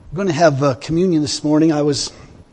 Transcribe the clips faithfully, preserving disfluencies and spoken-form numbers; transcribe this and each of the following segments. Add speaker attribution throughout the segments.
Speaker 1: I'm going to have uh, communion this morning. I was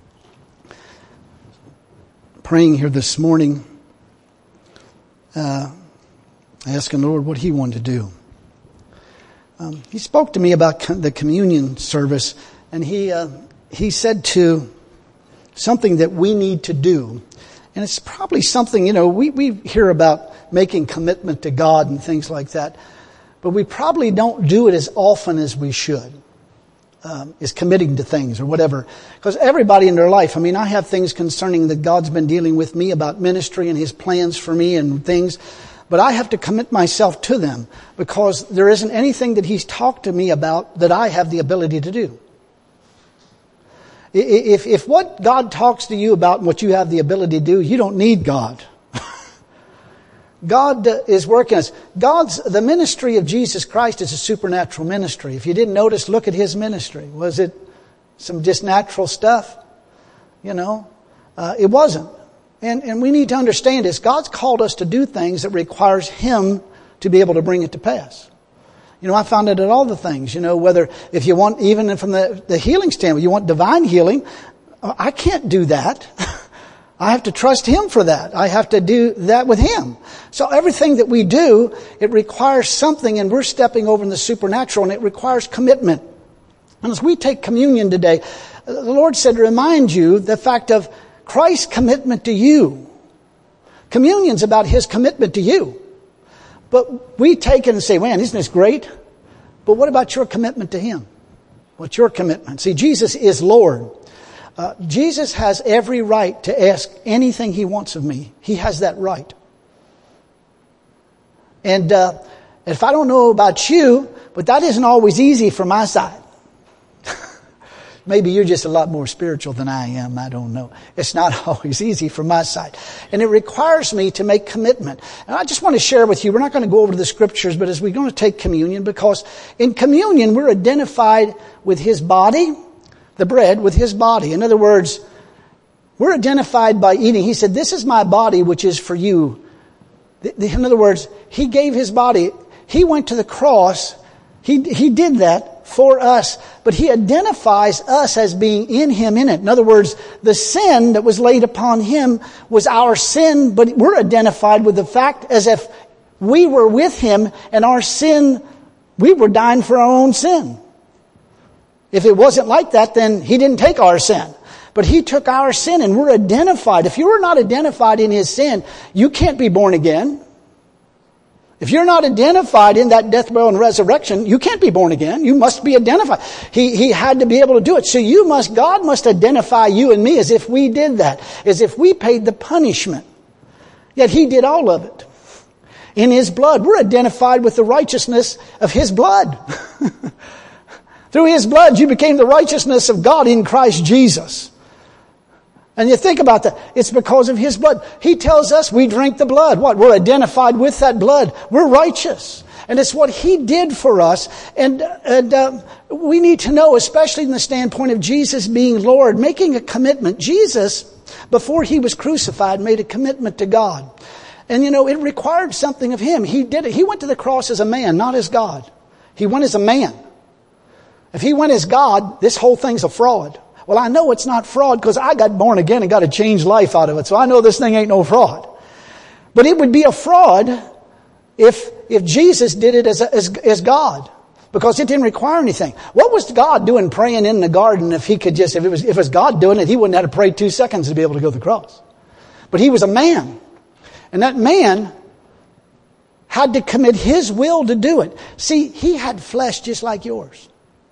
Speaker 1: praying here this morning, uh, asking the Lord what He wanted to do. Um, he spoke to me about co- the communion service, and He uh, He said to something that we need to do. And it's probably something, you know, we, we hear about making commitment to God and things like that, but we probably don't do it as often as we should. Um, is committing to things or whatever. Because everybody in their life, I mean, I have things concerning that God's been dealing with me about ministry and His plans for me and things, but I have to commit myself to them because there isn't anything that He's talked to me about that I have the ability to do. If, if what God talks to you about and what you have the ability to do, you don't need God. God is working us. God's, the ministry of Jesus Christ is a supernatural ministry. If you didn't notice, look at His ministry. Was it some just natural stuff? You know, uh, it wasn't. And, and we need to understand this. God's called us to do things that requires Him to be able to bring it to pass. You know, I found it at all the things, you know, whether if you want, even from the, the healing standpoint, you want divine healing, I can't do that. I have to trust Him for that. I have to do that with Him. So everything that we do, it requires something, and we're stepping over in the supernatural, and it requires commitment. And as we take communion today, the Lord said to remind you the fact of Christ's commitment to you. Communion's about His commitment to you. But we take it and say, man, isn't this great? But what about your commitment to Him? What's your commitment? See, Jesus is Lord. Uh, Jesus has every right to ask anything He wants of me. He has that right. And uh, if I don't know about you, but that isn't always easy from my side. Maybe you're just a lot more spiritual than I am. I don't know. It's not always easy from my side. And it requires me to make commitment. And I just want to share with you, we're not going to go over the scriptures, but as we're going to take communion, because in communion we're identified with His body, the bread with His body. In other words, we're identified by eating. He said, this is my body which is for you. In other words, He gave His body. He went to the cross. He, he did that for us. But He identifies us as being in Him in it. In other words, the sin that was laid upon Him was our sin, but we're identified with the fact as if we were with Him and our sin, we were dying for our own sin. If it wasn't like that, then He didn't take our sin. But He took our sin and we're identified. If you are not identified in His sin, you can't be born again. If you're not identified in that death, burial, and resurrection, you can't be born again. You must be identified. He, he had to be able to do it. So you must, God must identify you and me as if we did that. As if we paid the punishment. Yet He did all of it. In His blood, we're identified with the righteousness of His blood. Through His blood, you became the righteousness of God in Christ Jesus. And you think about that. It's because of His blood. He tells us we drink the blood. What? We're identified with that blood. We're righteous. And it's what He did for us. And, and uh, we need to know, especially in the standpoint of Jesus being Lord, making a commitment. Jesus, before He was crucified, made a commitment to God. And you know, it required something of Him. He did it. He went to the cross as a man, not as God. He went as a man. If He went as God, this whole thing's a fraud. Well, I know it's not fraud because I got born again and got a changed life out of it. So I know this thing ain't no fraud. But it would be a fraud if if Jesus did it as, a, as, as God. Because it didn't require anything. What was God doing praying in the garden if He could just, if it was, if it was God doing it, He wouldn't have to pray two seconds to be able to go to the cross. But He was a man. And that man had to commit His will to do it. See, He had flesh just like yours.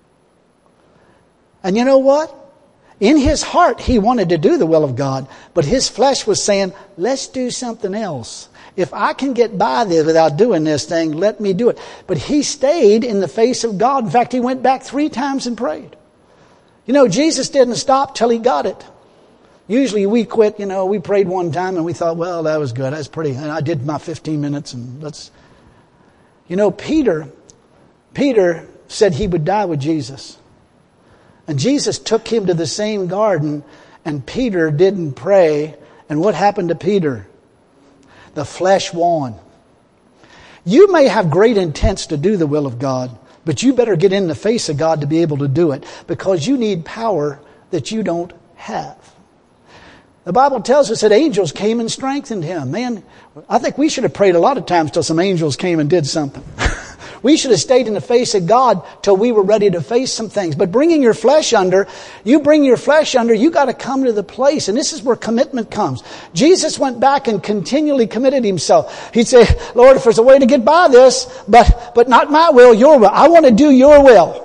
Speaker 1: And you know what? In His heart, He wanted to do the will of God. But His flesh was saying, let's do something else. If I can get by this without doing this thing, let me do it. But He stayed in the face of God. In fact, He went back three times and prayed. You know, Jesus didn't stop till He got it. Usually we quit, you know, we prayed one time and we thought, well, that was good. That's pretty. And I did my fifteen minutes and let's, you know, Peter, Peter said he would die with Jesus. And Jesus took him to the same garden and Peter didn't pray. And what happened to Peter? The flesh won. You may have great intents to do the will of God, But you better get in the face of God to be able to do it, because you need power that you don't have. The Bible tells us that angels came and strengthened him. Man, I think we should have prayed a lot of times till some angels came and did something. We should have stayed in the face of God till we were ready to face some things. But bringing your flesh under, you bring your flesh under, you got to come to the place. And this is where commitment comes. Jesus went back and continually committed himself. He'd say, Lord, if there's a way to get by this, but, but not my will, your will. I want to do your will.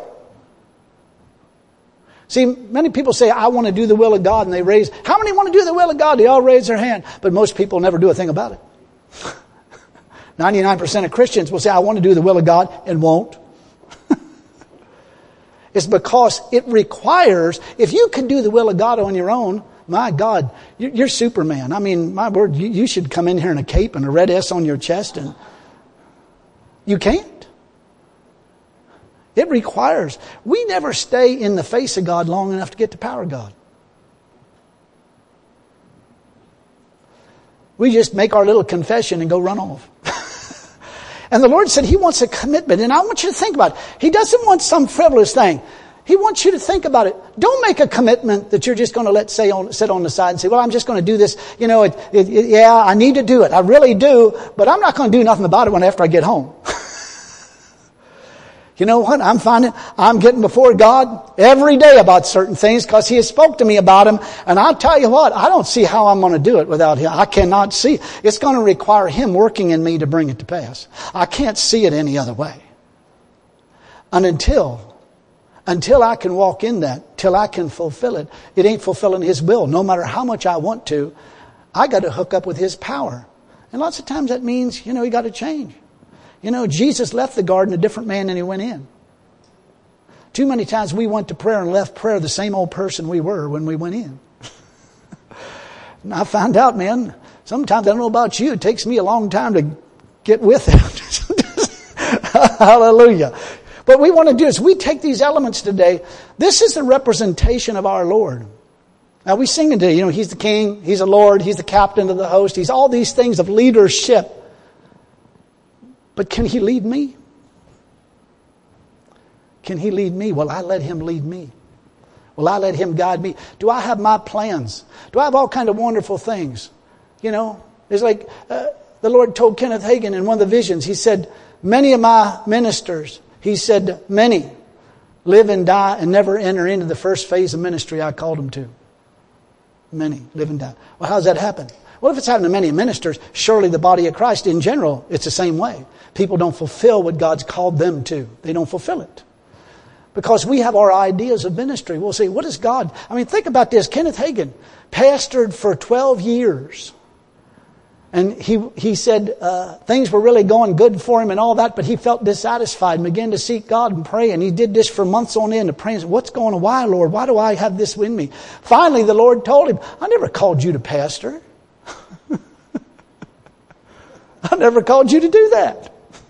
Speaker 1: See, many people say, I want to do the will of God, and they raise, how many want to do the will of God? They all raise their hand. But most people never do a thing about it. ninety-nine percent of Christians will say, I want to do the will of God, and won't. It's because it requires, if you can do the will of God on your own, my God, you're Superman. I mean, my word, you should come in here in a cape and a red S on your chest, and you can't. It requires, we never stay in the face of God long enough to get the power of God. We just make our little confession and go run off. And the Lord said He wants a commitment. And I want you to think about it. He doesn't want some frivolous thing. He wants you to think about it. Don't make a commitment that you're just going to let say on, sit on the side and say, well, I'm just going to do this. You know, it, it, it, yeah, I need to do it. I really do. But I'm not going to do nothing about it when after I get home. You know what? I'm finding I'm getting before God every day about certain things because He has spoke to me about them. And I'll tell you what, I don't see how I'm going to do it without Him. I cannot see. It's going to require Him working in me to bring it to pass. I can't see it any other way. And until, until I can walk in that, till I can fulfill it, it ain't fulfilling His will. No matter how much I want to, I got to hook up with His power. And lots of times that means, you know, you got to change. You know, Jesus left the garden a different man than He went in. Too many times we went to prayer and left prayer the same old person we were when we went in. And I found out, man, sometimes I don't know about you, it takes me a long time to get with it. Hallelujah. What we want to do is we take these elements today. This is the representation of our Lord. Now we sing today, you know, He's the King, He's the Lord, He's the captain of the host, He's all these things of leadership. But can He lead me? Can He lead me? Will I let Him lead me? Will I let Him guide me? Do I have my plans? Do I have all kind of wonderful things? You know, it's like uh, the Lord told Kenneth Hagin in one of the visions. He said, many of my ministers, He said, many live and die and never enter into the first phase of ministry I called them to. Many live and die. Well, how does that happen? Well, if it's happening to many ministers, surely the body of Christ in general, it's the same way. People don't fulfill what God's called them to. They don't fulfill it. Because we have our ideas of ministry. We'll say, what is God? I mean, think about this. Kenneth Hagin pastored for twelve years. And he he said uh, things were really going good for him and all that, but he felt dissatisfied and began to seek God and pray. And he did this for months on end, to pray. What's going on? Why, Lord? Why do I have this in me? Finally, the Lord told him, I never called you to pastor. I never called you to do that.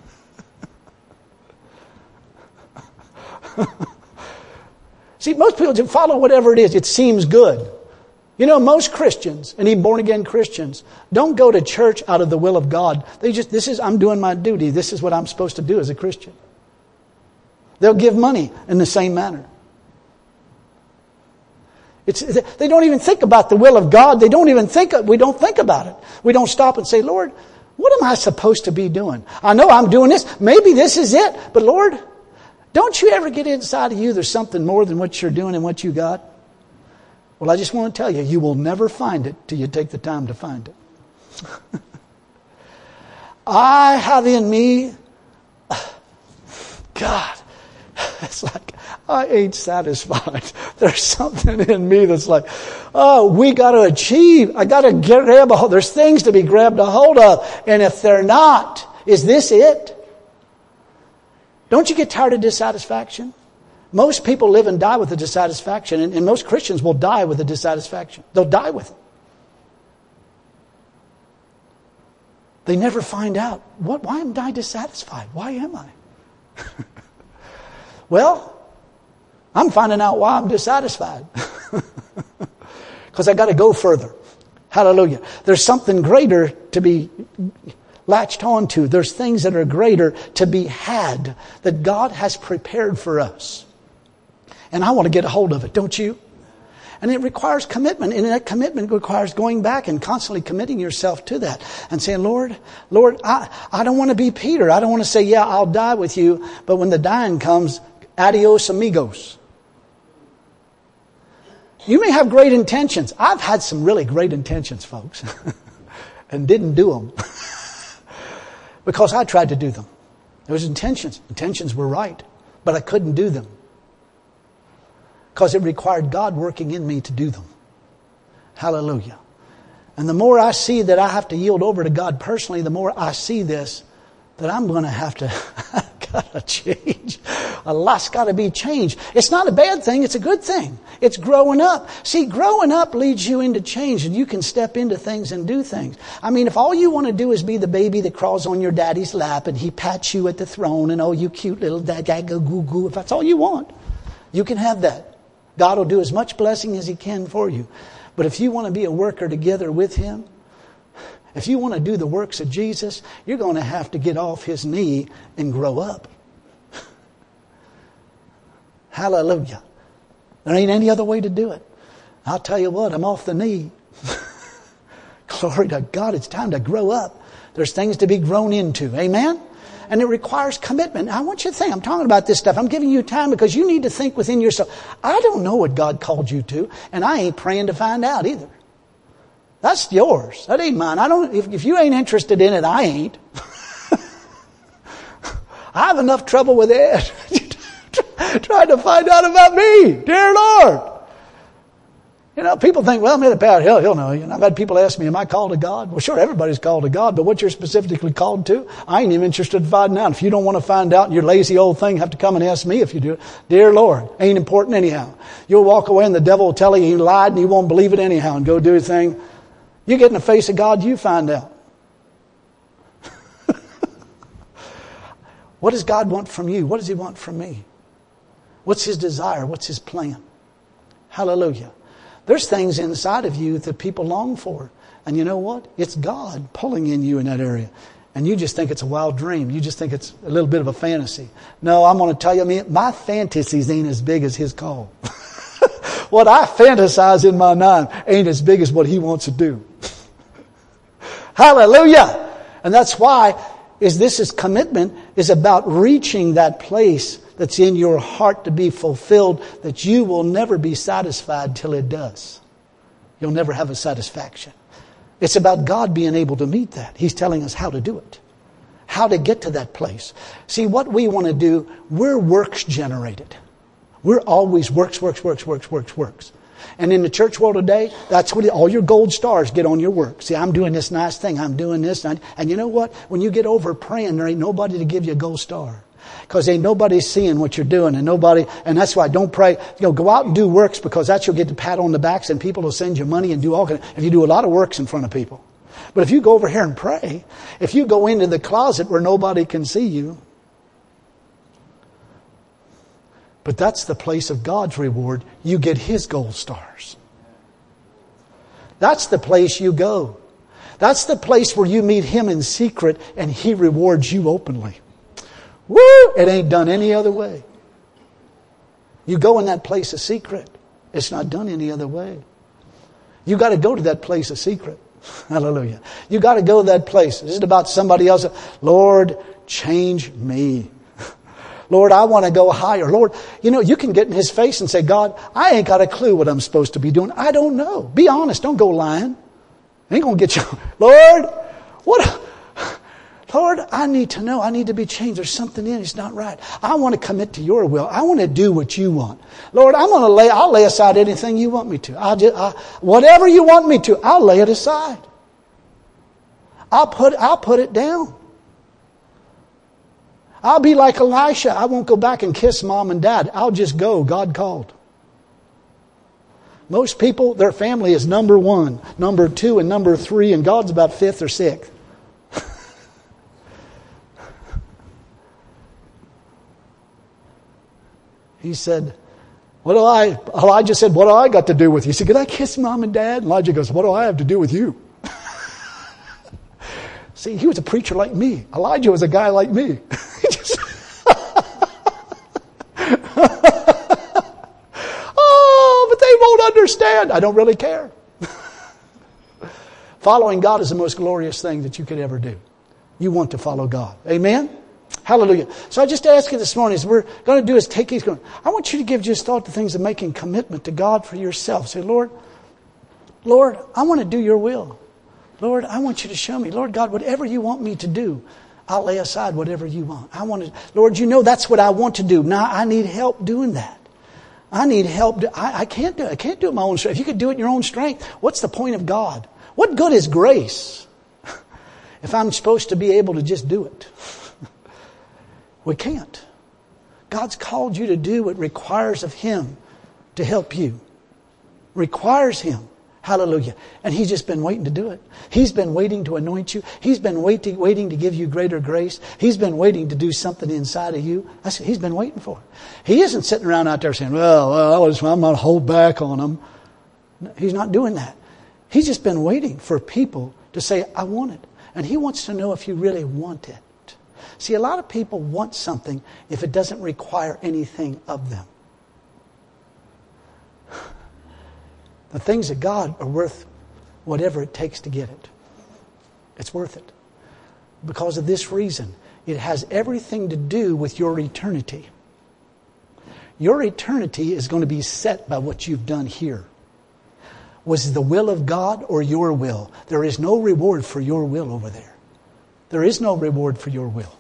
Speaker 1: See, most people just follow whatever it is. It seems good. You know, most Christians, and even born-again Christians, don't go to church out of the will of God. They just, this is, I'm doing my duty. This is what I'm supposed to do as a Christian. They'll give money in the same manner. It's, they don't even think about the will of God. They don't even think, we don't think about it. We don't stop and say, Lord, what am I supposed to be doing? I know I'm doing this. Maybe this is it. But Lord, don't you ever get inside of you there's something more than what you're doing and what you got? Well, I just want to tell you, you will never find it till you take the time to find it. I have in me, God, it's like, I ain't satisfied. There's something in me that's like, oh, we got to achieve. I got to grab a hold. There's things to be grabbed a hold of. And if they're not, is this it? Don't you get tired of dissatisfaction? Most people live and die with the dissatisfaction. And, and most Christians will die with the dissatisfaction. They'll die with it. They never find out, what? Why am I dissatisfied? Why am I? Well, I'm finding out why I'm dissatisfied. Because I got to go further. Hallelujah. There's something greater to be latched onto. There's things that are greater to be had that God has prepared for us. And I want to get a hold of it, don't you? And it requires commitment. And that commitment requires going back and constantly committing yourself to that. And saying, Lord, Lord, I, I don't want to be Peter. I don't want to say, yeah, I'll die with you. But when the dying comes, adios amigos. You may have great intentions. I've had some really great intentions, folks. And didn't do them. Because I tried to do them. There was intentions. Intentions were right. But I couldn't do them. Because it required God working in me to do them. Hallelujah. And the more I see that I have to yield over to God personally, the more I see this, that I'm going to have to, I've got to change. A lot's got to be changed. It's not a bad thing. It's a good thing. It's growing up. See, growing up leads you into change, and you can step into things and do things. I mean, if all you want to do is be the baby that crawls on your daddy's lap and he pats you at the throne and, oh, you cute little dad, dad, goo, goo, goo. If that's all you want, you can have that. God will do as much blessing as He can for you. But if you want to be a worker together with Him, if you want to do the works of Jesus, you're going to have to get off His knee and grow up. Hallelujah. There ain't any other way to do it. I'll tell you what, I'm off the knee. Glory to God, it's time to grow up. There's things to be grown into. Amen? And it requires commitment. I want you to think, I'm talking about this stuff. I'm giving you time because you need to think within yourself. I don't know what God called you to, and I ain't praying to find out either. That's yours. That ain't mine. I don't, if, if you ain't interested in it, I ain't. I have enough trouble with it. Trying to find out about me. Dear Lord. You know, people think, well, man, about hell, he'll know. You know, I've had people ask me, am I called to God? Well, sure, everybody's called to God, but what you're specifically called to, I ain't even interested in finding out. If you don't want to find out, you're lazy old thing, have to come and ask me if you do it. Dear Lord, ain't important anyhow. You'll walk away and the devil will tell you he lied and you won't believe it anyhow and go do your thing. You get in the face of God, you find out. What does God want from you? What does He want from me? What's His desire? What's His plan? Hallelujah. There's things inside of you that people long for. And you know what? It's God pulling in you in that area. And you just think it's a wild dream. You just think it's a little bit of a fantasy. No, I'm going to tell you, my fantasies ain't as big as His call. What I fantasize in my mind ain't as big as what He wants to do. Hallelujah. And that's why is this is commitment is about reaching that place that's in your heart to be fulfilled, that you will never be satisfied till it does. You'll never have a satisfaction. It's about God being able to meet that. He's telling us how to do it. How to get to that place. See, what we want to do, we're works generated. We're always works, works, works, works, works, works. And in the church world today, that's what all your gold stars get on your work. See, I'm doing this nice thing. I'm doing this. And, I, and you know what? When you get over praying, there ain't nobody to give you a gold star. Because ain't nobody seeing what you're doing, and nobody, and that's why don't pray. You know, go out and do works, because that's you'll get the pat on the backs, and people will send you money and do all kind of, if you do a lot of works in front of people. But if you go over here and pray, if you go into the closet where nobody can see you, but that's the place of God's reward. You get His gold stars. That's the place you go. That's the place where you meet Him in secret, and He rewards you openly. Woo! It ain't done any other way. You go in that place of secret. It's not done any other way. You got to go to that place of secret. Hallelujah. You got to go to that place. Is it about somebody else? Lord, change me. Lord, I want to go higher. Lord, you know, you can get in His face and say, God, I ain't got a clue what I'm supposed to be doing. I don't know. Be honest. Don't go lying. Ain't going to get you. Lord, what... Lord, I need to know. I need to be changed. There's something in it. It's not right. I want to commit to your will. I want to do what you want. Lord, I'm going to lay, I'll lay aside anything you want me to. I'll just, I, whatever you want me to, I'll lay it aside. I'll put, I'll put it down. I'll be like Elisha. I won't go back and kiss mom and dad. I'll just go. God called. Most people, their family is number one, number two, and number three, and God's about fifth or sixth. He said, what do I, Elijah said, what do I got to do with you? He said, can I kiss mom and dad? Elijah goes, what do I have to do with you? See, he was a preacher like me. Elijah was a guy like me. He just oh, but they won't understand. I don't really care. Following God is the most glorious thing that you could ever do. You want to follow God. Amen? Hallelujah. So I just ask you this morning, as we're going to do is take these going. I want you to give just thought to things of making commitment to God for yourself. Say, Lord, Lord, I want to do your will. Lord, I want you to show me. Lord God, whatever you want me to do, I'll lay aside whatever you want. I want to, Lord, you know that's what I want to do. Now I need help doing that. I need help. Do, I, I can't do it. I can't do it my own strength. If you could do it in your own strength, what's the point of God? What good is grace if I'm supposed to be able to just do it? We can't. God's called you to do what requires of Him to help you. Requires Him. Hallelujah. And He's just been waiting to do it. He's been waiting to anoint you. He's been waiting, waiting to give you greater grace. He's been waiting to do something inside of you. That's what He's been waiting for. He isn't sitting around out there saying, well, well I'm going to hold back on Him. He's not doing that. He's just been waiting for people to say, I want it. And He wants to know if you really want it. See, a lot of people want something if it doesn't require anything of them. The things of God are worth whatever it takes to get it. It's worth it. Because of this reason, it has everything to do with your eternity. Your eternity is going to be set by what you've done here. Was it the will of God or your will? There is no reward for your will over there. There is no reward for your will.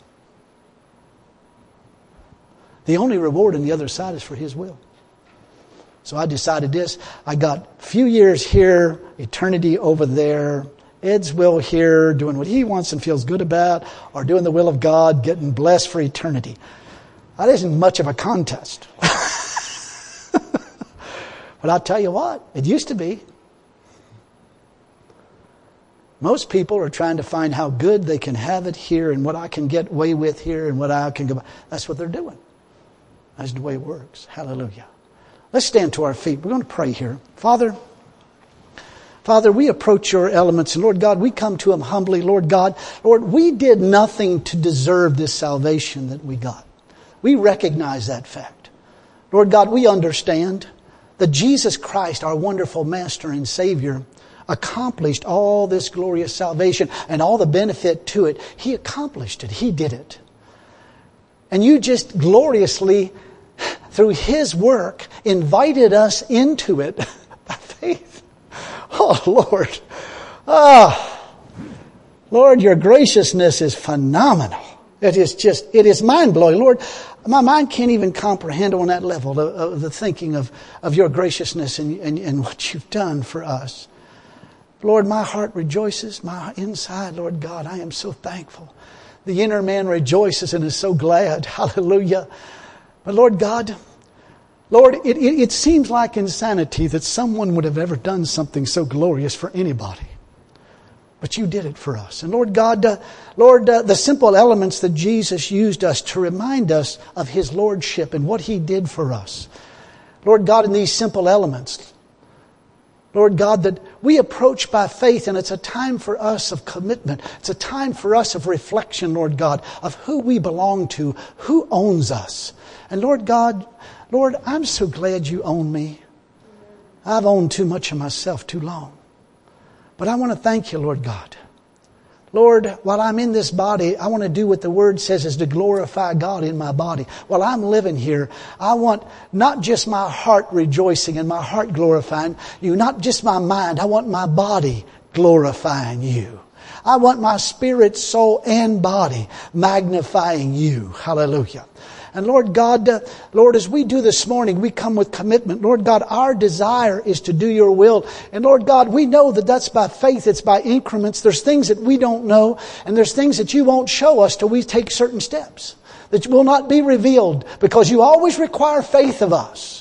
Speaker 1: The only reward on the other side is for His will. So I decided this. I got a few years here, eternity over there. Ed's will here, doing what he wants and feels good about, or doing the will of God, getting blessed for eternity. That isn't much of a contest. But I'll tell you what, it used to be. Most people are trying to find how good they can have it here and what I can get away with here and what I can go. That's what they're doing. That's the way it works. Hallelujah. Let's stand to our feet. We're going to pray here. Father, Father, we approach your elements. And Lord God, we come to Him humbly. Lord God, Lord, we did nothing to deserve this salvation that we got. We recognize that fact. Lord God, we understand that Jesus Christ, our wonderful Master and Savior, accomplished all this glorious salvation and all the benefit to it. He accomplished it. He did it. And you just gloriously, through His work, invited us into it by faith. Oh, Lord. Ah, Lord, your graciousness is phenomenal. It is just, it is mind-blowing. Lord, my mind can't even comprehend on that level the, of the thinking of, of your graciousness and, and, and what you've done for us. Lord, my heart rejoices. My inside, Lord God, I am so thankful. The inner man rejoices and is so glad. Hallelujah. But Lord God, Lord, it, it, it seems like insanity that someone would have ever done something so glorious for anybody. But you did it for us. And Lord God, uh, Lord, uh, the simple elements that Jesus used us to remind us of His Lordship and what He did for us. Lord God, in these simple elements, Lord God, that we approach by faith, and it's a time for us of commitment. It's a time for us of reflection, Lord God, of who we belong to, who owns us. And Lord God, Lord, I'm so glad you own me. I've owned too much of myself too long. But I want to thank you, Lord God. Lord, while I'm in this body, I want to do what the Word says is to glorify God in my body. While I'm living here, I want not just my heart rejoicing and my heart glorifying you, not just my mind. I want my body glorifying you. I want my spirit, soul, and body magnifying you. Hallelujah. And Lord God, uh, Lord, as we do this morning, we come with commitment. Lord God, our desire is to do your will. And Lord God, we know that that's by faith. It's by increments. There's things that we don't know. And there's things that you won't show us till we take certain steps that will not be revealed, because you always require faith of us.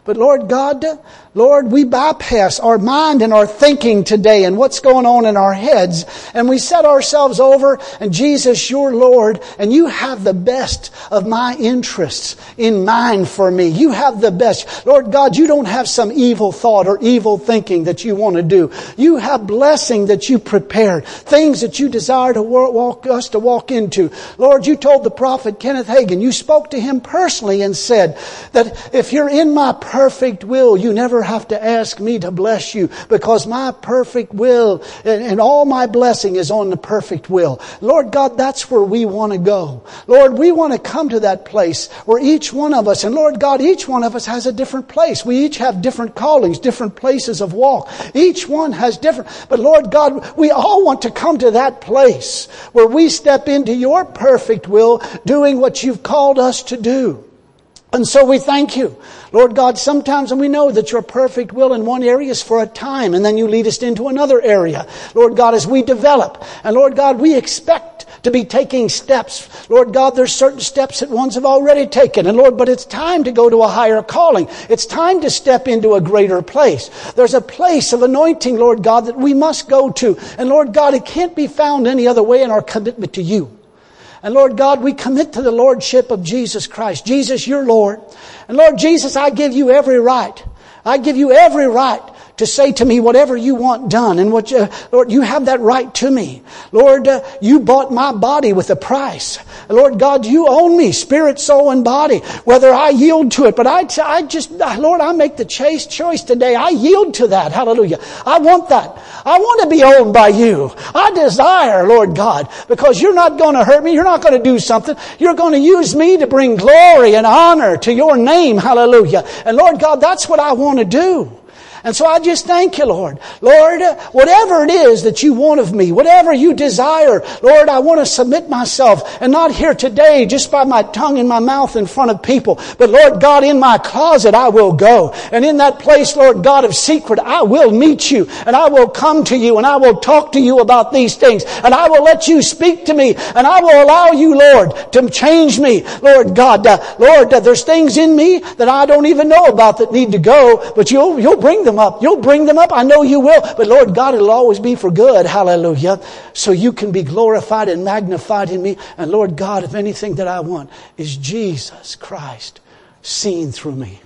Speaker 1: But Lord God, Lord, we bypass our mind and our thinking today and what's going on in our heads. And we set ourselves over, and Jesus, you're Lord, and you have the best of my interests in mind for me. You have the best. Lord God, you don't have some evil thought or evil thinking that you want to do. You have blessing that you prepared, things that you desire to walk us to walk into. Lord, you told the prophet Kenneth Hagin, you spoke to him personally and said that if you're in my perfect will, you never have to ask me to bless you, because my perfect will and, and all my blessing is on the perfect will. Lord God, that's where we want to go. Lord, we want to come to that place where each one of us, and Lord God, each one of us has a different place. We each have different callings, different places of walk. Each one has different, but Lord God, we all want to come to that place where we step into your perfect will, doing what you've called us to do. And so we thank you, Lord God, sometimes, and we know that your perfect will in one area is for a time, and then you lead us into another area. Lord God, as we develop, and Lord God, we expect to be taking steps. Lord God, there's certain steps that ones have already taken. And Lord, but it's time to go to a higher calling. It's time to step into a greater place. There's a place of anointing, Lord God, that we must go to. And Lord God, it can't be found any other way in our commitment to you. And Lord God, we commit to the Lordship of Jesus Christ. Jesus, you're Lord. And Lord Jesus, I give you every right. I give you every right to say to me whatever you want done. And what you, Lord, you have that right to me. Lord, uh, you bought my body with a price. Lord God, you own me, spirit, soul, and body, whether I yield to it. But I, I just, Lord, I make the chaste choice today. I yield to that. Hallelujah. I want that. I want to be owned by you. I desire, Lord God, because you're not going to hurt me. You're not going to do something. You're going to use me to bring glory and honor to your name. Hallelujah. And Lord God, that's what I want to do. And so I just thank you, Lord. Lord, whatever it is that you want of me, whatever you desire, Lord, I want to submit myself, and not here today just by my tongue and my mouth in front of people. But Lord God, in my closet I will go. And in that place, Lord God, of secret, I will meet you, and I will come to you, and I will talk to you about these things, and I will let you speak to me, and I will allow you, Lord, to change me. Lord God, uh, Lord, uh, there's things in me that I don't even know about that need to go, but you'll, you'll bring them up. You'll bring them up. I know you will. But Lord God, it'll always be for good. Hallelujah. So you can be glorified and magnified in me. And Lord God, if anything that I want is Jesus Christ seen through me.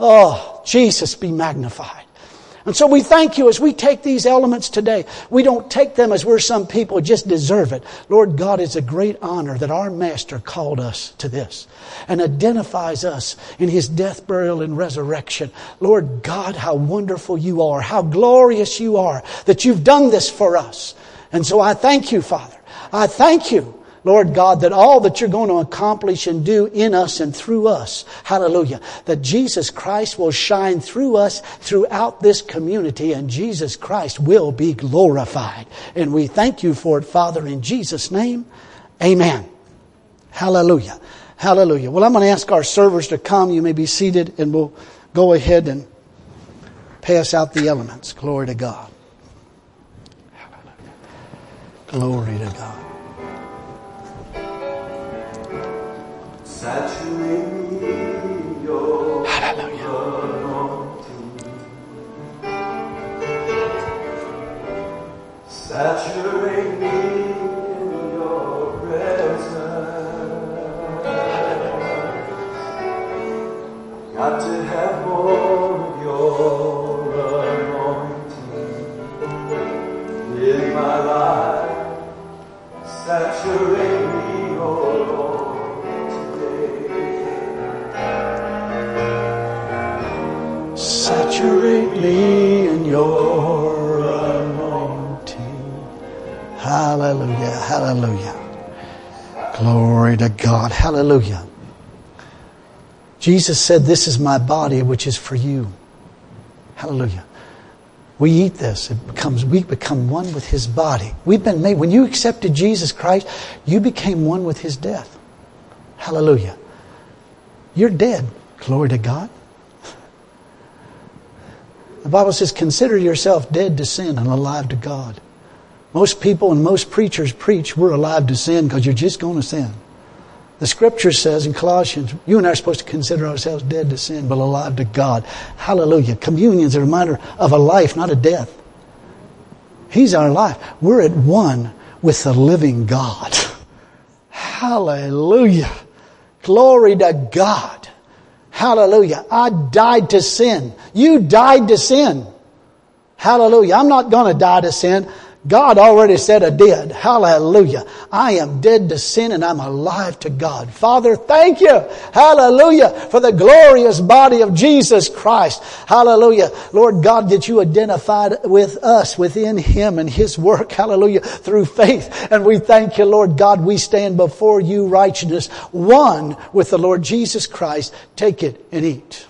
Speaker 1: Oh, Jesus be magnified. And so we thank you as we take these elements today. We don't take them as we're some people just deserve it. Lord God, it's a great honor that our Master called us to this and identifies us in His death, burial, and resurrection. Lord God, how wonderful you are, how glorious you are that you've done this for us. And so I thank you, Father. I thank you, Lord God, that all that you're going to accomplish and do in us and through us, hallelujah, that Jesus Christ will shine through us throughout this community, and Jesus Christ will be glorified. And we thank you for it, Father, in Jesus' name. Amen. Hallelujah. Hallelujah. Well, I'm going to ask our servers to come. You may be seated, and we'll go ahead and pass out the elements. Glory to God. Glory to God.
Speaker 2: Saturate me in your anointing. Saturate me in your presence. Got to have more of your anointing in my life. Saturate me, oh Lord.
Speaker 1: Saturate me in your anointing. Hallelujah, hallelujah. Glory to God, hallelujah. Jesus said, this is my body which is for you. Hallelujah. We eat this, it becomes, we become one with His body. We've been made, when you accepted Jesus Christ, you became one with His death. Hallelujah. You're dead. Glory to God. The Bible says, consider yourself dead to sin and alive to God. Most people and most preachers preach we're alive to sin because you're just going to sin. The Scripture says in Colossians, you and I are supposed to consider ourselves dead to sin, but alive to God. Hallelujah. Communion is a reminder of a life, not a death. He's our life. We're at one with the living God. Hallelujah. Glory to God. Hallelujah. I died to sin. You died to sin. Hallelujah. I'm not going to die to sin. God already said I did. Hallelujah. I am dead to sin and I'm alive to God. Father, thank you. Hallelujah. For the glorious body of Jesus Christ. Hallelujah. Lord God, that you identified with us within Him and His work. Hallelujah. Through faith. And we thank you, Lord God. We stand before you righteousness. One with the Lord Jesus Christ. Take it and eat.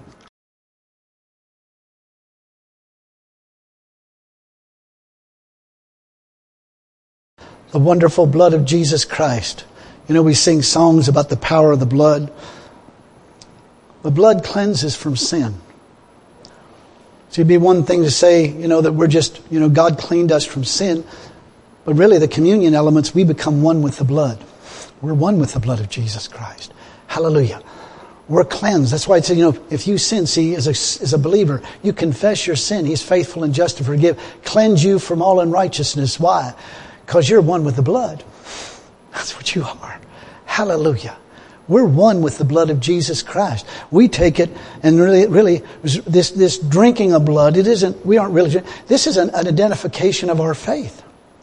Speaker 1: The wonderful blood of Jesus Christ. You know, we sing songs about the power of the blood. The blood cleanses from sin. So it'd be one thing to say, you know, that we're just, you know, God cleaned us from sin. But really the communion elements, we become one with the blood. We're one with the blood of Jesus Christ. Hallelujah. We're cleansed. That's why it says, you know, if you sin, see, as a, as a believer, you confess your sin. He's faithful and just to forgive. Cleanse you from all unrighteousness. Why? Because you're one with the blood. That's what you are. Hallelujah. We're one with the blood of Jesus Christ. We take it and really, really, this, this drinking of blood, it isn't, we aren't really, this is an, an identification of our faith.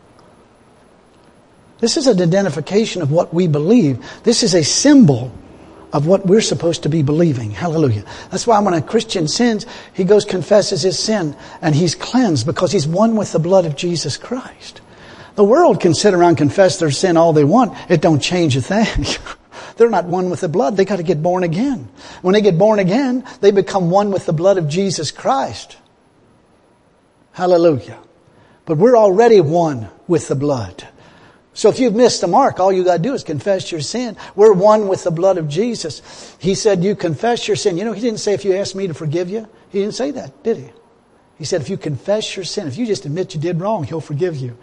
Speaker 1: This is an identification of what we believe. This is a symbol of what we're supposed to be believing. Hallelujah. That's why when a Christian sins, he goes, confesses his sin, and he's cleansed because he's one with the blood of Jesus Christ. The world can sit around and confess their sin all they want. It don't change a thing. They're not one with the blood. They got to get born again. When they get born again, they become one with the blood of Jesus Christ. Hallelujah. But we're already one with the blood. So if you've missed the mark, all you got to do is confess your sin. We're one with the blood of Jesus. He said, you confess your sin. You know, He didn't say if you ask me to forgive you. He didn't say that, did He? He said if you confess your sin, if you just admit you did wrong, He'll forgive you.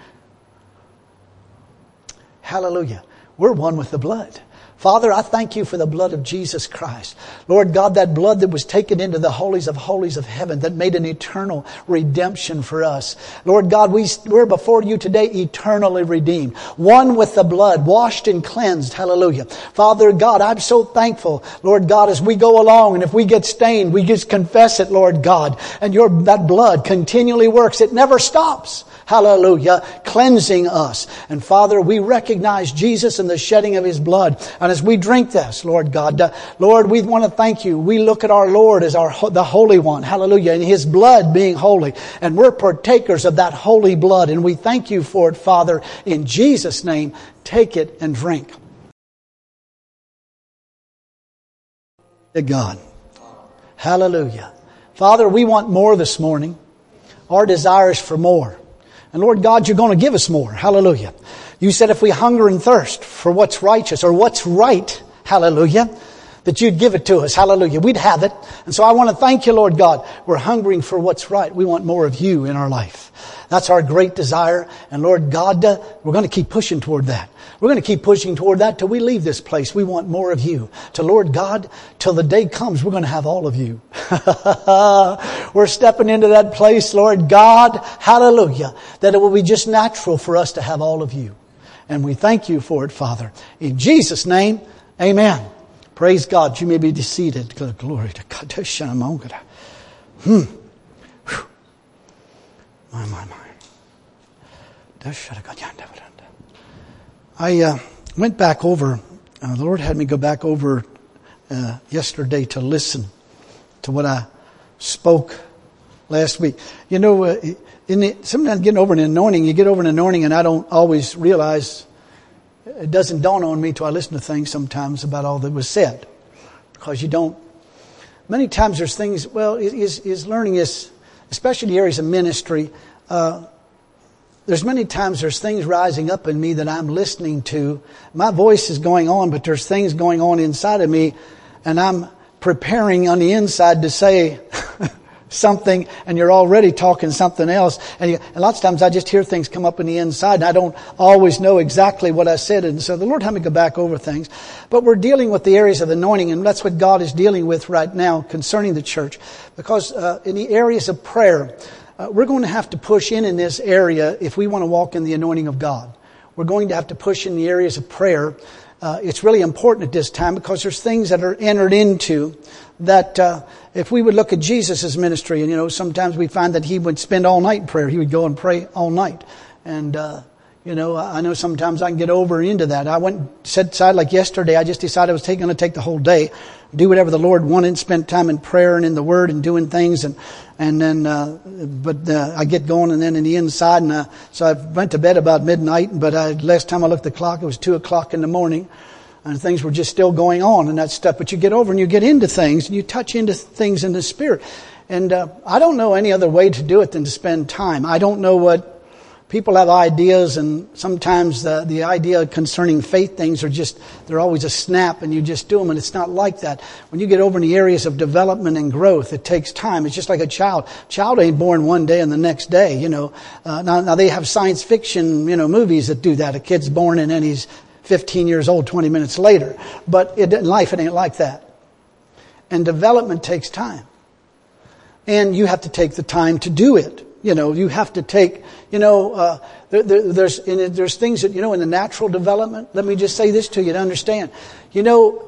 Speaker 1: Hallelujah. We're one with the blood. Father, I thank you for the blood of Jesus Christ. Lord God, that blood that was taken into the holies of holies of heaven that made an eternal redemption for us. Lord God, we, we're before you today eternally redeemed. One with the blood, washed and cleansed. Hallelujah. Father God, I'm so thankful, Lord God, as we go along and if we get stained, we just confess it, Lord God. And your that blood continually works. It never stops. Hallelujah. Cleansing us. And Father, we recognize Jesus and the shedding of His blood. And as we drink this, Lord God, uh, Lord, we want to thank you. We look at our Lord as our the Holy One. Hallelujah. And His blood being holy. And we're partakers of that holy blood. And we thank you for it, Father. In Jesus' name, take it and drink. To God. Hallelujah. Father, we want more this morning. Our desire is for more. And Lord God, you're going to give us more. Hallelujah. You said if we hunger and thirst for what's righteous or what's right, hallelujah, that you'd give it to us. Hallelujah. We'd have it. And so I want to thank you, Lord God. We're hungering for what's right. We want more of you in our life. That's our great desire. And Lord God, uh, we're going to keep pushing toward that. We're going to keep pushing toward that till we leave this place. We want more of you. To Lord God, till the day comes, we're going to have all of you. We're stepping into that place, Lord God, hallelujah, that it will be just natural for us to have all of you. And we thank you for it, Father. In Jesus' name, amen. Praise God. You may be seated. Glory to God. Hmm. My, my, my. I uh, went back over, uh, the Lord had me go back over uh, yesterday to listen to what I spoke last week. You know, uh, in the, sometimes getting over an anointing, you get over an anointing and I don't always realize, it doesn't dawn on me till I listen to things sometimes about all that was said. Because you don't, many times there's things, well, is, is learning is, especially in the areas of ministry, uh, there's many times there's things rising up in me that I'm listening to. My voice is going on, but there's things going on inside of me, and I'm preparing on the inside to say something and you're already talking something else. And, you, and lots of times I just hear things come up in the inside and I don't always know exactly what I said. And so the Lord had me go back over things. But we're dealing with the areas of anointing, and that's what God is dealing with right now concerning the church. Because uh, in the areas of prayer, uh, we're going to have to push in in this area if we want to walk in the anointing of God. We're going to have to push in the areas of prayer. Uh, it's really important at this time because there's things that are entered into that uh, if we would look at Jesus' ministry, and you know, sometimes we find that he would spend all night in prayer. He would go and pray all night. And, uh, you know, I know sometimes I can get over into that. I went and set aside, like yesterday, I just decided I was going to take the whole day, do whatever the Lord wanted, spend time in prayer and in the Word and doing things. And, and then, uh, but, uh, I get going and then in the inside. And, uh, so I went to bed about midnight, but I, last time I looked at the clock, it was two o'clock in the morning. And things were just still going on and that stuff. But you get over and you get into things and you touch into things in the Spirit. And uh, I don't know any other way to do it than to spend time. I don't know what people have ideas, and sometimes the, the idea concerning faith things are just, they're always a snap and you just do them, and it's not like that. When you get over in the areas of development and growth, it takes time. It's just like a child. Child ain't born one day and the next day, you know. Uh, now, now they have science fiction, you know, movies that do that. A kid's born and then he's fifteen years old, twenty minutes later. But it, in life, it ain't like that. And development takes time. And you have to take the time to do it. You know, you have to take, you know, uh, there, there, there's, in, there's things that, you know, in the natural development, let me just say this to you to understand. You know,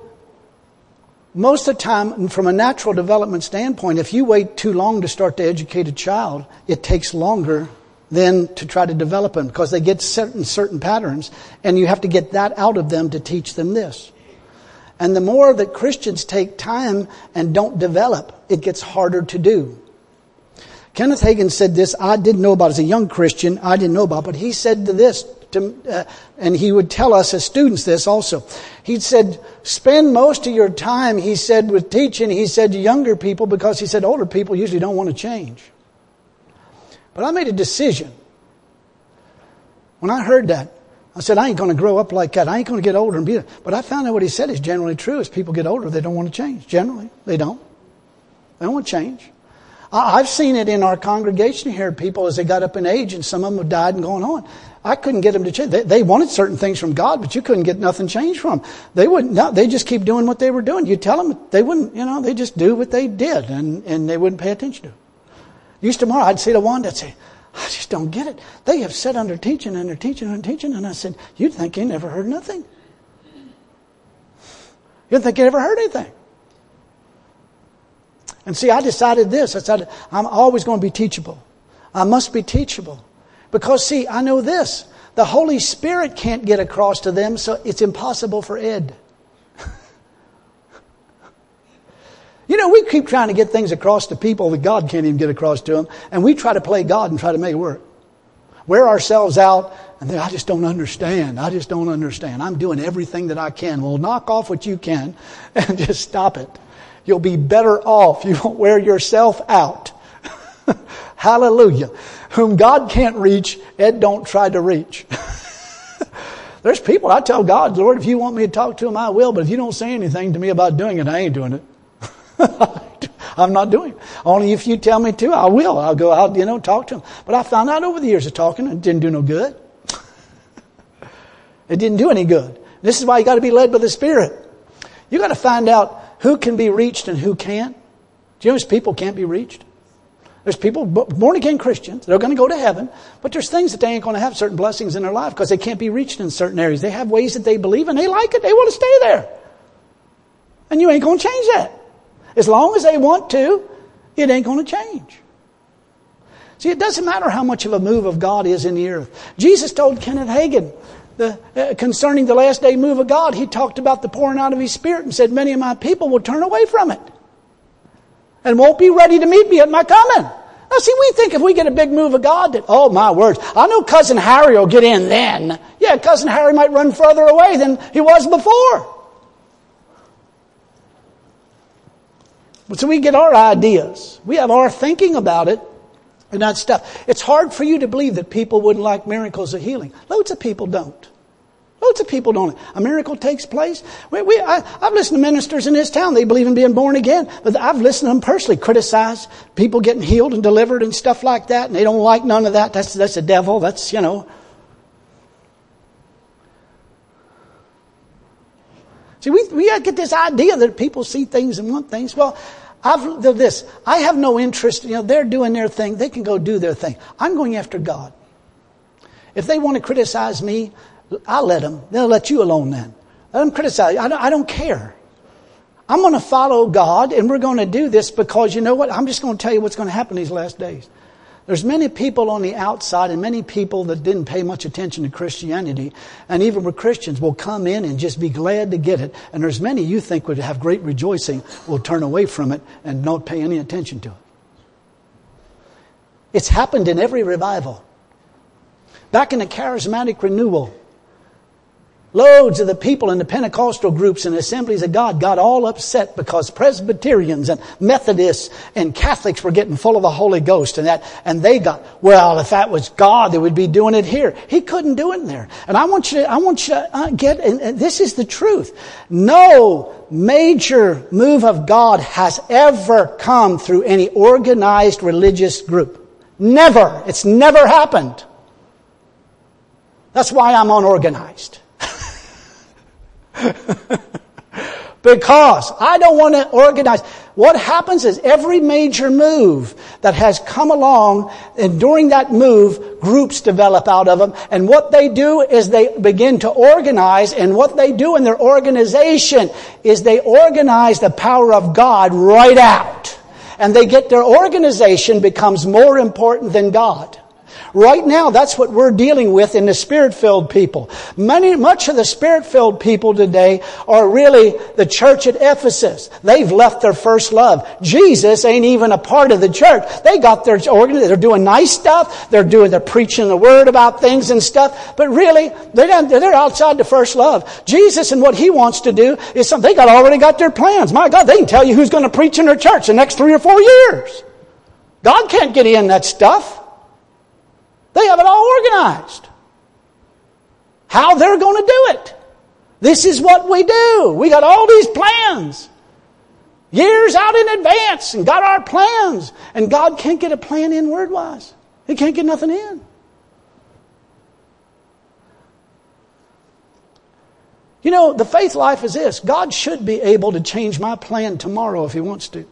Speaker 1: most of the time, from a natural development standpoint, if you wait too long to start to educate a child, it takes longer than to try to develop them, because they get certain certain patterns, and you have to get that out of them to teach them this. And the more that Christians take time and don't develop, it gets harder to do. Kenneth Hagin said this, I didn't know about as a young Christian, I didn't know about, but he said to this, to, uh, and he would tell us as students this also. He said, spend most of your time, he said, with teaching, he said to younger people, because he said older people usually don't want to change. But I made a decision. When I heard that, I said, I ain't going to grow up like that. I ain't going to get older and be there. But I found out what he said is generally true. As people get older, they don't want to change. Generally, they don't. They don't want to change. I've seen it in our congregation here. People, as they got up in age, and some of them have died and gone on. I couldn't get them to change. They, they wanted certain things from God, but you couldn't get nothing changed from them. They wouldn't. No, they just keep doing what they were doing. You tell them, they wouldn't. You know, they just do what they did, and and they wouldn't pay attention to it. Used tomorrow, I'd say to Wanda, I'd say, I just don't get it. They have sat under teaching and they're teaching and teaching. And I said, you'd think they never heard nothing. You'd think they never heard anything. And see, I decided this. I said, I'm always going to be teachable. I must be teachable. Because see, I know this. The Holy Spirit can't get across to them, so it's impossible for Ed. You know, we keep trying to get things across to people that God can't even get across to them. And we try to play God and try to make it work. Wear ourselves out and then, I just don't understand. I just don't understand. I'm doing everything that I can. Well, knock off what you can and just stop it. You'll be better off. You won't wear yourself out. Hallelujah. Whom God can't reach, Ed don't try to reach. There's people, I tell God, Lord, if you want me to talk to them, I will. But if you don't say anything to me about doing it, I ain't doing it. I'm not doing it. Only if you tell me to, I will. I'll go out, you know, talk to them. But I found out over the years of talking, it didn't do no good. It didn't do any good. This is why you got to be led by the Spirit. You got to find out who can be reached and who can't. Do you know those people can't be reached? There's people, born again Christians, they're going to go to heaven, but there's things that they ain't going to have certain blessings in their life because they can't be reached in certain areas. They have ways that they believe and they like it. They want to stay there. And you ain't going to change that. As long as they want to, it ain't going to change. See, it doesn't matter how much of a move of God is in the earth. Jesus told Kenneth Hagin, the, uh, concerning the last day move of God, he talked about the pouring out of His Spirit and said, many of my people will turn away from it and won't be ready to meet me at my coming. Now see, we think if we get a big move of God that, oh my words, I know Cousin Harry will get in then. Yeah, Cousin Harry might run further away than he was before. So we get our ideas. We have our thinking about it and that stuff. It's hard for you to believe that people wouldn't like miracles of healing. Loads of people don't. Loads of people don't. A miracle takes place. We, we, I, I've listened to ministers in this town. They believe in being born again. But I've listened to them personally criticize people getting healed and delivered and stuff like that. And they don't like none of that. That's, that's the devil. That's, you know. See, we, we got to get this idea that people see things and want things. Well, I've this. I have no interest. You know, they're doing their thing. They can go do their thing. I'm going after God. If they want to criticize me, I'll let them. They'll let you alone then. Let them criticize. I don't, I don't care. I'm going to follow God, and we're going to do this because, you know what? I'm just going to tell you what's going to happen these last days. There's many people on the outside and many people that didn't pay much attention to Christianity, and even with Christians will come in and just be glad to get it. And there's many you think would have great rejoicing will turn away from it and not pay any attention to it. It's happened in every revival. Back in the charismatic renewal, loads of the people in the Pentecostal groups and Assemblies of God got all upset because Presbyterians and Methodists and Catholics were getting full of the Holy Ghost and that, and they got, well, if that was God, they would be doing it here. He couldn't do it there. And I want you to, I want you to uh, get, and this is the truth. No major move of God has ever come through any organized religious group. Never. It's never happened. That's why I'm unorganized. Because I don't want to organize. What happens is every major move that has come along, and during that move, groups develop out of them. And what they do is they begin to organize. And what they do in their organization is they organize the power of God right out. And they get their organization becomes more important than God. Right now, that's what we're dealing with in the Spirit-filled people. Many, much of the Spirit-filled people today are really the church at Ephesus. They've left their first love. Jesus ain't even a part of the church. They got their organization. They're doing nice stuff. They're doing, they're preaching the word about things and stuff. But really, they're not, they're outside the first love. Jesus and what He wants to do is something. They got already got their plans. My God, they can tell you who's going to preach in their church the next three or four years. God can't get in that stuff. They have it all organized. How they're going to do it. This is what we do. We got all these plans. Years out in advance and got our plans. And God can't get a plan in word-wise. He can't get nothing in. You know, the faith life is this. God should be able to change my plan tomorrow if He wants to.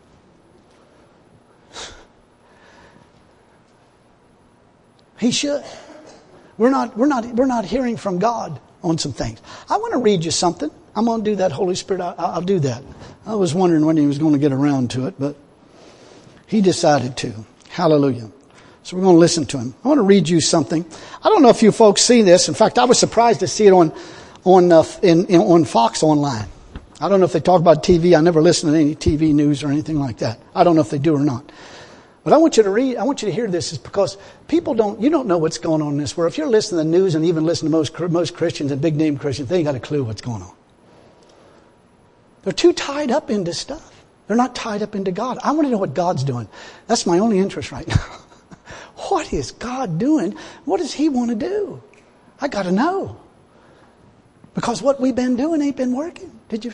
Speaker 1: He should. We're not, we're not, we're not hearing from God on some things. I want to read you something. I'm going to do that, Holy Spirit. I, I'll do that. I was wondering when He was going to get around to it, but He decided to. Hallelujah. So we're going to listen to Him. I want to read you something. I don't know if you folks see this. In fact, I was surprised to see it on, on, uh, in, in, on Fox online. I don't know if they talk about T V. I never listen to any T V news or anything like that. I don't know if they do or not. But I want you to read, I want you to hear this is because people don't, you don't know what's going on in this world. If you're listening to the news and even listen to most, most Christians and big name Christians, they ain't got a clue what's going on. They're too tied up into stuff. They're not tied up into God. I want to know what God's doing. That's my only interest right now. What is God doing? What does He want to do? I got to know. Because what we've been doing ain't been working. Did you?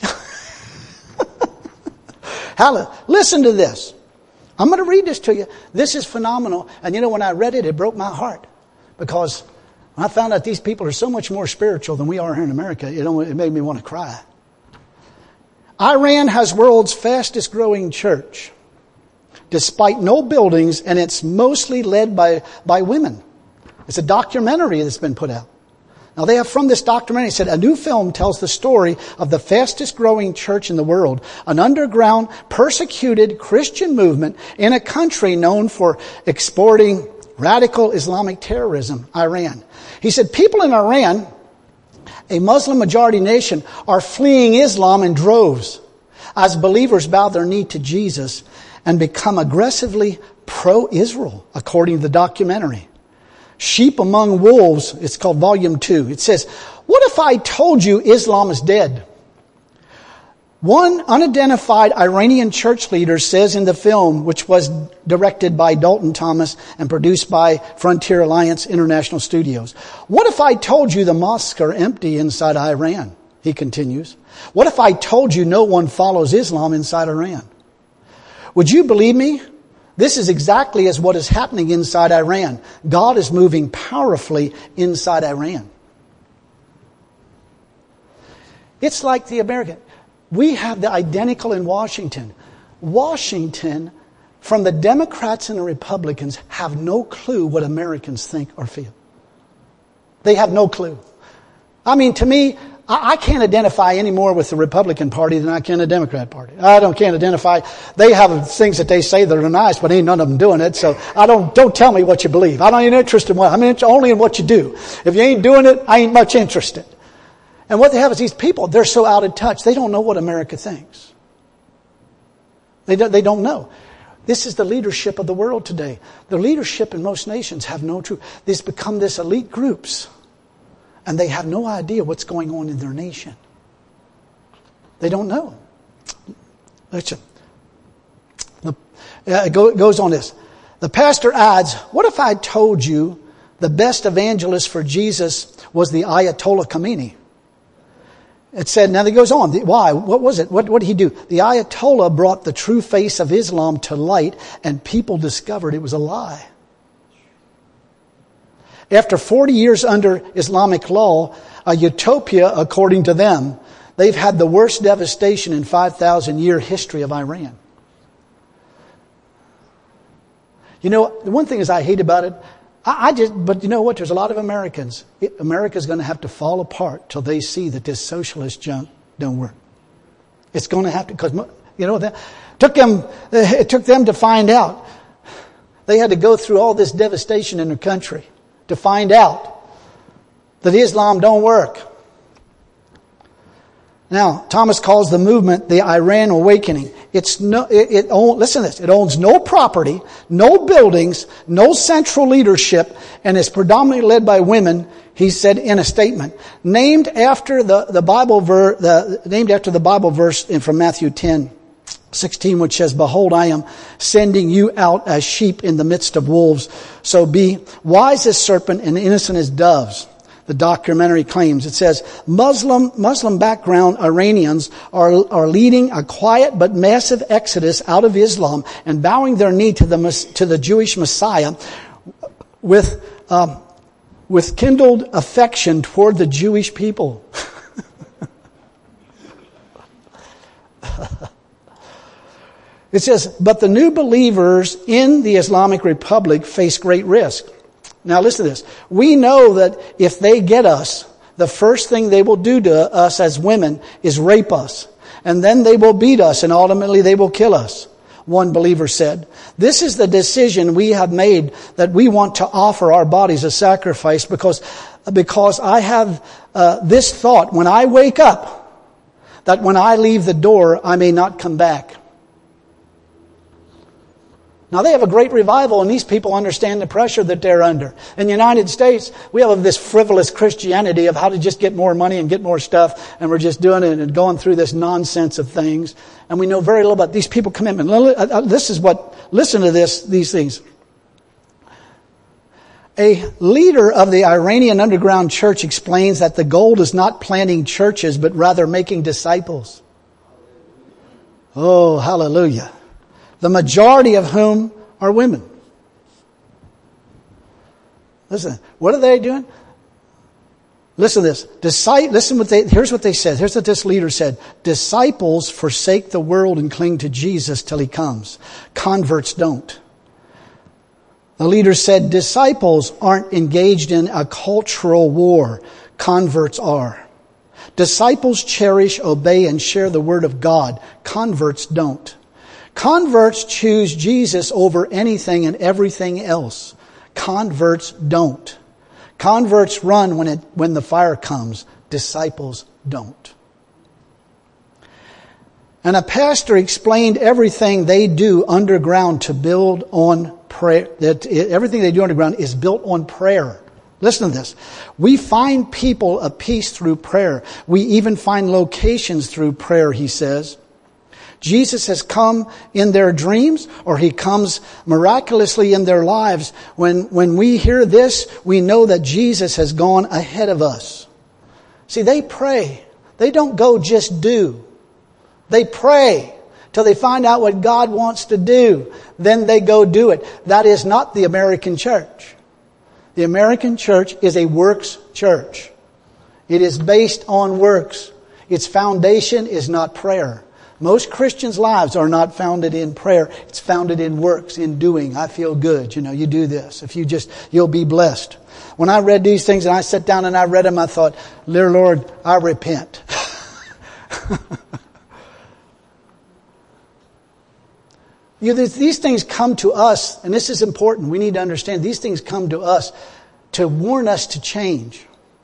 Speaker 1: Hallelujah. Listen to this. I'm going to read this to you. This is phenomenal. And you know, when I read it, it broke my heart. Because when I found out these people are so much more spiritual than we are here in America, it, it made me want to cry. Iran has world's fastest growing church, despite no buildings, and it's mostly led by, by women. It's a documentary that's been put out. Now they have from this documentary said a new film tells the story of the fastest growing church in the world, an underground persecuted Christian movement in a country known for exporting radical Islamic terrorism, Iran. He said people in Iran, a Muslim majority nation, are fleeing Islam in droves as believers bow their knee to Jesus and become aggressively pro-Israel, according to the documentary. Sheep Among Wolves, it's called Volume two. It says, what if I told you Islam is dead? One unidentified Iranian church leader says in the film, which was directed by Dalton Thomas and produced by Frontier Alliance International Studios, "What if I told you the mosques are empty inside Iran?" He continues. "What if I told you no one follows Islam inside Iran? Would you believe me? This is exactly as what is happening inside Iran. God is moving powerfully inside Iran." It's like the American. We have the identical in Washington. Washington, from the Democrats and the Republicans, have no clue what Americans think or feel. They have no clue. I mean, to me, I can't identify any more with the Republican Party than I can the Democrat Party. I don't can't identify. They have things that they say that are nice, but ain't none of them doing it. So I don't, don't tell me what you believe. I don't ain't interested in what, I'm only in what you do. If you ain't doing it, I ain't much interested. And what they have is these people, they're so out of touch. They don't know what America thinks. They don't, they don't know. This is the leadership of the world today. The leadership in most nations have no truth. These become this elite groups. And they have no idea what's going on in their nation. They don't know. Listen. The, uh, it, go, it goes on this. The pastor adds, "What if I told you the best evangelist for Jesus was the Ayatollah Khomeini?" It said, now he goes on. Why? What was it? What, what did he do? The Ayatollah brought the true face of Islam to light, and people discovered it was a lie. After forty years under Islamic law, a utopia according to them, they've had the worst devastation in five thousand year history of Iran. You know, the one thing is I hate about it, I, I just, but you know what? There's a lot of Americans. It, America's going to have to fall apart till they see that this socialist junk don't work. It's going to have to, because, you know, that took them, it took them to find out. They had to go through all this devastation in their country to find out that Islam don't work. Now, Thomas calls the movement the Iran Awakening. It's no, it, it own, listen to this. It owns no property, no buildings, no central leadership, and is predominantly led by women. He said in a statement, named after the the Bible ver, the named after the Bible verse in, from Matthew ten sixteen, which says, "Behold, I am sending you out as sheep in the midst of wolves. So be wise as serpent and innocent as doves." The documentary claims. It says, Muslim, Muslim background Iranians are, are leading a quiet but massive exodus out of Islam and bowing their knee to the, to the Jewish Messiah with, um, with kindled affection toward the Jewish people. It says, but the new believers in the Islamic Republic face great risk. Now listen to this. We know that if they get us, the first thing they will do to us as women is rape us. And then they will beat us and ultimately they will kill us. One believer said, this is the decision we have made, that we want to offer our bodies a sacrifice because, because I have uh, this thought when I wake up, that when I leave the door, I may not come back. Now they have a great revival and these people understand the pressure that they're under. In the United States, we have this frivolous Christianity of how to just get more money and get more stuff, and we're just doing it and going through this nonsense of things. And we know very little about these people commitment. This is what, listen to this, these things. A leader of the Iranian underground church explains that the goal is not planting churches, but rather making disciples. Oh, hallelujah. The majority of whom are women. Listen, what are they doing? Listen to this. Disci- listen what they, here's what they said. Here's what this leader said. Disciples forsake the world and cling to Jesus till he comes. Converts don't. The leader said disciples aren't engaged in a cultural war. Converts are. Disciples cherish, obey, and share the word of God. Converts don't. Converts choose Jesus over anything and everything else. Converts don't. Converts run when it, when the fire comes. Disciples don't. And a pastor explained everything they do underground to build on prayer. That everything they do underground is built on prayer. Listen to this. We find people of peace through prayer. We even find locations through prayer, he says. Jesus has come in their dreams, or he comes miraculously in their lives. When, when we hear this, we know that Jesus has gone ahead of us. See, they pray. They don't go just do. They pray till they find out what God wants to do. Then they go do it. That is not the American church. The American church is a works church. It is based on works. Its foundation is not prayer. Most Christians' lives are not founded in prayer. It's founded in works, in doing. I feel good. You know, you do this. If you just, you'll be blessed. When I read these things and I sat down and I read them, I thought, dear Lord, I repent. You know, these things come to us, and this is important. We need to understand these things come to us to warn us to change.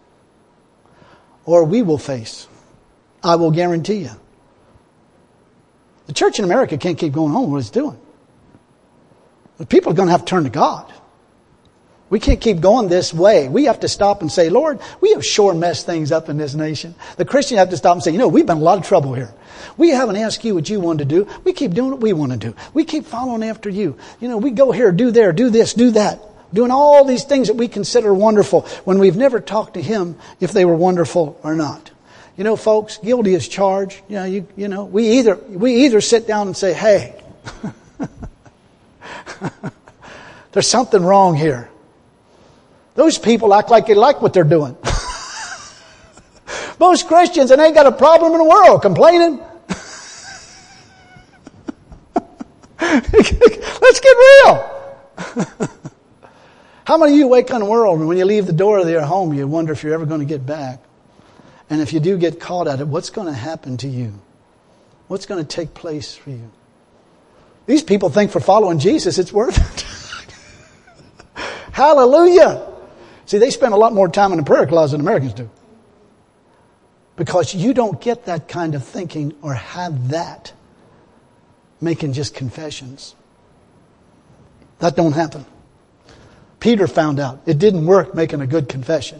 Speaker 1: Or we will face. I will guarantee you. The church in America can't keep going on with what it's doing. The people are going to have to turn to God. We can't keep going this way. We have to stop and say, Lord, we have sure messed things up in this nation. The Christians have to stop and say, you know, we've been in a lot of trouble here. We haven't asked you what you want to do. We keep doing what we want to do. We keep following after you. You know, we go here, do there, do this, do that. Doing all these things that we consider wonderful when we've never talked to Him if they were wonderful or not. You know, folks, guilty as charged. You know, you, you know, we either, we either sit down and say, hey, there's something wrong here. Those people act like they like what they're doing. Most Christians, and they got a problem in the world, complaining. Let's get real. How many of you wake on the world and when you leave the door of your home, you wonder if you're ever going to get back? And if you do get caught at it, what's going to happen to you? What's going to take place for you? These people think for following Jesus, it's worth it. Hallelujah. See, they spend a lot more time in the prayer closet than Americans do. Because you don't get that kind of thinking or have that making just confessions. That don't happen. Peter found out it didn't work making a good confession.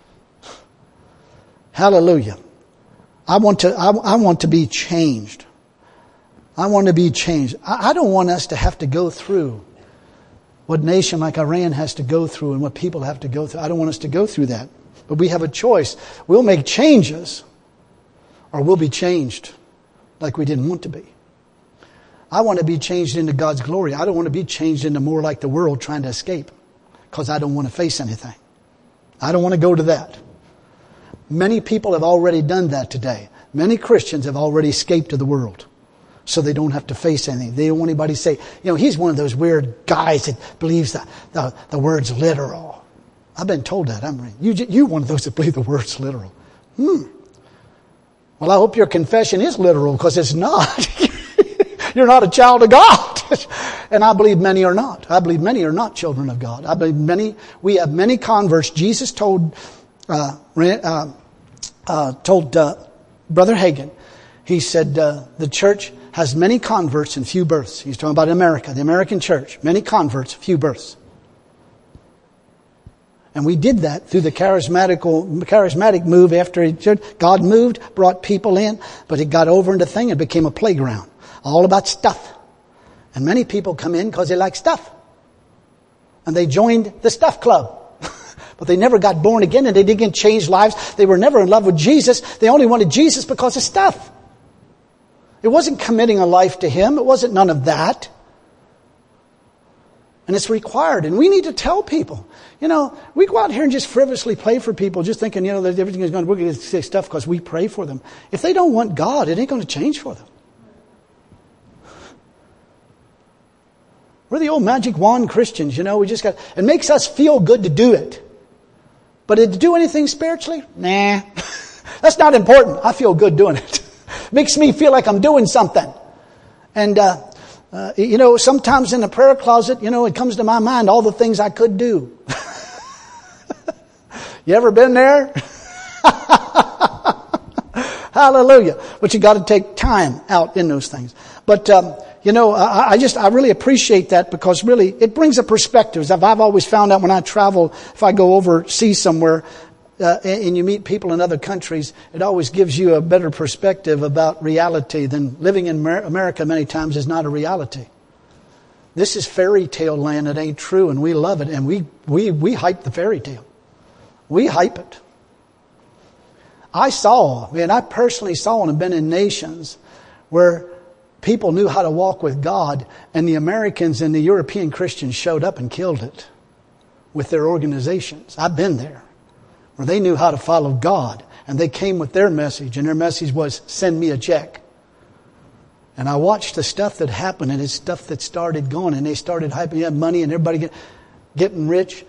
Speaker 1: Hallelujah. I want to, I, I want to be changed. I want to be changed. I, I don't want us to have to go through what nation like Iran has to go through and what people have to go through. I don't want us to go through that. But we have a choice. We'll make changes or we'll be changed like we didn't want to be. I want to be changed into God's glory. I don't want to be changed into more like the world trying to escape because I don't want to face anything. I don't want to go to that. Many people have already done that today. Many Christians have already escaped to the world. So they don't have to face anything. They don't want anybody to say, you know, he's one of those weird guys that believes that the, the word's literal. I've been told that. I'm you, you one of those that believe the word's literal. Hmm. Well, I hope your confession is literal because it's not. You're not a child of God. And I believe many are not. I believe many are not children of God. I believe many, we have many converts. Jesus told, uh, uh, uh, told, uh, Brother Hagin, he said, uh, the church has many converts and few births. He's talking about America, the American church. Many converts, few births. And we did that through the charismatic, charismatic move after God moved, brought people in, but it got over into thing and became a playground. All about stuff. And many people come in because they like stuff. And they joined the stuff club. But they never got born again and they didn't change lives. They were never in love with Jesus. They only wanted Jesus because of stuff. It wasn't committing a life to Him. It wasn't none of that. And it's required. And we need to tell people. You know, we go out here and just frivolously pray for people, just thinking, you know, that everything is going to work against this stuff because we pray for them. If they don't want God, it ain't going to change for them. We're the old magic wand Christians, you know, we just got, it makes us feel good to do it. But to do anything spiritually? Nah. That's not important. I feel good doing it. Makes me feel like I'm doing something. And, uh, uh, you know, sometimes in the prayer closet, you know, it comes to my mind all the things I could do. You ever been there? Hallelujah. But you got to take time out in those things. But, um, you know, I, I just, I really appreciate that because really it brings a perspective. I've, I've always found out when I travel, if I go overseas somewhere, uh, and, and you meet people in other countries, it always gives you a better perspective about reality than living in Amer- America many times is not a reality. This is fairy tale land. It ain't true, and we love it. And we, we, we hype the fairy tale. We hype it. I saw, and I personally saw and have been in nations where people knew how to walk with God, and the Americans and the European Christians showed up and killed it with their organizations. I've been there, where they knew how to follow God, and they came with their message, and their message was, send me a check. And I watched the stuff that happened, and it's stuff that started going, and they started hyping up money, and everybody get, getting rich.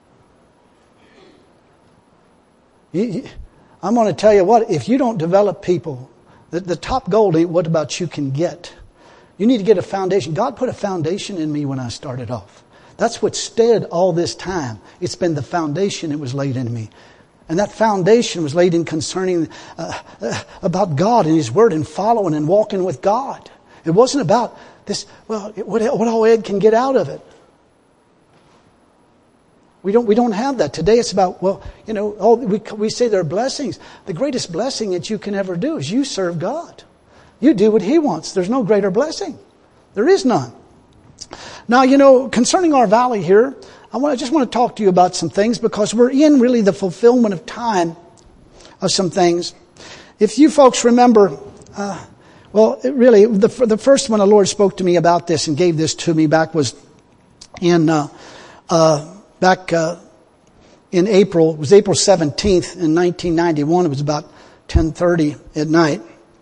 Speaker 1: You, you, I'm going to tell you what, if you don't develop people, the, the top goal ain't what about you can get. You need to get a foundation. God put a foundation in me when I started off. That's what stood all this time. It's been the foundation that was laid in me. And that foundation was laid in concerning uh, uh, about God and His Word and following and walking with God. It wasn't about this, well, what, what all Ed can get out of it. We don't, we don't have that. Today it's about, well, you know, oh, we, we say there are blessings. The greatest blessing that you can ever do is you serve God. You do what He wants. There's no greater blessing. There is none. Now, you know, concerning our valley here, I want, I just want to talk to you about some things because we're in really the fulfillment of time of some things. If you folks remember, uh, well, it really, the, the first one the Lord spoke to me about this and gave this to me back was in, uh, uh, back, uh, in April. It was April seventeenth in nineteen ninety-one. It was about ten thirty at night.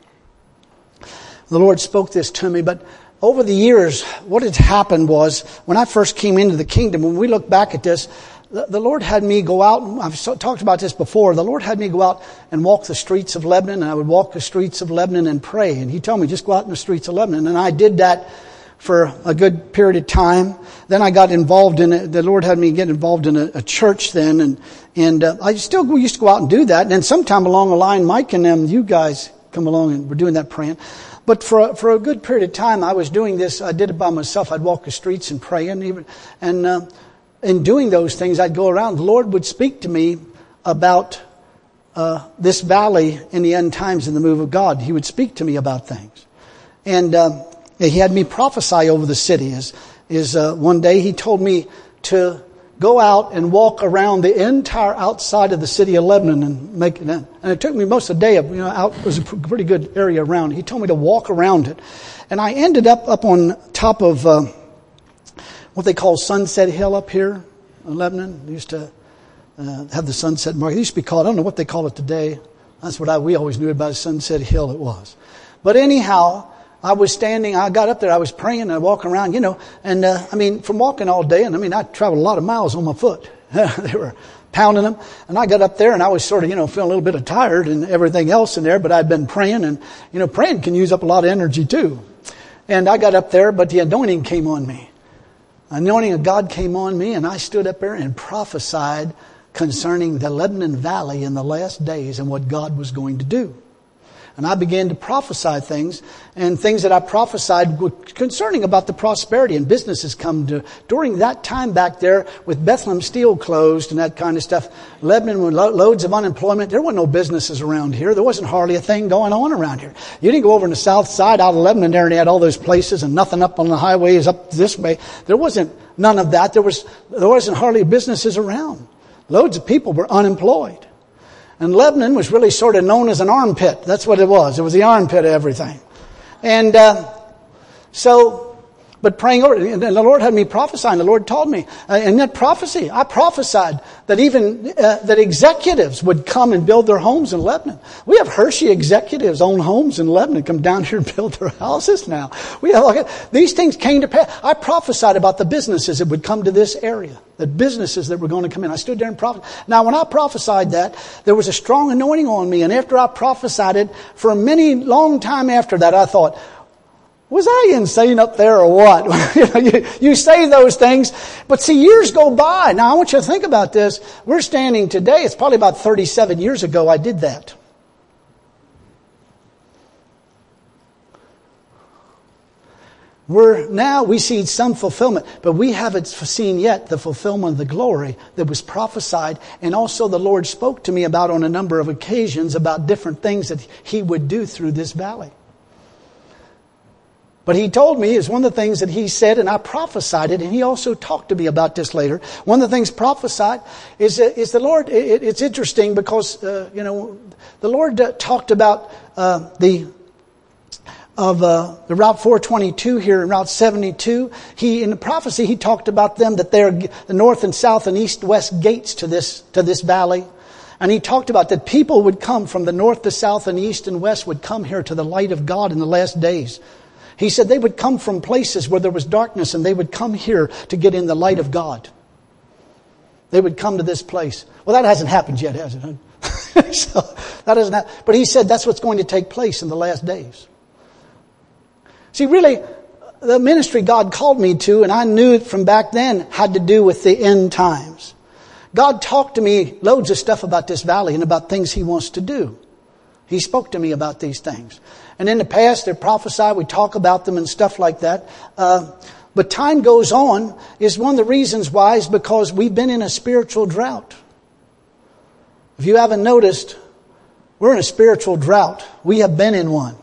Speaker 1: The Lord spoke this to me, but over the years, what had happened was, when I first came into the kingdom, when we look back at this, the, the Lord had me go out, and I've so, talked about this before, the Lord had me go out and walk the streets of Lebanon, and I would walk the streets of Lebanon and pray. And He told me, just go out in the streets of Lebanon. And I did that for a good period of time. Then I got involved in it. The Lord had me get involved in a, a church then, and and uh, I still used to go out and do that. And then sometime along the line, Mike and them, you guys come along and we're doing that praying. But for for a good period of time, I was doing this. I did it by myself. I'd walk the streets and pray, and even and uh, in doing those things, I'd go around. The Lord would speak to me about uh, this valley in the end times and the move of God. He would speak to me about things, and uh, He had me prophesy over the city. Is is uh, one day He told me to go out and walk around the entire outside of the city of Lebanon and make it in. And it took me most of the day. You know, out it was a pretty good area around. He told me to walk around it, and I ended up up on top of uh, what they call Sunset Hill up here in Lebanon. They used to uh, have the Sunset Market. It used to be called, I don't know what they call it today. That's what I, we always knew about Sunset Hill. It was, but anyhow, I was standing, I got up there, I was praying, and I walking around, you know, and, uh, I mean, from walking all day, and I mean, I traveled a lot of miles on my foot. They were pounding them, and I got up there, and I was sort of, you know, feeling a little bit of tired and everything else in there, but I'd been praying, and, you know, praying can use up a lot of energy too. And I got up there, but the anointing came on me. The anointing of God came on me, and I stood up there and prophesied concerning the Lebanon Valley in the last days and what God was going to do. And I began to prophesy things, and things that I prophesied concerning about the prosperity and businesses come to. During that time back there with Bethlehem Steel closed and that kind of stuff, Lebanon with lo- loads of unemployment. There weren't no businesses around here. There wasn't hardly a thing going on around here. You didn't go over on the south side out of Lebanon there and they had all those places and nothing up on the highways up this way. There wasn't none of that. There was, there wasn't hardly businesses around. Loads of people were unemployed. And Lebanon was really sort of known as an armpit. That's what it was. It was the armpit of everything. And uh, so, but praying over it, and the Lord had me prophesying. The Lord told me, uh, in that prophecy, I prophesied that even uh, that executives would come and build their homes in Lebanon. We have Hershey executives own homes in Lebanon, come down here and build their houses now. We have like, these things came to pass. I prophesied about the businesses that would come to this area. The businesses that were going to come in. I stood there and prophesied. Now, when I prophesied that, there was a strong anointing on me. And after I prophesied it, for a many long time after that, I thought, was I insane up there or what? you, know, you, you say those things, but see, years go by. Now, I want you to think about this. We're standing today. It's probably about thirty-seven years ago I did that. We're now, we see some fulfillment, but we haven't seen yet the fulfillment of the glory that was prophesied. And also the Lord spoke to me about on a number of occasions about different things that He would do through this valley. But He told me, is one of the things that He said, and I prophesied it, and He also talked to me about this later. One of the things prophesied is, uh, is the Lord, it, it's interesting because, uh, you know, the Lord uh, talked about uh, the of uh, the Route four twenty-two here in Route seventy-two. He, in the prophecy, He talked about them, that they're the north and south and east west gates to this, to this valley. And He talked about that people would come from the north, the south, and east and west would come here to the light of God in the last days. He said they would come from places where there was darkness and they would come here to get in the light of God. They would come to this place. Well, that hasn't happened yet, has it? So, that hasn't happened. But He said that's what's going to take place in the last days. See, really, the ministry God called me to, and I knew it from back then, had to do with the end times. God talked to me loads of stuff about this valley and about things He wants to do. He spoke to me about these things. And in the past, they're prophesied, we talk about them and stuff like that. Uh, but time goes on, is one of the reasons why is because we've been in a spiritual drought. If you haven't noticed, we're in a spiritual drought. We have been in one.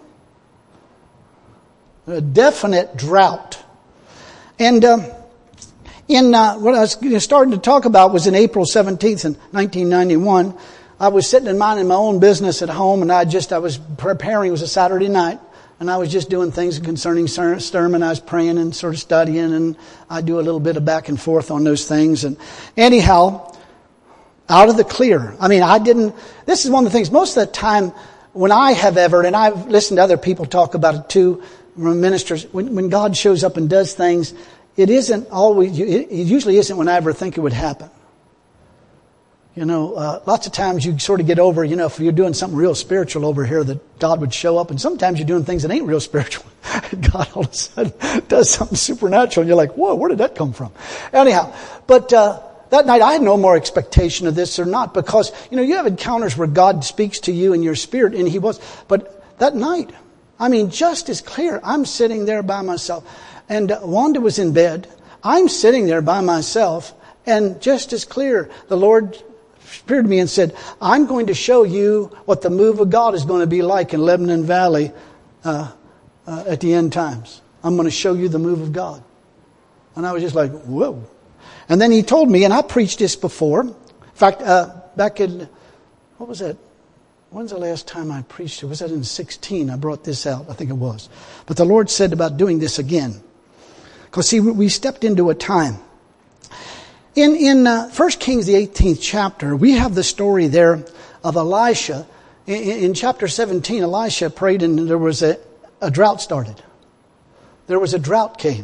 Speaker 1: A definite drought. And um, in uh, what I was starting to talk about was in April seventeenth in nineteen ninety-one. I was sitting and minding my own business at home, and I just I was preparing. It was a Saturday night, and I was just doing things concerning sermon. I was praying and sort of studying, and I do a little bit of back and forth on those things. And anyhow, out of the clear. I mean, I didn't. This is one of the things. Most of the time, when I have ever, and I've listened to other people talk about it too. Ministers, when, when God shows up and does things, it isn't always, it usually isn't when I ever think it would happen. You know, uh, lots of times you sort of get over, you know, if you're doing something real spiritual over here, that God would show up. And sometimes you're doing things that ain't real spiritual. God all of a sudden does something supernatural. And you're like, whoa, where did that come from? Anyhow, but, uh, that night I had no more expectation of this or not, because, you know, you have encounters where God speaks to you in your spirit, and He was, but that night, I mean, just as clear. I'm sitting there by myself. And Wanda was in bed. I'm sitting there by myself. And just as clear, the Lord appeared to me and said, I'm going to show you what the move of God is going to be like in Lebanon Valley uh, uh, at the end times. I'm going to show you the move of God. And I was just like, whoa. And then He told me, and I preached this before. In fact, uh, back in, what was that? When's the last time I preached it? Was that in sixteen? I brought this out. I think it was. But the Lord said about doing this again. Because see, we stepped into a time. In, in uh, First Kings, the eighteenth chapter, we have the story there of Elisha. In, in chapter seventeen, Elisha prayed and there was a, a drought started. There was a drought came.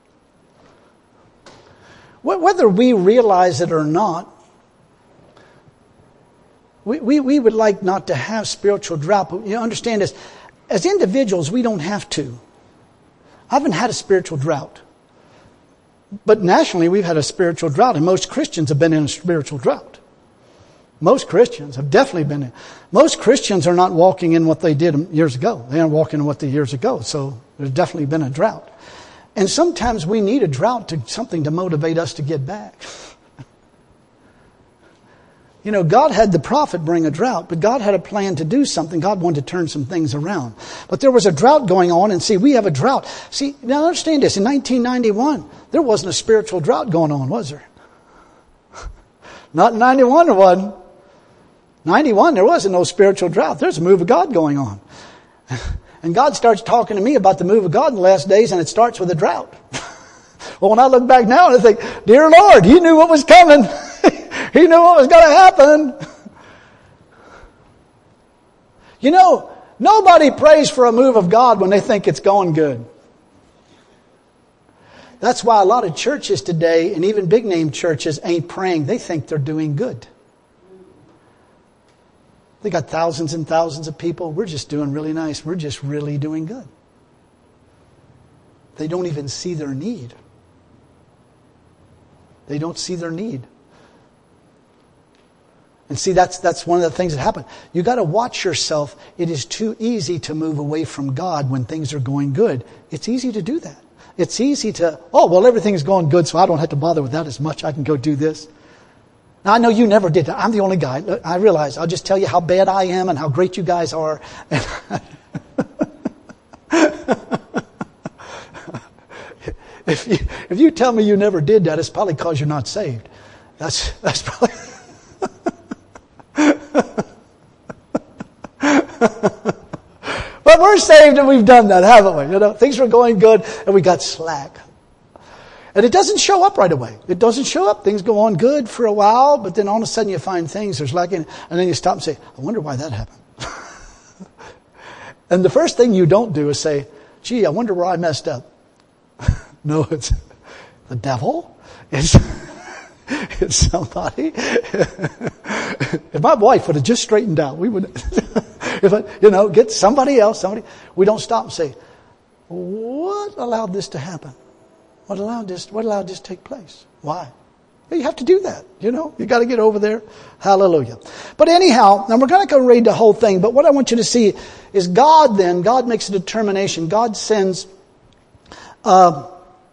Speaker 1: Whether we realize it or not, We, we, we would like not to have spiritual drought, but you understand this. As individuals, we don't have to. I haven't had a spiritual drought. But nationally, we've had a spiritual drought, and most Christians have been in a spiritual drought. Most Christians have definitely been in. Most Christians are not walking in what they did years ago. They aren't walking in what they years ago, so there's definitely been a drought. And sometimes we need a drought to something to motivate us to get back. You know, God had the prophet bring a drought, but God had a plan to do something. God wanted to turn some things around. But there was a drought going on, and see, we have a drought. See, now understand this. In nineteen ninety-one, there wasn't a spiritual drought going on, was there? Not in ninety-one, there wasn't. ninety-one, there wasn't no spiritual drought. There's a move of God going on. And God starts talking to me about the move of God in the last days, and it starts with a drought. Well, when I look back now, I think, dear Lord, He knew what was coming. He knew what was going to happen. You know, nobody prays for a move of God when they think it's going good. That's why a lot of churches today, and even big name churches, ain't praying. They think they're doing good. They got thousands and thousands of people. We're just doing really nice. We're just really doing good. They don't even see their need. They don't see their need. And see, that's that's one of the things that happen. You got to watch yourself. It is too easy to move away from God when things are going good. It's easy to do that. it's easy to, oh, well, everything's going good, so I don't have to bother with that as much. I can go do this. Now, I know you never did that. I'm the only guy. I realize. I'll just tell you how bad I am and how great you guys are. if you if you tell me you never did that, it's probably because you're not saved. That's that's probably. But we're saved and we've done that, haven't we? You know, things were going good and we got slack. And it doesn't show up right away. It doesn't show up. Things go on good for a while, but then all of a sudden you find things there's lacking, and then you stop and say, I wonder why that happened. And the first thing you don't do is say, gee, I wonder where I messed up. No, it's the devil. It's, it's somebody. If my wife would have just straightened out, we would, if I, you know, get somebody else, somebody, we don't stop and say, what allowed this to happen? What allowed this, what allowed this to take place? Why? You have to do that, you know. You got to get over there. Hallelujah. But anyhow, now we're going to go read the whole thing, but what I want you to see is God then, God makes a determination. God sends, uh,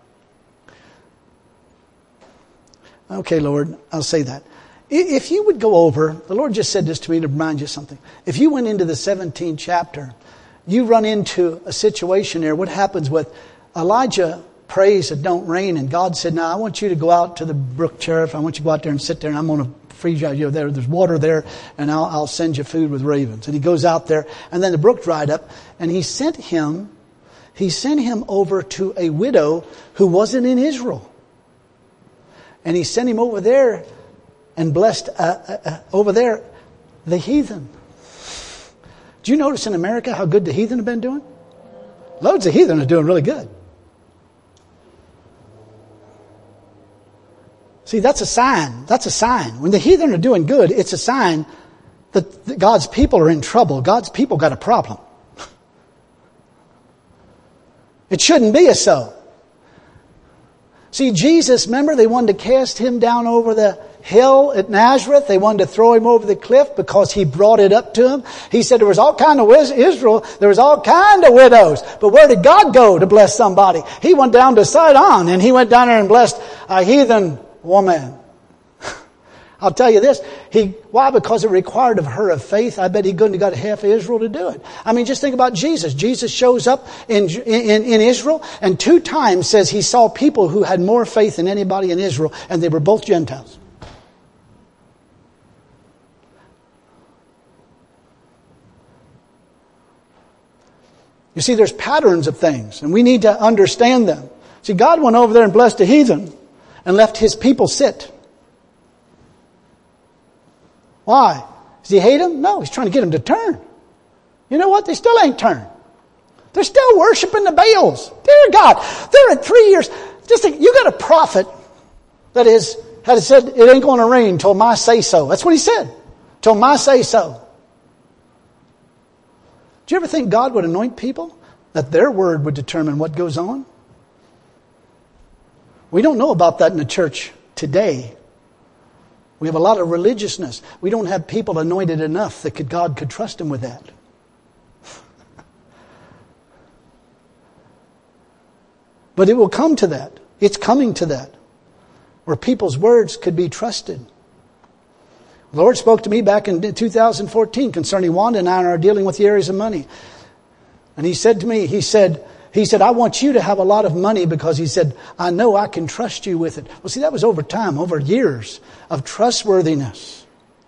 Speaker 1: okay, Lord, I'll say that. If you would go over, the Lord just said this to me to remind you something. If you went into the seventeenth chapter, you run into a situation there. What happens with Elijah prays it don't rain, and God said, now I want you to go out to the brook Cherith. I want you to go out there and sit there, and I'm going to freeze you out. You know, there, there's water there, and I'll, I'll send you food with ravens. And he goes out there, and then the brook dried up, and he sent him, he sent him over to a widow who wasn't in Israel. And he sent him over there and blessed uh, uh, uh, over there the heathen. Do you notice in America how good the heathen have been doing? Loads of heathen are doing really good. See, that's a sign. That's a sign. When the heathen are doing good, it's a sign that God's people are in trouble. God's people got a problem. It shouldn't be a so. See, Jesus, remember, they wanted to cast him down over the hill at Nazareth. They wanted to throw him over the cliff because he brought it up to him. He said there was all kind of Israel, there was all kind of widows. But where did God go to bless somebody? He went down to Sidon, and he went down there and blessed a heathen woman. I'll tell you this. He, why? Because it required of her of faith. I bet he couldn't have got half of Israel to do it. I mean, just think about Jesus. Jesus shows up in, in, in Israel, and two times says he saw people who had more faith than anybody in Israel, and they were both Gentiles. You see, there's patterns of things, and we need to understand them. See, God went over there and blessed the heathen and left his people sit. Why? Does he hate them? No, he's trying to get them to turn. You know what? They still ain't turned. They're still worshiping the Baals. Dear God, they're at three years. Just think, you got a prophet that is, had said it ain't going to rain till my say so. That's what he said. Till my say so. Do you ever think God would anoint people that their word would determine what goes on? We don't know about that in the church today. We have a lot of religiousness. We don't have people anointed enough that could, God could trust them with that. But it will come to that. It's coming to that. Where people's words could be trusted. The Lord spoke to me back in two thousand fourteen concerning Wanda and I and our dealing with the areas of money. And he said to me, he said, He said, I want you to have a lot of money because he said, I know I can trust you with it. Well, see, that was over time, over years of trustworthiness.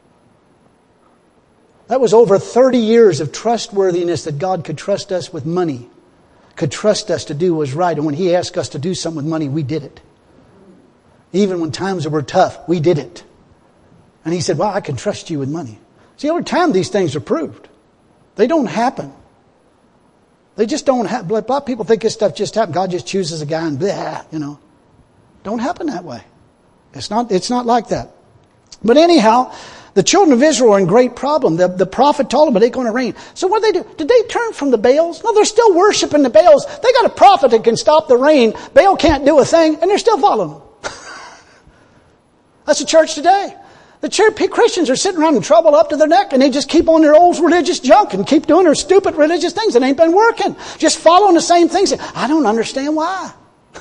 Speaker 1: That was over thirty years of trustworthiness that God could trust us with money, could trust us to do what was right. And when he asked us to do something with money, we did it. Even when times were tough, we did it. And he said, well, I can trust you with money. See, over time, these things are proved. They don't happen. They just don't happen. A lot of people think this stuff just happens. God just chooses a guy and blah, you know. Don't happen that way. It's not, it's not like that. But anyhow, the children of Israel are in great problem. The, the prophet told them it ain't going to rain. So what did they do? Did they turn from the Baals? No, they're still worshiping the Baals. They got a prophet that can stop the rain. Baal can't do a thing, and they're still following them. That's the church today. The church, Christians are sitting around in trouble up to their neck, and they just keep on their old religious junk and keep doing their stupid religious things that ain't been working. Just following the same things. I don't understand why.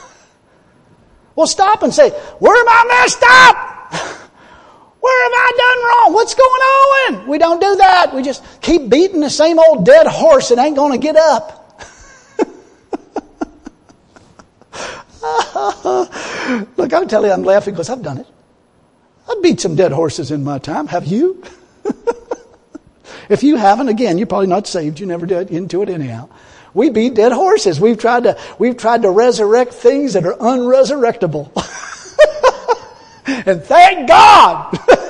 Speaker 1: We'll stop and say, where am I messed up? Where have I done wrong? What's going on? We don't do that. We just keep beating the same old dead horse that ain't going to get up. Look, I'm telling you, I'm laughing because I've done it. I've beat some dead horses in my time. Have you? If you haven't, again, you're probably not saved. You never did into it anyhow. We beat dead horses. We've tried to, we've tried to resurrect things that are unresurrectable. And thank God!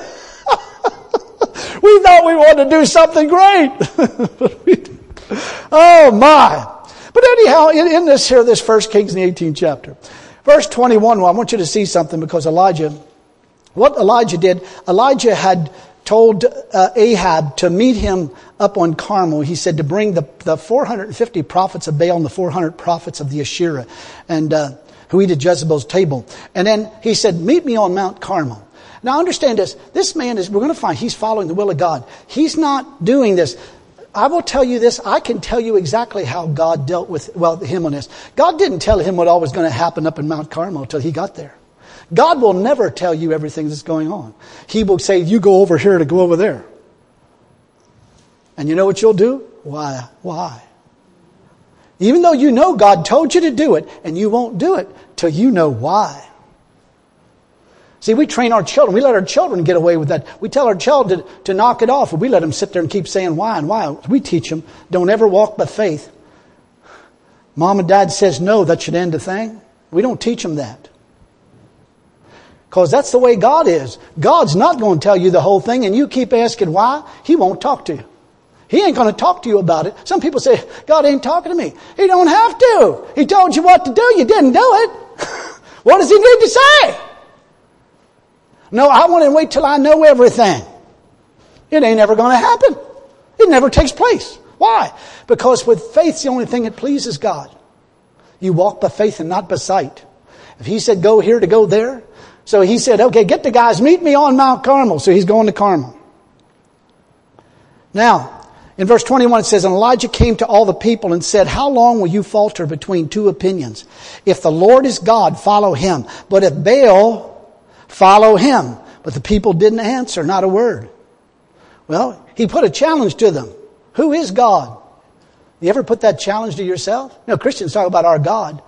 Speaker 1: We thought we wanted to do something great. But we didn't. Oh my. But anyhow, in, in this here, this First Kings in the eighteenth chapter. Verse twenty-one, well, I want you to see something because Elijah, what Elijah did, Elijah had told uh, Ahab to meet him up on Carmel. He said to bring the, the four hundred fifty prophets of Baal and the four hundred prophets of the Asherah, and uh, who eat at Jezebel's table. And then he said, meet me on Mount Carmel. Now understand this. This man is, we're going to find he's following the will of God. He's not doing this. I will tell you this. I can tell you exactly how God dealt with, well, him on this. God didn't tell him what all was going to happen up in Mount Carmel until he got there. God will never tell you everything that's going on. He will say, you go over here to go over there. And you know what you'll do? Why? Why? Even though you know God told you to do it, and you won't do it till you know why. See, we train our children. We let our children get away with that. We tell our child to, to knock it off, and we let them sit there and keep saying why and why. We teach them, don't ever walk by faith. Mom and dad says no, that should end the thing. We don't teach them that. Because that's the way God is. God's not going to tell you the whole thing, and you keep asking why, He won't talk to you. He ain't going to talk to you about it. Some people say, God ain't talking to me. He don't have to. He told you what to do. You didn't do it. What does He need to say? No, I want to wait till I know everything. It ain't ever going to happen. It never takes place. Why? Because with faith, the only thing that pleases God. You walk by faith and not by sight. If He said go here to go there. So He said, okay, get the guys, meet me on Mount Carmel. So He's going to Carmel. Now, in verse twenty-one it says, and Elijah came to all the people and said, how long will you falter between two opinions? If the Lord is God, follow Him. But if Baal, follow him. But the people didn't answer, not a word. Well, He put a challenge to them. Who is God? You ever put that challenge to yourself? No, Christians talk about our God.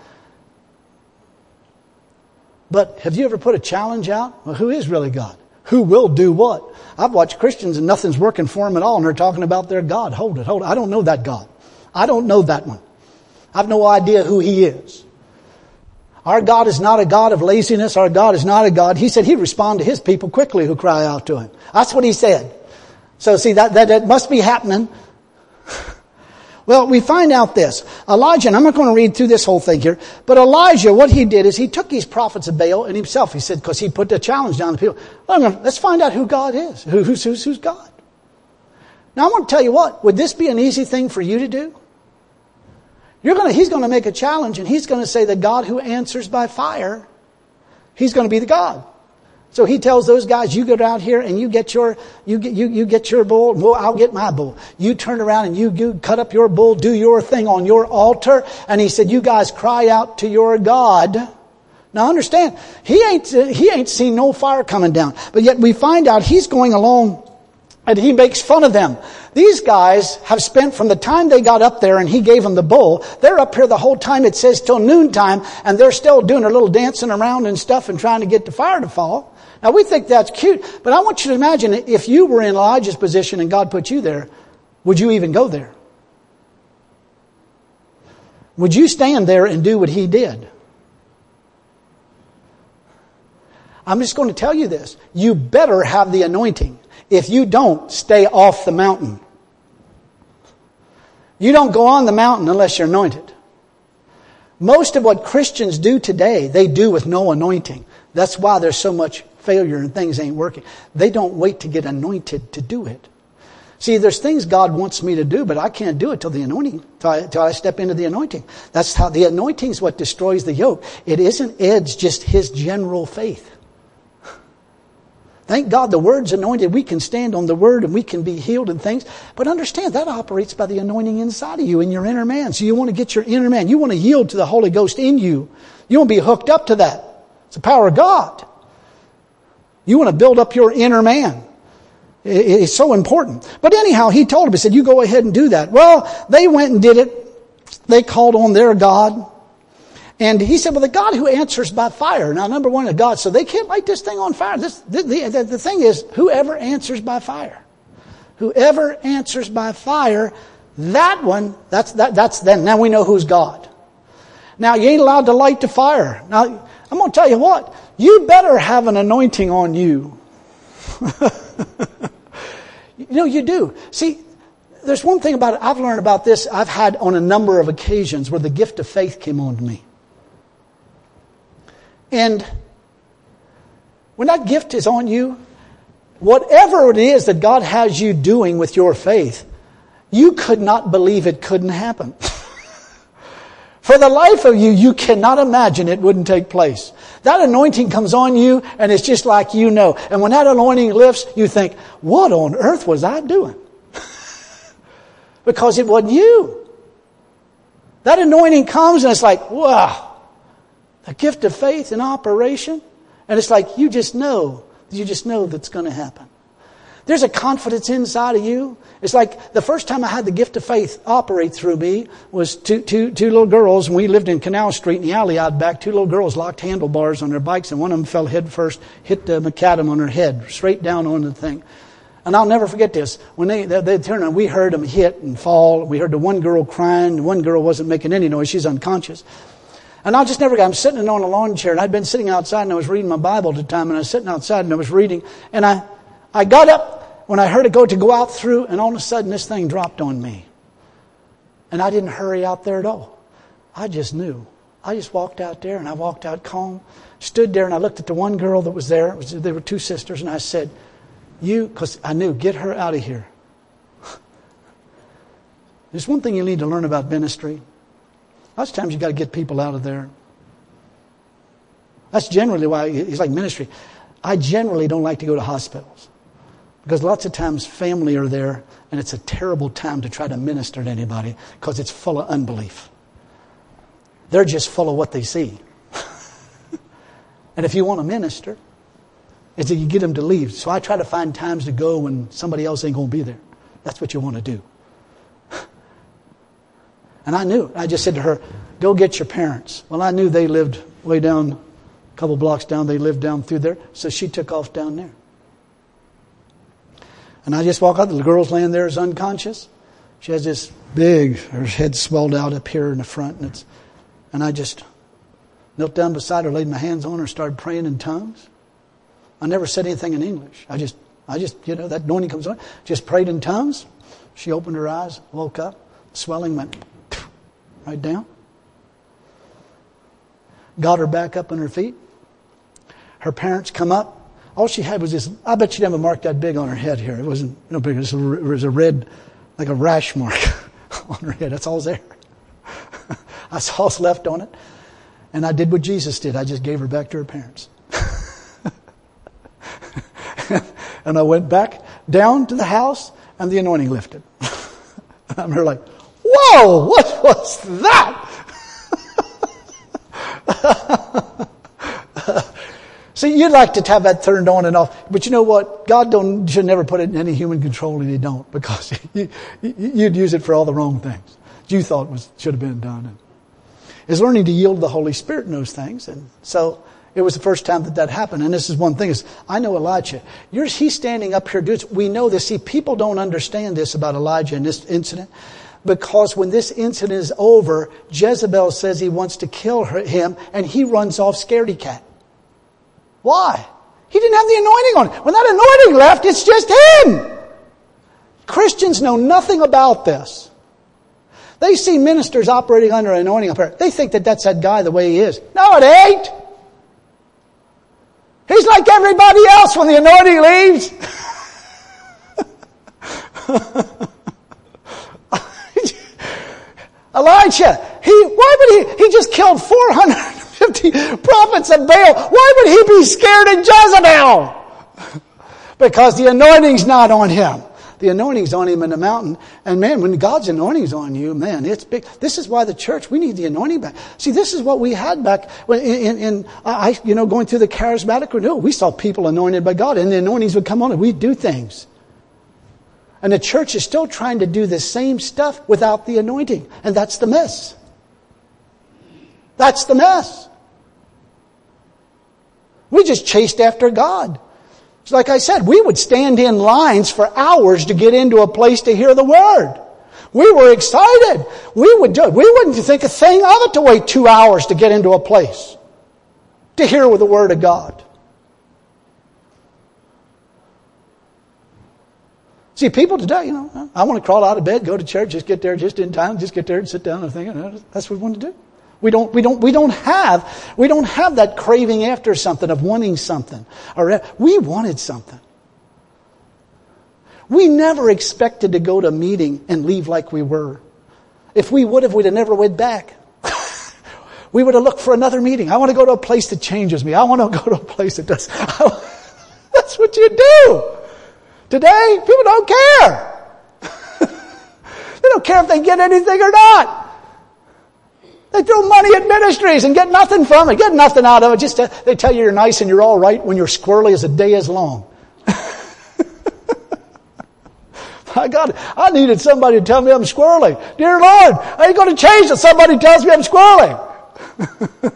Speaker 1: But have you ever put a challenge out? Well, who is really God? Who will do what? I've watched Christians and nothing's working for them at all, and they're talking about their God. Hold it, hold it. I don't know that God. I don't know that one. I have no idea who He is. Our God is not a God of laziness. Our God is not a God. He said He'd respond to His people quickly who cry out to Him. That's what He said. So see, that, that, that must be happening. Well, we find out this. Elijah, and I'm not going to read through this whole thing here, but Elijah, what he did is he took these prophets of Baal and himself, he said, because he put the challenge down to people. Let's find out who God is. Who, who's, who's, who's God? Now I want to tell you what, would this be an easy thing for you to do? You're going to, he's going to make a challenge, and he's going to say the God who answers by fire, He's going to be the God. So he tells those guys, you go down here and you get your, you get, you, you get your bull, well, I'll get my bull. You turn around and you, you cut up your bull, do your thing on your altar. And he said, you guys cry out to your God. Now understand, he ain't, he ain't seen no fire coming down. But yet we find out he's going along and he makes fun of them. These guys have spent from the time they got up there and he gave them the bull, they're up here the whole time, it says till noontime, and they're still doing their little dancing around and stuff and trying to get the fire to fall. Now we think that's cute, but I want you to imagine if you were in Elijah's position and God put you there, would you even go there? Would you stand there and do what he did? I'm just going to tell you this. You better have the anointing. If you don't, stay off the mountain. You don't go on the mountain unless you're anointed. Most of what Christians do today, they do with no anointing. That's why there's so much failure and things ain't working. They don't wait to get anointed to do it. See, there's things God wants me to do, but I can't do it till the anointing, till I, till I step into the anointing. That's how the anointing is what destroys the yoke. It isn't Ed's just his general faith. Thank God the Word's anointed. We can stand on the Word and we can be healed and things. But understand, that operates by the anointing inside of you in your inner man. So you want to get your inner man. You want to yield to the Holy Ghost in you. You want to be hooked up to that. It's the power of God. You want to build up your inner man. It's so important. But anyhow, he told him, he said, you go ahead and do that. Well, they went and did it. They called on their God. And he said, well, the God who answers by fire. Now, number one, a God, so they can't light this thing on fire. This, the, the, the thing is, whoever answers by fire. Whoever answers by fire, that one, that's, that, that's them. Now we know who's God. Now, you ain't allowed to light the fire. Now, I'm going to tell you what. You better have an anointing on you. You know, you do. See, there's one thing about it. I've learned about this. I've had on a number of occasions where the gift of faith came on to me. And when that gift is on you, whatever it is that God has you doing with your faith, you could not believe it couldn't happen. For the life of you, you cannot imagine it wouldn't take place. That anointing comes on you, and it's just like you know. And when that anointing lifts, you think, what on earth was I doing? Because it wasn't you. That anointing comes, and it's like, wow, the gift of faith in operation. And it's like, you just know, you just know that's going to happen. There's a confidence inside of you. It's like the first time I had the gift of faith operate through me was two, two, two little girls, and we lived in Canal Street in the alley out back. Two little girls locked handlebars on their bikes, and one of them fell head first, hit the macadam on her head, straight down on the thing. And I'll never forget this. When they, they, they turned on, we heard them hit and fall. We heard the one girl crying. The one girl wasn't making any noise. She's unconscious. And I'll just never forget. I'm sitting on a lawn chair, and I'd been sitting outside, and I was reading my Bible at the time, and I was sitting outside, and I was reading, and I, I got up when I heard it go to go out through, and all of a sudden this thing dropped on me. And I didn't hurry out there at all. I just knew. I just walked out there, and I walked out calm, stood there, and I looked at the one girl that was there. It was, they were two sisters, and I said, you, because I knew, get her out of here. There's one thing you need to learn about ministry. Lots of times you've got to get people out of there. That's generally why it's like ministry. I generally don't like to go to hospitals. Because lots of times family are there, and it's a terrible time to try to minister to anybody because it's full of unbelief. They're just full of what they see. And if you want to minister, it's that you get them to leave. So I try to find times to go when somebody else ain't going to be there. That's what you want to do. And I knew. I just said to her, go get your parents. Well, I knew they lived way down, a couple blocks down. They lived down through there. So she took off down there. And I just walk out. The girl's laying there is unconscious. She has this big, her head swelled out up here in the front. And, it's, and I just knelt down beside her, laid my hands on her, started praying in tongues. I never said anything in English. I just, I just, you know, that anointing comes on. Just prayed in tongues. She opened her eyes, woke up. Swelling went right down. Got her back up on her feet. Her parents come up. All she had was this, I bet she'd have a mark that big on her head here. It wasn't no big. It was a, it was a red, like a rash mark on her head. That's all there. That's all's left on it. And I did what Jesus did. I just gave her back to her parents. And I went back down to the house, and the anointing lifted. I'm here like, whoa, what was that? See, you'd like to have that turned on and off, but you know what? God don't should never put it in any human control, and He don't, because you, you'd use it for all the wrong things you thought was should have been done. And is learning to yield to the Holy Spirit in those things, and so it was the first time that that happened. And this is one thing: is I know Elijah. You're, he's standing up here, dudes. We know this. See, people don't understand this about Elijah in this incident. Because when this incident is over, Jezebel says he wants to kill her, him, and he runs off scaredy cat. Why? He didn't have the anointing on him. When that anointing left, it's just him. Christians know nothing about this. They see ministers operating under anointing up here. They think that that's that guy the way he is. No, it ain't. He's like everybody else when the anointing leaves. Elijah, he, why would he, he just killed four hundred fifty prophets of Baal. Why would he be scared of Jezebel? Because the anointing's not on him. The anointing's on him in the mountain. And man, when God's anointing's on you, man, it's big. This is why the church, we need the anointing back. See, this is what we had back when in, in, in I, you know, going through the charismatic renewal. We saw people anointed by God, and the anointings would come on and we'd do things. And the church is still trying to do the same stuff without the anointing. And that's the mess. That's the mess. We just chased after God. So like I said, we would stand in lines for hours to get into a place to hear the Word. We were excited. We would do it. We wouldn't think a thing of it to wait two hours to get into a place to hear the Word of God. See, people today, you know, I want to crawl out of bed, go to church, just get there just in time, just get there and sit down and think, that's what we want to do. We don't, we don't, we don't have, we don't have that craving after something, of wanting something. Or we wanted something. We never expected to go to a meeting and leave like we were. If we would have, we'd have never went back. We would have looked for another meeting. I want to go to a place that changes me. I want to go to a place that does. That's what you do. Today, people don't care. They don't care if they get anything or not. They throw money at ministries and get nothing from it, get nothing out of it. Just to, they tell you you're nice and you're all right when you're squirrely as a day is long. My God, I needed somebody to tell me I'm squirrely. Dear Lord, I ain't going to change if somebody tells me I'm squirrely.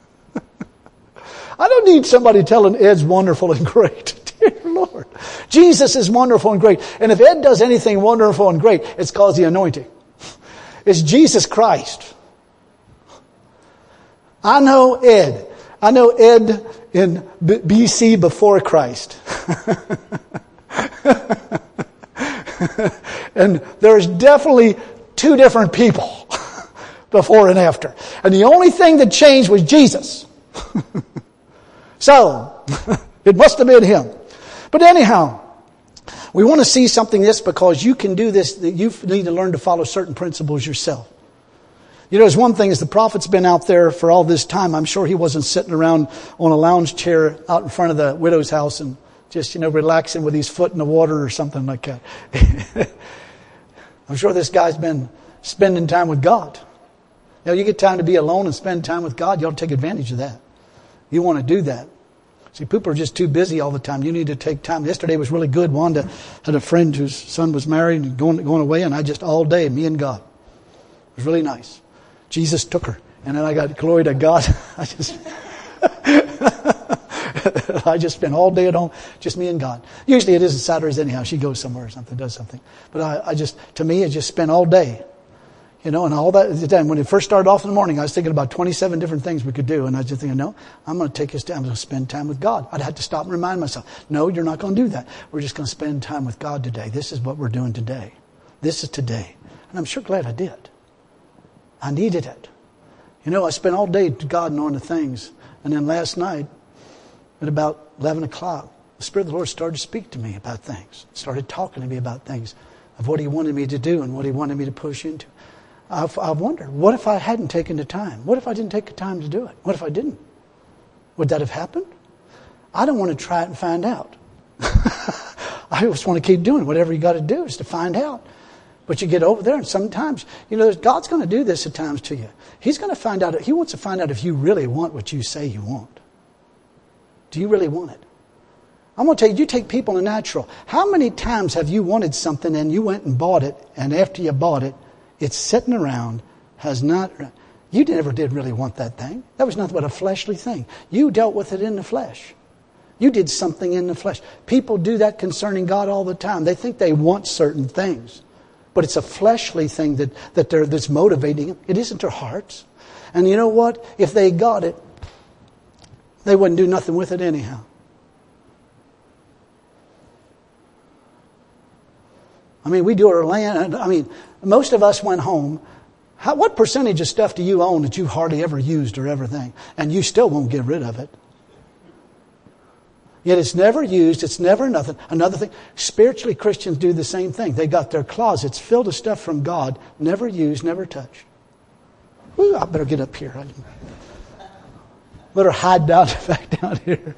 Speaker 1: I don't need somebody telling Ed's wonderful and great. Dear Lord, Jesus is wonderful and great. And if Ed does anything wonderful and great, it's cause the anointing. It's Jesus Christ. I know Ed. I know Ed in B C before Christ. And there's definitely two different people before and after. And the only thing that changed was Jesus. So, it must have been him. But anyhow, we want to see something this because you can do this. You need to learn to follow certain principles yourself. You know, there's one thing is the prophet's been out there for all this time. I'm sure he wasn't sitting around on a lounge chair out in front of the widow's house and just, you know, relaxing with his foot in the water or something like that. I'm sure this guy's been spending time with God. You know, you get time to be alone and spend time with God, you ought to take advantage of that. You want to do that. See, people are just too busy all the time. You need to take time. Yesterday was really good. Wanda had a friend whose son was married and going, going away, and I just all day, me and God. It was really nice. Jesus took her. And then I got glory to God. I just I just spent all day at home, just me and God. Usually it isn't Saturdays anyhow. She goes somewhere or something, does something. But I, I just, to me, I just spent all day. You know, and all that, when it first started off in the morning, I was thinking about twenty-seven different things we could do. And I was just thinking, no, I'm going to take this time. I'm going to spend time with God. I'd have to stop and remind myself, no, you're not going to do that. We're just going to spend time with God today. This is what we're doing today. This is today. And I'm sure glad I did. I needed it. You know, I spent all day to God knowing the things. And then last night, at about eleven o'clock, the Spirit of the Lord started to speak to me about things. Started talking to me about things of what He wanted me to do and what He wanted me to push into. I've, I've wondered, what if I hadn't taken the time? What if I didn't take the time to do it? What if I didn't? Would that have happened? I don't want to try it and find out. I just want to keep doing whatever you got to do is to find out. But you get over there and sometimes, you know, God's going to do this at times to you. He's going to find out, He wants to find out if you really want what you say you want. Do you really want it? I'm going to tell you, you take people in the natural. How many times have you wanted something and you went and bought it, and after you bought it, it's sitting around, has not, you never did really want that thing. That was nothing but a fleshly thing. You dealt with it in the flesh. You did something in the flesh. People do that concerning God all the time. They think they want certain things. But it's a fleshly thing that, that they're, that's motivating them. It isn't their hearts. And you know what? If they got it, they wouldn't do nothing with it anyhow. I mean, we do our land. I mean, most of us went home. How, what percentage of stuff do you own that you hardly ever used or everything, and you still won't get rid of it? Yet it's never used. It's never nothing. Another thing, spiritually Christians do the same thing. They got their closets filled with stuff from God, never used, never touched. Ooh, I better get up here. I better hide down back down here.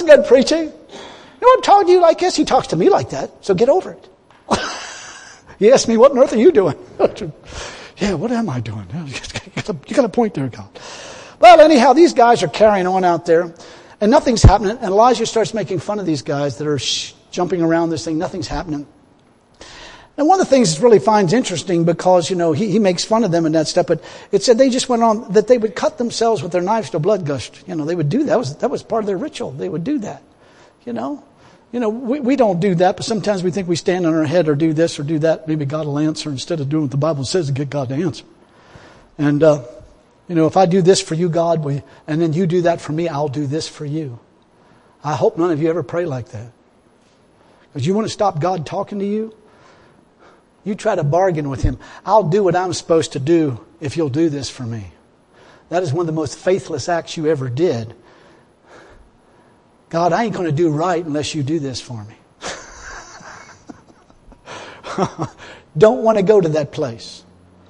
Speaker 1: good preaching. You know I'm talking to you like this? He talks to me like that, so get over it. He asked me, what on earth are you doing? Yeah, what am I doing? You got a point there, God. Well, anyhow, these guys are carrying on out there, and nothing's happening. And Elijah starts making fun of these guys that are sh- jumping around this thing. Nothing's happening. And one of the things that really finds interesting, because, you know, he, he makes fun of them and that stuff, but it said they just went on, that they would cut themselves with their knives till blood gushed. You know, they would do that. That was, that was part of their ritual. They would do that, you know. You know, we, we don't do that, but sometimes we think we stand on our head or do this or do that. Maybe God will answer instead of doing what the Bible says to get God to answer. And, uh, you know, if I do this for you, God, we, and then you do that for me, I'll do this for you. I hope none of you ever pray like that. Because you want to stop God talking to you? You try to bargain with Him. I'll do what I'm supposed to do if you'll do this for me. That is one of the most faithless acts you ever did. God, I ain't going to do right unless you do this for me. Don't want to go to that place.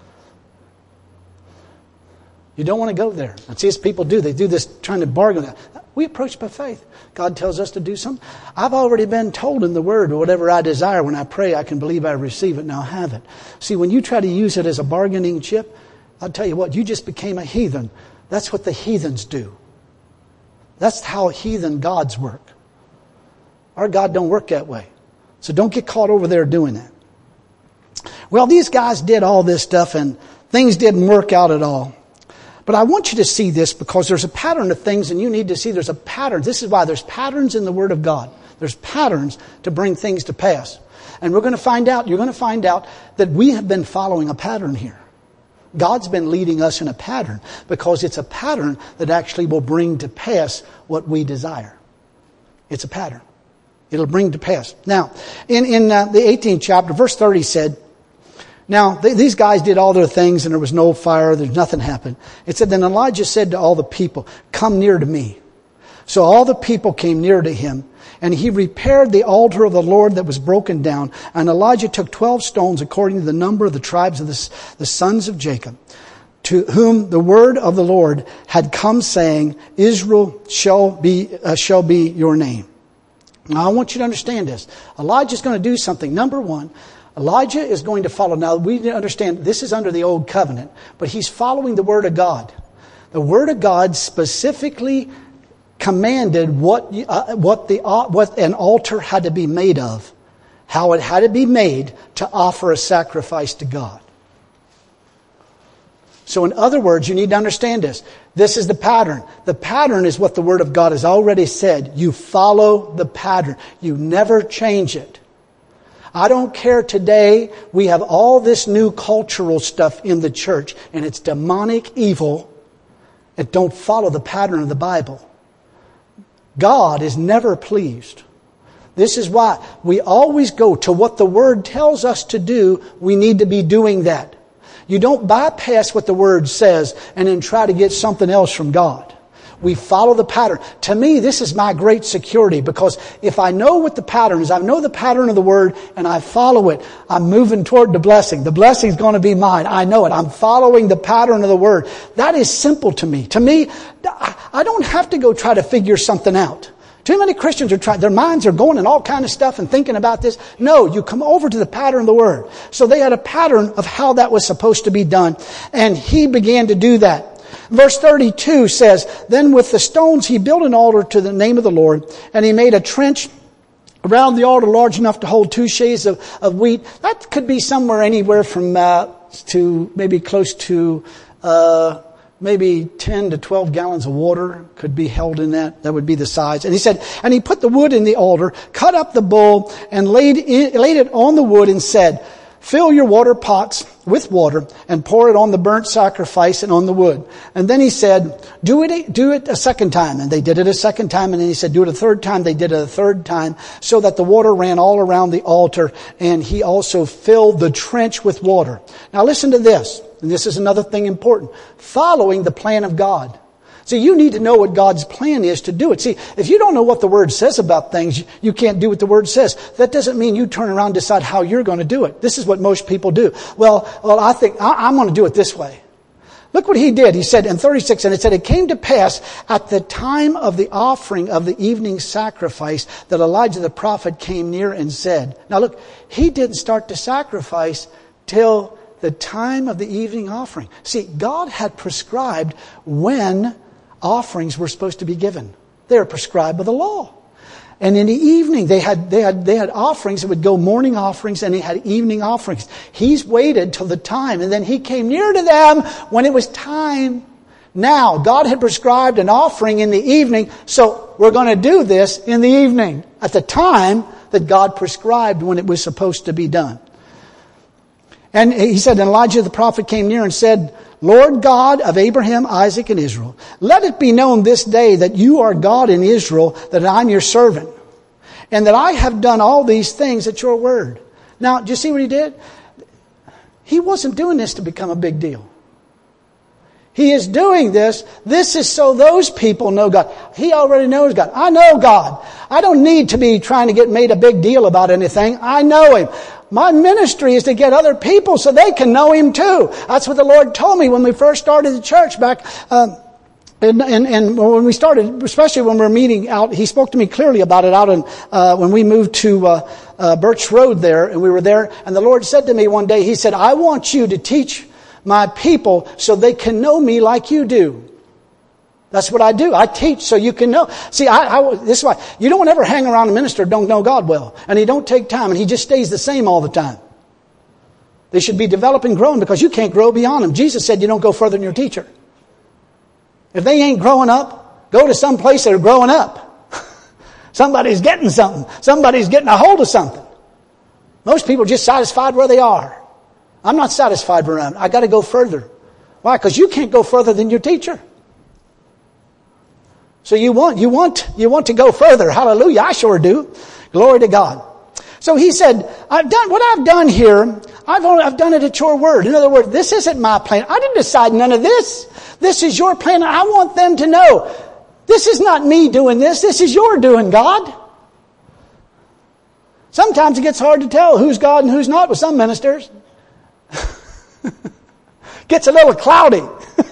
Speaker 1: You don't want to go there. And see, as people do, they do this trying to bargain. We approach by faith. God tells us to do something. I've already been told in the Word, whatever I desire, when I pray, I can believe I receive it and I'll have it. See, when you try to use it as a bargaining chip, I'll tell you what, you just became a heathen. That's what the heathens do. That's how heathen gods work. Our God don't work that way. So don't get caught over there doing that. Well, these guys did all this stuff and things didn't work out at all. But I want you to see this because there's a pattern of things and you need to see there's a pattern. This is why there's patterns in the Word of God. There's patterns to bring things to pass. And we're going to find out, you're going to find out that we have been following a pattern here. God's been leading us in a pattern because it's a pattern that actually will bring to pass what we desire. It's a pattern. It'll bring to pass. Now, in, in uh, the eighteenth chapter, verse thirty said, now th- these guys did all their things and there was no fire, there's nothing happened. It said, then Elijah said to all the people, come near to me. So all the people came near to him. And he repaired the altar of the Lord that was broken down. And Elijah took twelve stones according to the number of the tribes of the, the sons of Jacob, to whom the word of the Lord had come, saying, Israel shall be uh, shall be your name. Now I want you to understand this. Elijah's going to do something. Number one, Elijah is going to follow. Now we need to understand this is under the old covenant, but he's following the word of God. The word of God specifically commanded what uh, what the uh, what an altar had to be made of, how it had to be made to offer a sacrifice to God. So in other words, you need to understand this. This is the pattern. The pattern is what the Word of God has already said. You follow the pattern. You never change it. I don't care today. We have all this new cultural stuff in the church, and it's demonic evil. It don't follow the pattern of the Bible. God is never pleased. This is why we always go to what the Word tells us to do. We need to be doing that. You don't bypass what the Word says and then try to get something else from God. We follow the pattern. To me, this is my great security, because if I know what the pattern is, I know the pattern of the Word and I follow it, I'm moving toward the blessing. The blessing is going to be mine. I know it. I'm following the pattern of the Word. That is simple to me. To me, I don't have to go try to figure something out. Too many Christians are trying, their minds are going in all kind of stuff and thinking about this. No, you come over to the pattern of the Word. So they had a pattern of how that was supposed to be done. And he began to do that. Verse thirty-two says, then with the stones he built an altar to the name of the Lord, and he made a trench around the altar large enough to hold two shades of, of wheat. That could be somewhere anywhere from uh, to maybe close to uh maybe ten to twelve gallons of water could be held in that. That would be the size. And he said, and he put the wood in the altar, cut up the bull, and laid it, laid it on the wood, and said, fill your water pots with water and pour it on the burnt sacrifice and on the wood. And then he said, do it, do it a second time. And they did it a second time. And then he said, do it a third time. They did it a third time, so that the water ran all around the altar. And he also filled the trench with water. Now listen to this. And this is another thing important. Following the plan of God. See, you need to know what God's plan is to do it. See, if you don't know what the Word says about things, you can't do what the Word says. That doesn't mean you turn around and decide how you're going to do it. This is what most people do. Well, well, I think I, I'm going to do it this way. Look what he did. He said in thirty-six, and it said, it came to pass at the time of the offering of the evening sacrifice that Elijah the prophet came near and said. Now look, he didn't start to sacrifice till the time of the evening offering. See, God had prescribed when offerings were supposed to be given. They were prescribed by the law. And in the evening, they had, they had, they had offerings that would go morning offerings and they had evening offerings. He's waited till the time and then he came near to them when it was time. Now, God had prescribed an offering in the evening, so we're going to do this in the evening at the time that God prescribed when it was supposed to be done. And he said, and Elijah the prophet came near and said, Lord God of Abraham, Isaac, and Israel, let it be known this day that you are God in Israel, that I'm your servant, and that I have done all these things at your word. Now, do you see what he did? He wasn't doing this to become a big deal. He is doing this. This is so those people know God. He already knows God. I know God. I don't need to be trying to get made a big deal about anything. I know Him. My ministry is to get other people so they can know Him too. That's what the Lord told me when we first started the church back, um, and, and, and when we started, especially when we were meeting out, He spoke to me clearly about it out in, uh, when we moved to, uh, uh, Birch Road there, and we were there, and the Lord said to me one day, He said, I want you to teach my people so they can know me like you do. That's what I do. I teach so you can know. See, I, I, this is why you don't ever hang around a minister who don't know God well. And he don't take time and he just stays the same all the time. They should be developing, growing, because you can't grow beyond them. Jesus said you don't go further than your teacher. If they ain't growing up, go to some place that are growing up. Somebody's getting something. Somebody's getting a hold of something. Most people are just satisfied where they are. I'm not satisfied where I'm. I got to go further. Why? Because you can't go further than your teacher. So you want, you want, you want to go further. Hallelujah. I sure do. Glory to God. So he said, I've done what I've done here. I've only, I've done it at your word. In other words, this isn't my plan. I didn't decide none of this. This is your plan. I want them to know this is not me doing this. This is your doing, God. Sometimes it gets hard to tell who's God and who's not with some ministers. Gets a little cloudy.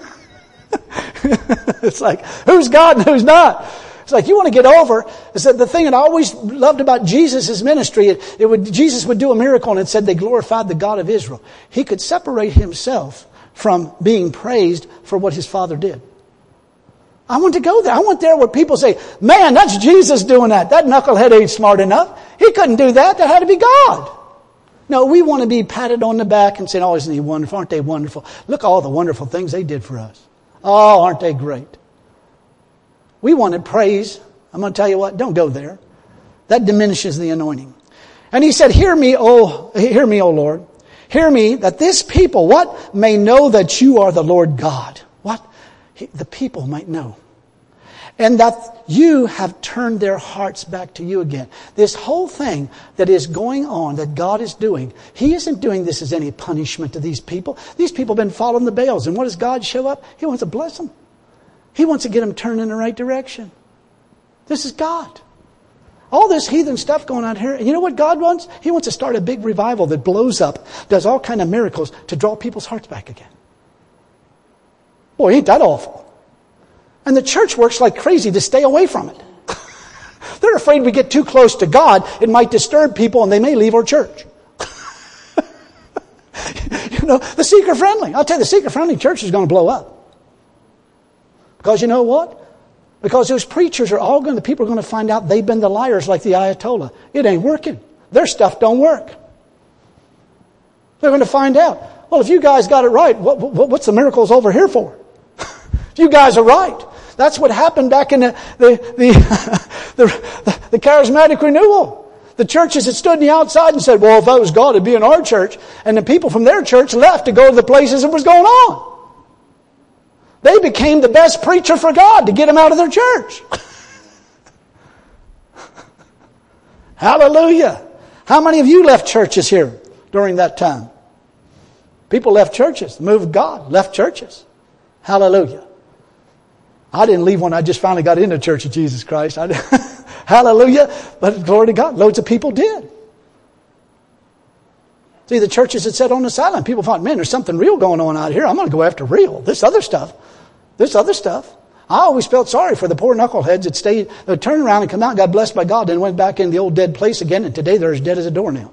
Speaker 1: It's like, who's God and who's not? It's like, you want to get over. It's that the thing that I always loved about Jesus' ministry, it, it would, Jesus would do a miracle and it said they glorified the God of Israel. He could separate himself from being praised for what his Father did. I want to go there. I want there where people say, man, that's Jesus doing that. That knucklehead ain't smart enough. He couldn't do that. That had to be God. No, we want to be patted on the back and say, oh, isn't he wonderful? Aren't they wonderful? Look at all the wonderful things they did for us. Oh, aren't they great? We wanted praise. I'm going to tell you what, don't go there. That diminishes the anointing. And he said, hear me, O, hear me, O Lord. Hear me, that this people, what? May know that you are the Lord God. What? The people might know. And that you have turned their hearts back to you again. This whole thing that is going on, that God is doing, He isn't doing this as any punishment to these people. These people have been following the Baals. And what does God show up? He wants to bless them. He wants to get them turned in the right direction. This is God. All this heathen stuff going on here. And you know what God wants? He wants to start a big revival that blows up, does all kind of miracles to draw people's hearts back again. Boy, ain't that awful. And the church works like crazy to stay away from it. They're afraid we get too close to God. It might disturb people and they may leave our church. You know, the seeker-friendly. I'll tell you, the seeker-friendly church is going to blow up. Because you know what? Because those preachers are all going to, the people are going to find out they've been the liars like the Ayatollah. It ain't working. Their stuff don't work. They're going to find out. Well, if you guys got it right, what, what, what's the miracles over here for? If you guys are right. That's what happened back in the the the, the, the charismatic renewal. The churches that stood on the outside and said, well, if that was God, it'd be in our church. And the people from their church left to go to the places that was going on. They became the best preacher for God to get them out of their church. Hallelujah. How many of you left churches here during that time? People left churches. The move of God left churches. Hallelujah. I didn't leave when I just finally got into the Church of Jesus Christ. I, hallelujah. But glory to God, loads of people did. See, the churches that sat on the sideline, people thought, man, there's something real going on out here. I'm going to go after real. This other stuff. This other stuff. I always felt sorry for the poor knuckleheads that stayed, that turned around and come out and got blessed by God, then went back in the old dead place again, and today they're as dead as a doornail.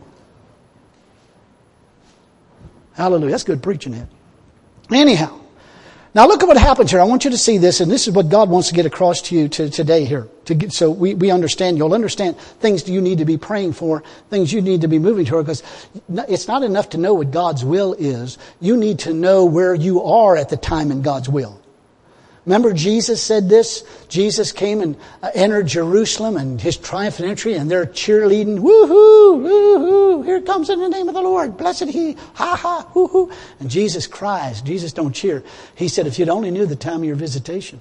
Speaker 1: Hallelujah. That's good preaching, Ed. Anyhow. Now look at what happens here. I want you to see this, and this is what God wants to get across to you to, today here. To get, so we, we understand, you'll understand things you need to be praying for, things you need to be moving toward, because it's not enough to know what God's will is. You need to know where you are at the time in God's will. Remember Jesus said this? Jesus came and uh, entered Jerusalem and his triumphant entry, and they're cheerleading, woo-hoo, woo-hoo, here comes in the name of the Lord, blessed he, ha-ha, hoo-hoo. And Jesus cries. Jesus don't cheer. He said, if you'd only knew the time of your visitation.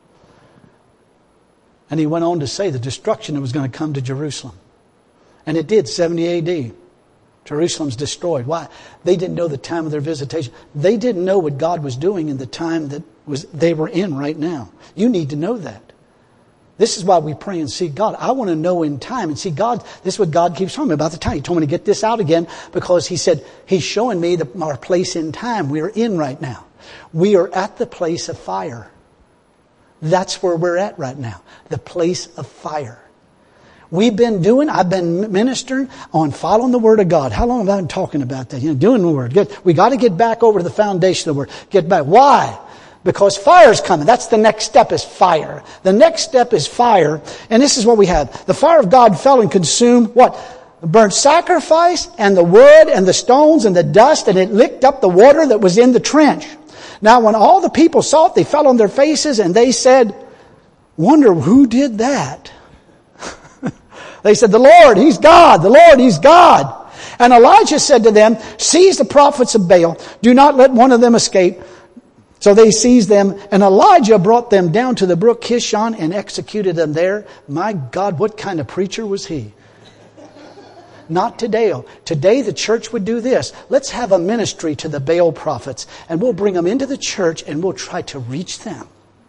Speaker 1: And he went on to say the destruction that was going to come to Jerusalem. And it did, seventy A D. Jerusalem's destroyed. Why? They didn't know the time of their visitation. They didn't know what God was doing in the time that was they were in right now. You need to know that. This is why we pray and seek God. I want to know in time and see God. This is what God keeps telling me about the time. He told me to get this out again because he said he's showing me the, our place in time. We are in right now. We are at the place of fire. That's where we're at right now. The place of fire. We've been doing, I've been ministering on following the Word of God. How long have I been talking about that? You know, doing the Word. Get, we got to get back over to the foundation of the Word. Get back. Why? Because fire's coming. That's the next step is fire. The next step is fire. And this is what we have. The fire of God fell and consumed what? The burnt sacrifice and the wood and the stones and the dust, and it licked up the water that was in the trench. Now when all the people saw it, they fell on their faces and they said, wonder who did that? They said, the Lord, He's God. The Lord, He's God. And Elijah said to them, seize the prophets of Baal. Do not let one of them escape. So they seized them, and Elijah brought them down to the brook Kishon and executed them there. My God, what kind of preacher was he? Not today. Today the church would do this. Let's have a ministry to the Baal prophets, and we'll bring them into the church and we'll try to reach them.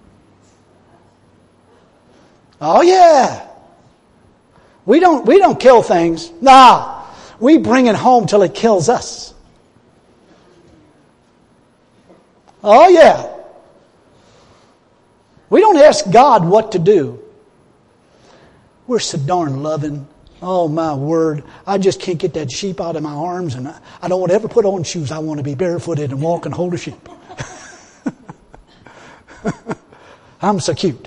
Speaker 1: Oh yeah. We don't, we don't kill things. Nah. We bring it home till it kills us. Oh yeah. We don't ask God what to do. We're so darn loving. Oh my word. I just can't get that sheep out of my arms, and I, I don't want to ever put on shoes. I want to be barefooted and walk and hold a sheep. I'm so cute.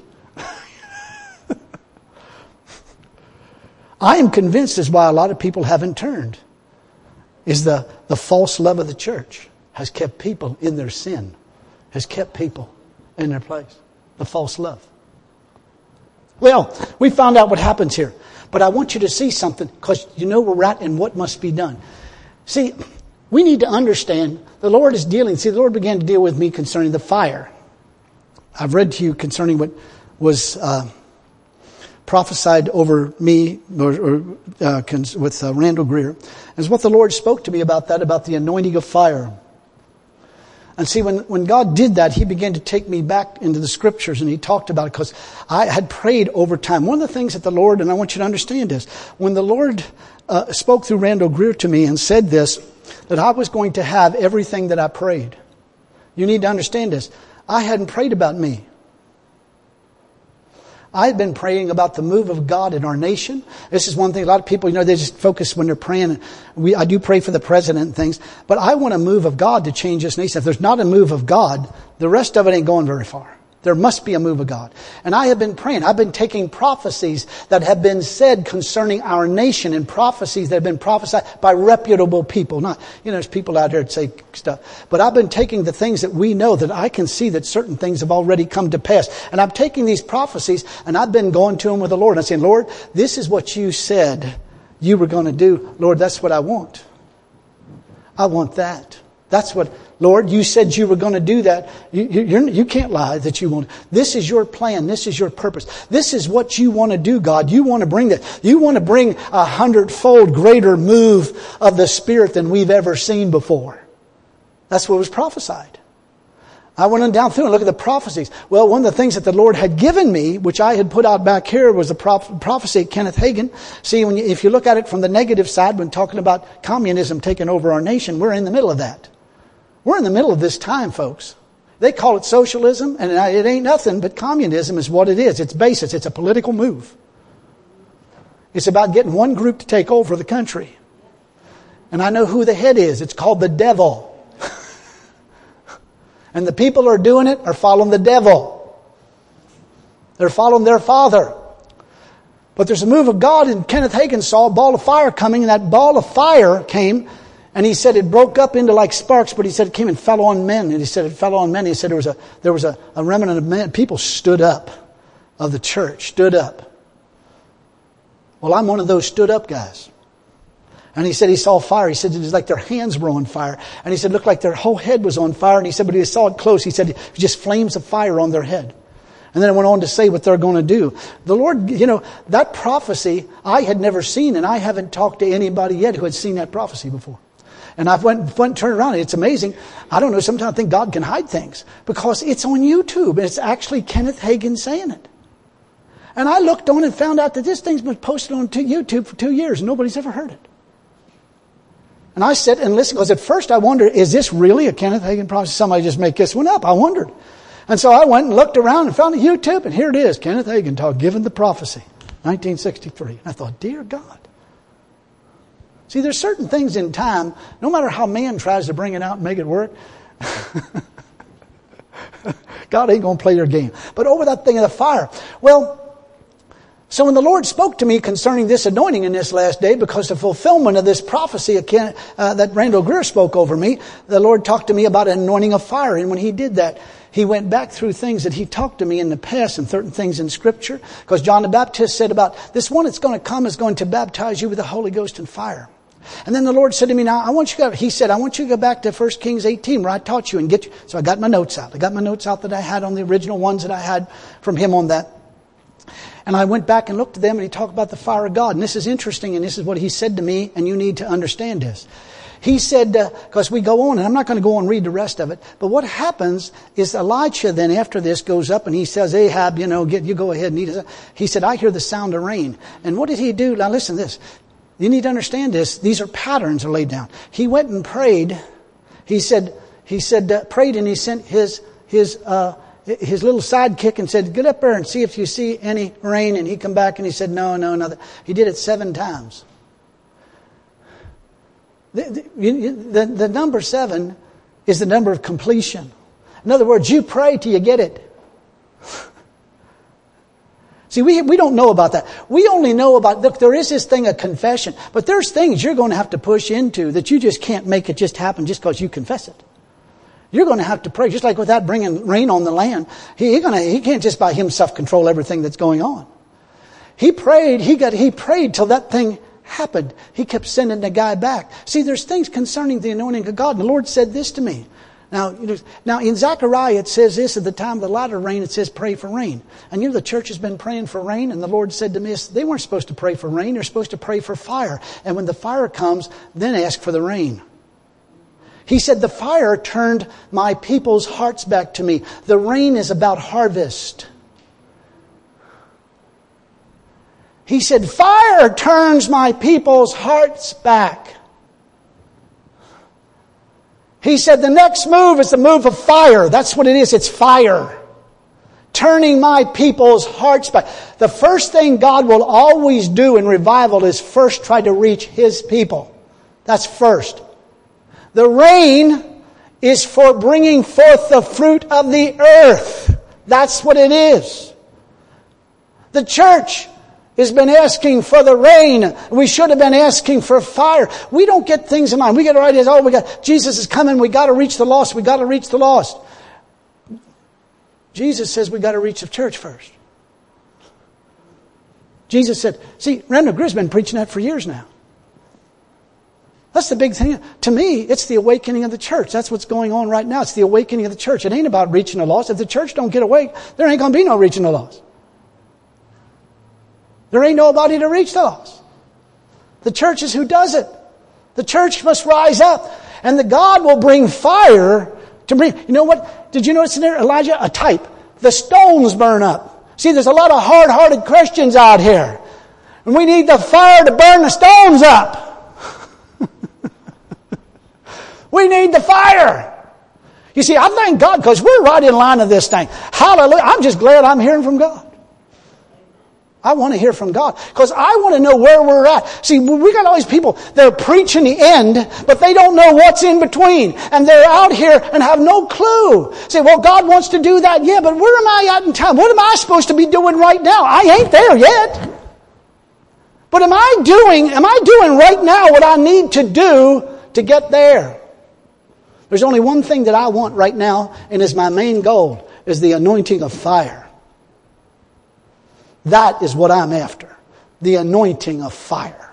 Speaker 1: I am convinced is why a lot of people haven't turned. Is the, the false love of the church has kept people in their sin. Has kept people in their place. The false love. Well, we found out what happens here. But I want you to see something, because you know where we're at and what must be done. See, we need to understand the Lord is dealing. See, the Lord began to deal with me concerning the fire. I've read to you concerning what was uh, prophesied over me or, or uh, with uh, Randall Greer. Is what the Lord spoke to me about that, about the anointing of fire. And see, when, when God did that, He began to take me back into the Scriptures, and He talked about it because I had prayed over time. One of the things that the Lord, and I want you to understand this, when the Lord uh, spoke through Randall Greer to me and said this, that I was going to have everything that I prayed. You need to understand this. I hadn't prayed about me. I had been praying about the move of God in our nation. This is one thing, a lot of people, you know, they just focus when they're praying. We, I do pray for the president and things, but I want a move of God to change this nation. If there's not a move of God, the rest of it ain't going very far. There must be a move of God. And I have been praying. I've been taking prophecies that have been said concerning our nation and prophecies that have been prophesied by reputable people. Not, you know, there's people out there that say stuff. But I've been taking the things that we know that I can see that certain things have already come to pass. And I'm taking these prophecies and I've been going to them with the Lord. And I'm saying, Lord, this is what you said you were going to do. Lord, that's what I want. I want that. That's what, Lord, you said you were going to do that. You, you, you can't lie that you want. This is your plan. This is your purpose. This is what you want to do, God. You want to bring that. You want to bring a hundredfold greater move of the Spirit than we've ever seen before. That's what was prophesied. I went on down through and looked at the prophecies. Well, one of the things that the Lord had given me, which I had put out back here, was the proph- prophecy of Kenneth Hagin. See, when you, if you look at it from the negative side, when talking about communism taking over our nation, we're in the middle of that. We're in the middle of this time, folks. They call it socialism, and it ain't nothing but communism is what it is. It's basis. It's a political move. It's about getting one group to take over the country. And I know who the head is. It's called the devil. And the people who are doing it are following the devil. They're following their father. But there's a move of God, and Kenneth Hagin saw a ball of fire coming, and that ball of fire came, and he said it broke up into like sparks, but he said it came and fell on men. And he said it fell on men. He said there was a there was a, a remnant of men. People stood up of the church, stood up. Well, I'm one of those stood up guys. And he said he saw fire. He said it was like their hands were on fire. And he said it looked like their whole head was on fire. And he said, but he saw it close. He said it was just flames of fire on their head. And then it went on to say what they're going to do. The Lord, you know, that prophecy I had never seen, and I haven't talked to anybody yet who had seen that prophecy before. And I went, went and turned around. And it's amazing. I don't know, sometimes I think God can hide things because it's on YouTube. It's actually Kenneth Hagin saying it. And I looked on and found out that this thing's been posted on YouTube for two years and nobody's ever heard it. And I sat and listened, because at first I wondered, is this really a Kenneth Hagin prophecy? Somebody just make this one up. I wondered. And so I went and looked around and found a YouTube, and here it is. Kenneth Hagin talk, Given the Prophecy, nineteen sixty-three. And I thought, dear God. See, there's certain things in time, no matter how man tries to bring it out and make it work, God ain't going to play your game. But over that thing of the fire. Well, so when the Lord spoke to me concerning this anointing in this last day, because the fulfillment of this prophecy uh, that Randall Greer spoke over me, the Lord talked to me about an anointing of fire. And when He did that, He went back through things that He talked to me in the past and certain things in Scripture. Because John the Baptist said about this one that's going to come is going to baptize you with the Holy Ghost and fire. And then the Lord said to me, now I want you to go, He said, I want you to go back to First Kings eighteen where I taught you and get you. So I got my notes out. I got my notes out that I had on the original ones that I had from him on that. And I went back and looked at them, and he talked about the fire of God. And this is interesting, and this is what he said to me, and you need to understand this. He said, because uh, we go on, and I'm not going to go on and read the rest of it, but what happens is Elijah then after this goes up and he says, Ahab, you know, get you go ahead and eat it. He said, I hear the sound of rain. And what did he do? Now listen to this. You need to understand this. These are patterns are laid down. He went and prayed. He said, he said, uh, prayed, and he sent his, his, uh, his little sidekick and said, get up there and see if you see any rain. And he come back and he said, no, no, nothing. He did it seven times. The, the, the, the number seven is the number of completion. In other words, you pray till you get it. See, we we don't know about that. We only know about, look, there is this thing of confession. But there's things you're going to have to push into that you just can't make it just happen just because you confess it. You're going to have to pray, just like with that bringing rain on the land. He, he, gonna, he can't just by himself control everything that's going on. He prayed, he got, he prayed till that thing happened. He kept sending the guy back. See, there's things concerning the anointing of God. And the Lord said this to me. Now, you know, now in Zechariah it says this, at the time of the latter rain, it says pray for rain. And you know the church has been praying for rain, and the Lord said to me, they weren't supposed to pray for rain, they're supposed to pray for fire. And when the fire comes, then ask for the rain. He said, the fire turned my people's hearts back to me. The rain is about harvest. He said, fire turns my people's hearts back. He said, the next move is the move of fire. That's what it is. It's fire. Turning my people's hearts back. The first thing God will always do in revival is first try to reach His people. That's first. The rain is for bringing forth the fruit of the earth. That's what it is. The church has been asking for the rain. We should have been asking for fire. We don't get things in mind. We get our ideas, oh, we got, Jesus is coming. We got to reach the lost. We got to reach the lost. Jesus says we got to reach the church first. Jesus said, see, Randall Greer's been preaching that for years now. That's the big thing. To me, it's the awakening of the church. That's what's going on right now. It's the awakening of the church. It ain't about reaching the lost. If the church don't get awake, there ain't going to be no reaching the lost. There ain't nobody to reach the lost. The church is who does it. The church must rise up. And the God will bring fire to bring... You know what? did you notice in there, Elijah, a type? The stones burn up. See, there's a lot of hard-hearted Christians out here. And we need the fire to burn the stones up. We need the fire. You see, I thank God because we're right in line of this thing. Hallelujah. I'm just glad I'm hearing from God. I want to hear from God because I want to know where we're at. See, we got all these people, they're preaching the end, but they don't know what's in between. And they're out here and have no clue. Say, well, God wants to do that. Yeah, but where am I at in time? What am I supposed to be doing right now? I ain't there yet. But am I doing, am I doing right now what I need to do to get there? There's only one thing that I want right now, and is my main goal, is the anointing of fire. That is what I'm after. The anointing of fire.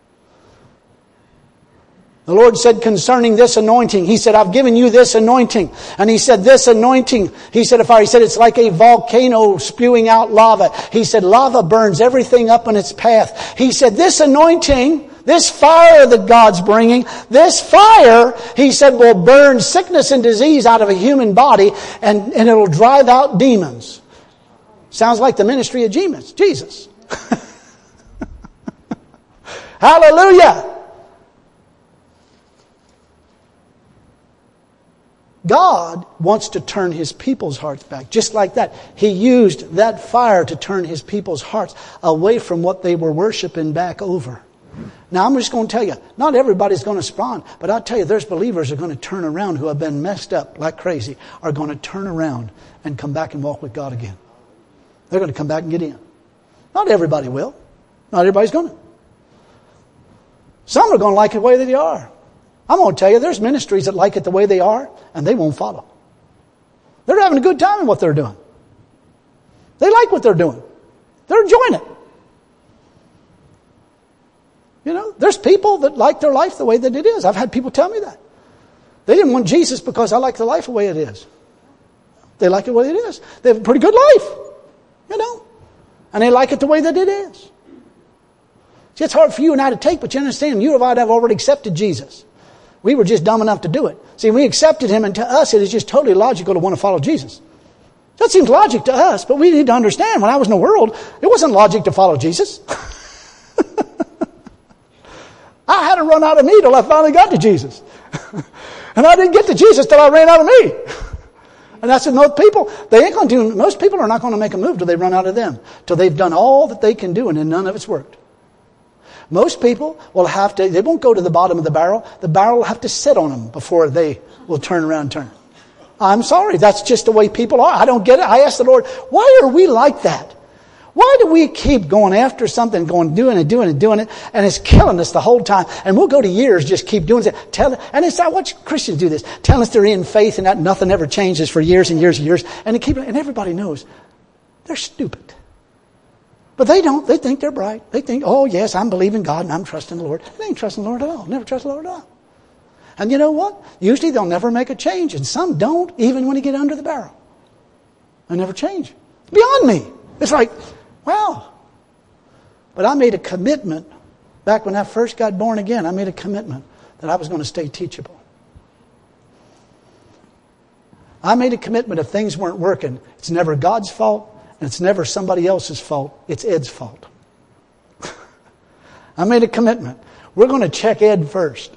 Speaker 1: The Lord said concerning this anointing, He said, I've given you this anointing. And He said, this anointing, He said, if I, He said, it's like a volcano spewing out lava. He said, lava burns everything up in its path. He said, this anointing, this fire that God's bringing, this fire, He said, will burn sickness and disease out of a human body, and, and it'll drive out demons. Sounds like the ministry of Jesus. Hallelujah. God wants to turn His people's hearts back. Just like that. He used that fire to turn His people's hearts away from what they were worshiping back over. Now I'm just going to tell you, not everybody's going to respond, but I'll tell you, there's believers who are going to turn around who have been messed up like crazy, are going to turn around and come back and walk with God again. They're going to come back and get in. Not everybody will. Not everybody's going to. Some are going to like it the way they are. I'm going to tell you, there's ministries that like it the way they are, and they won't follow. They're having a good time in what they're doing. They like what they're doing. They're enjoying it. You know, there's people that like their life the way that it is. I've had people tell me that. They didn't want Jesus because I like the life the way it is. They like it the way it is. They have a pretty good life. You know. And they like it the way that it is. See, it's hard for you and I to take, but you understand, you and I have already accepted Jesus. We were just dumb enough to do it. See, we accepted Him, and to us it is just totally logical to want to follow Jesus. That seems logic to us, but we need to understand, when I was in the world, it wasn't logic to follow Jesus. I had to run out of me till I finally got to Jesus. And I didn't get to Jesus till I ran out of me. And that's what most people, they ain't going to do, most people are not going to make a move till they run out of them. Till they've done all that they can do and then none of it's worked. Most people will have to, they won't go to the bottom of the barrel. The barrel will have to sit on them before they will turn around and turn. I'm sorry, that's just the way people are. I don't get it. I ask the Lord, why are we like that? Why do we keep going after something, going, doing it, doing it, doing it, and it's killing us the whole time? And we'll go to years, just keep doing it. Tell, and it's not what Christians do this. Tell us they're in faith and that nothing ever changes for years and years and years. And they keep, and everybody knows they're stupid. But they don't. They think they're bright. They think, oh yes, I'm believing God and I'm trusting the Lord. They ain't trusting the Lord at all. Never trust the Lord at all. And you know what? Usually they'll never make a change. And some don't, even when they get under the barrel. They never change. It's beyond me. It's like, wow. But I made a commitment, back when I first got born again, I made a commitment that I was going to stay teachable. I made a commitment if things weren't working, it's never God's fault, and it's never somebody else's fault. It's Ed's fault. I made a commitment. We're going to check Ed first.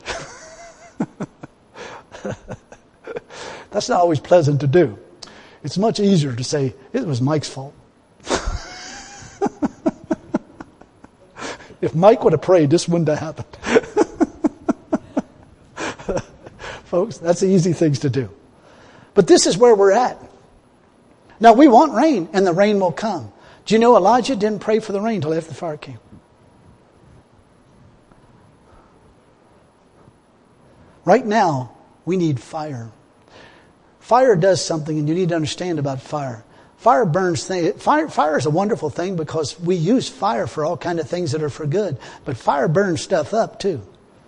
Speaker 1: That's not always pleasant to do. It's much easier to say, it was Mike's fault. If Mike would have prayed, this wouldn't have happened. Folks, that's the easy things to do. But this is where we're at. Now, we want rain, and the rain will come. Do you know Elijah didn't pray for the rain until after the fire came? Right now, we need fire. Fire does something, and you need to understand about fire. Fire burns things. Fire, fire is a wonderful thing because we use fire for all kinds of things that are for good. But fire burns stuff up too.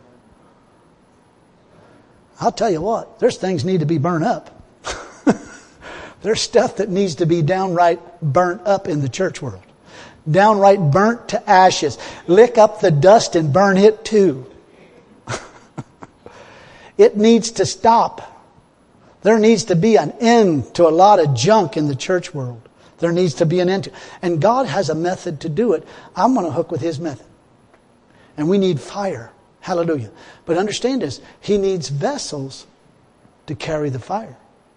Speaker 1: I'll tell you what, there's things need to be burned up. There's stuff that needs to be downright burnt up in the church world. Downright burnt to ashes. Lick up the dust and burn it too. It needs to stop. There needs to be an end to a lot of junk in the church world. There needs to be an end to it. And God has a method to do it. I'm going to hook with His method. And we need fire. Hallelujah. But understand this. He needs vessels to carry the fire.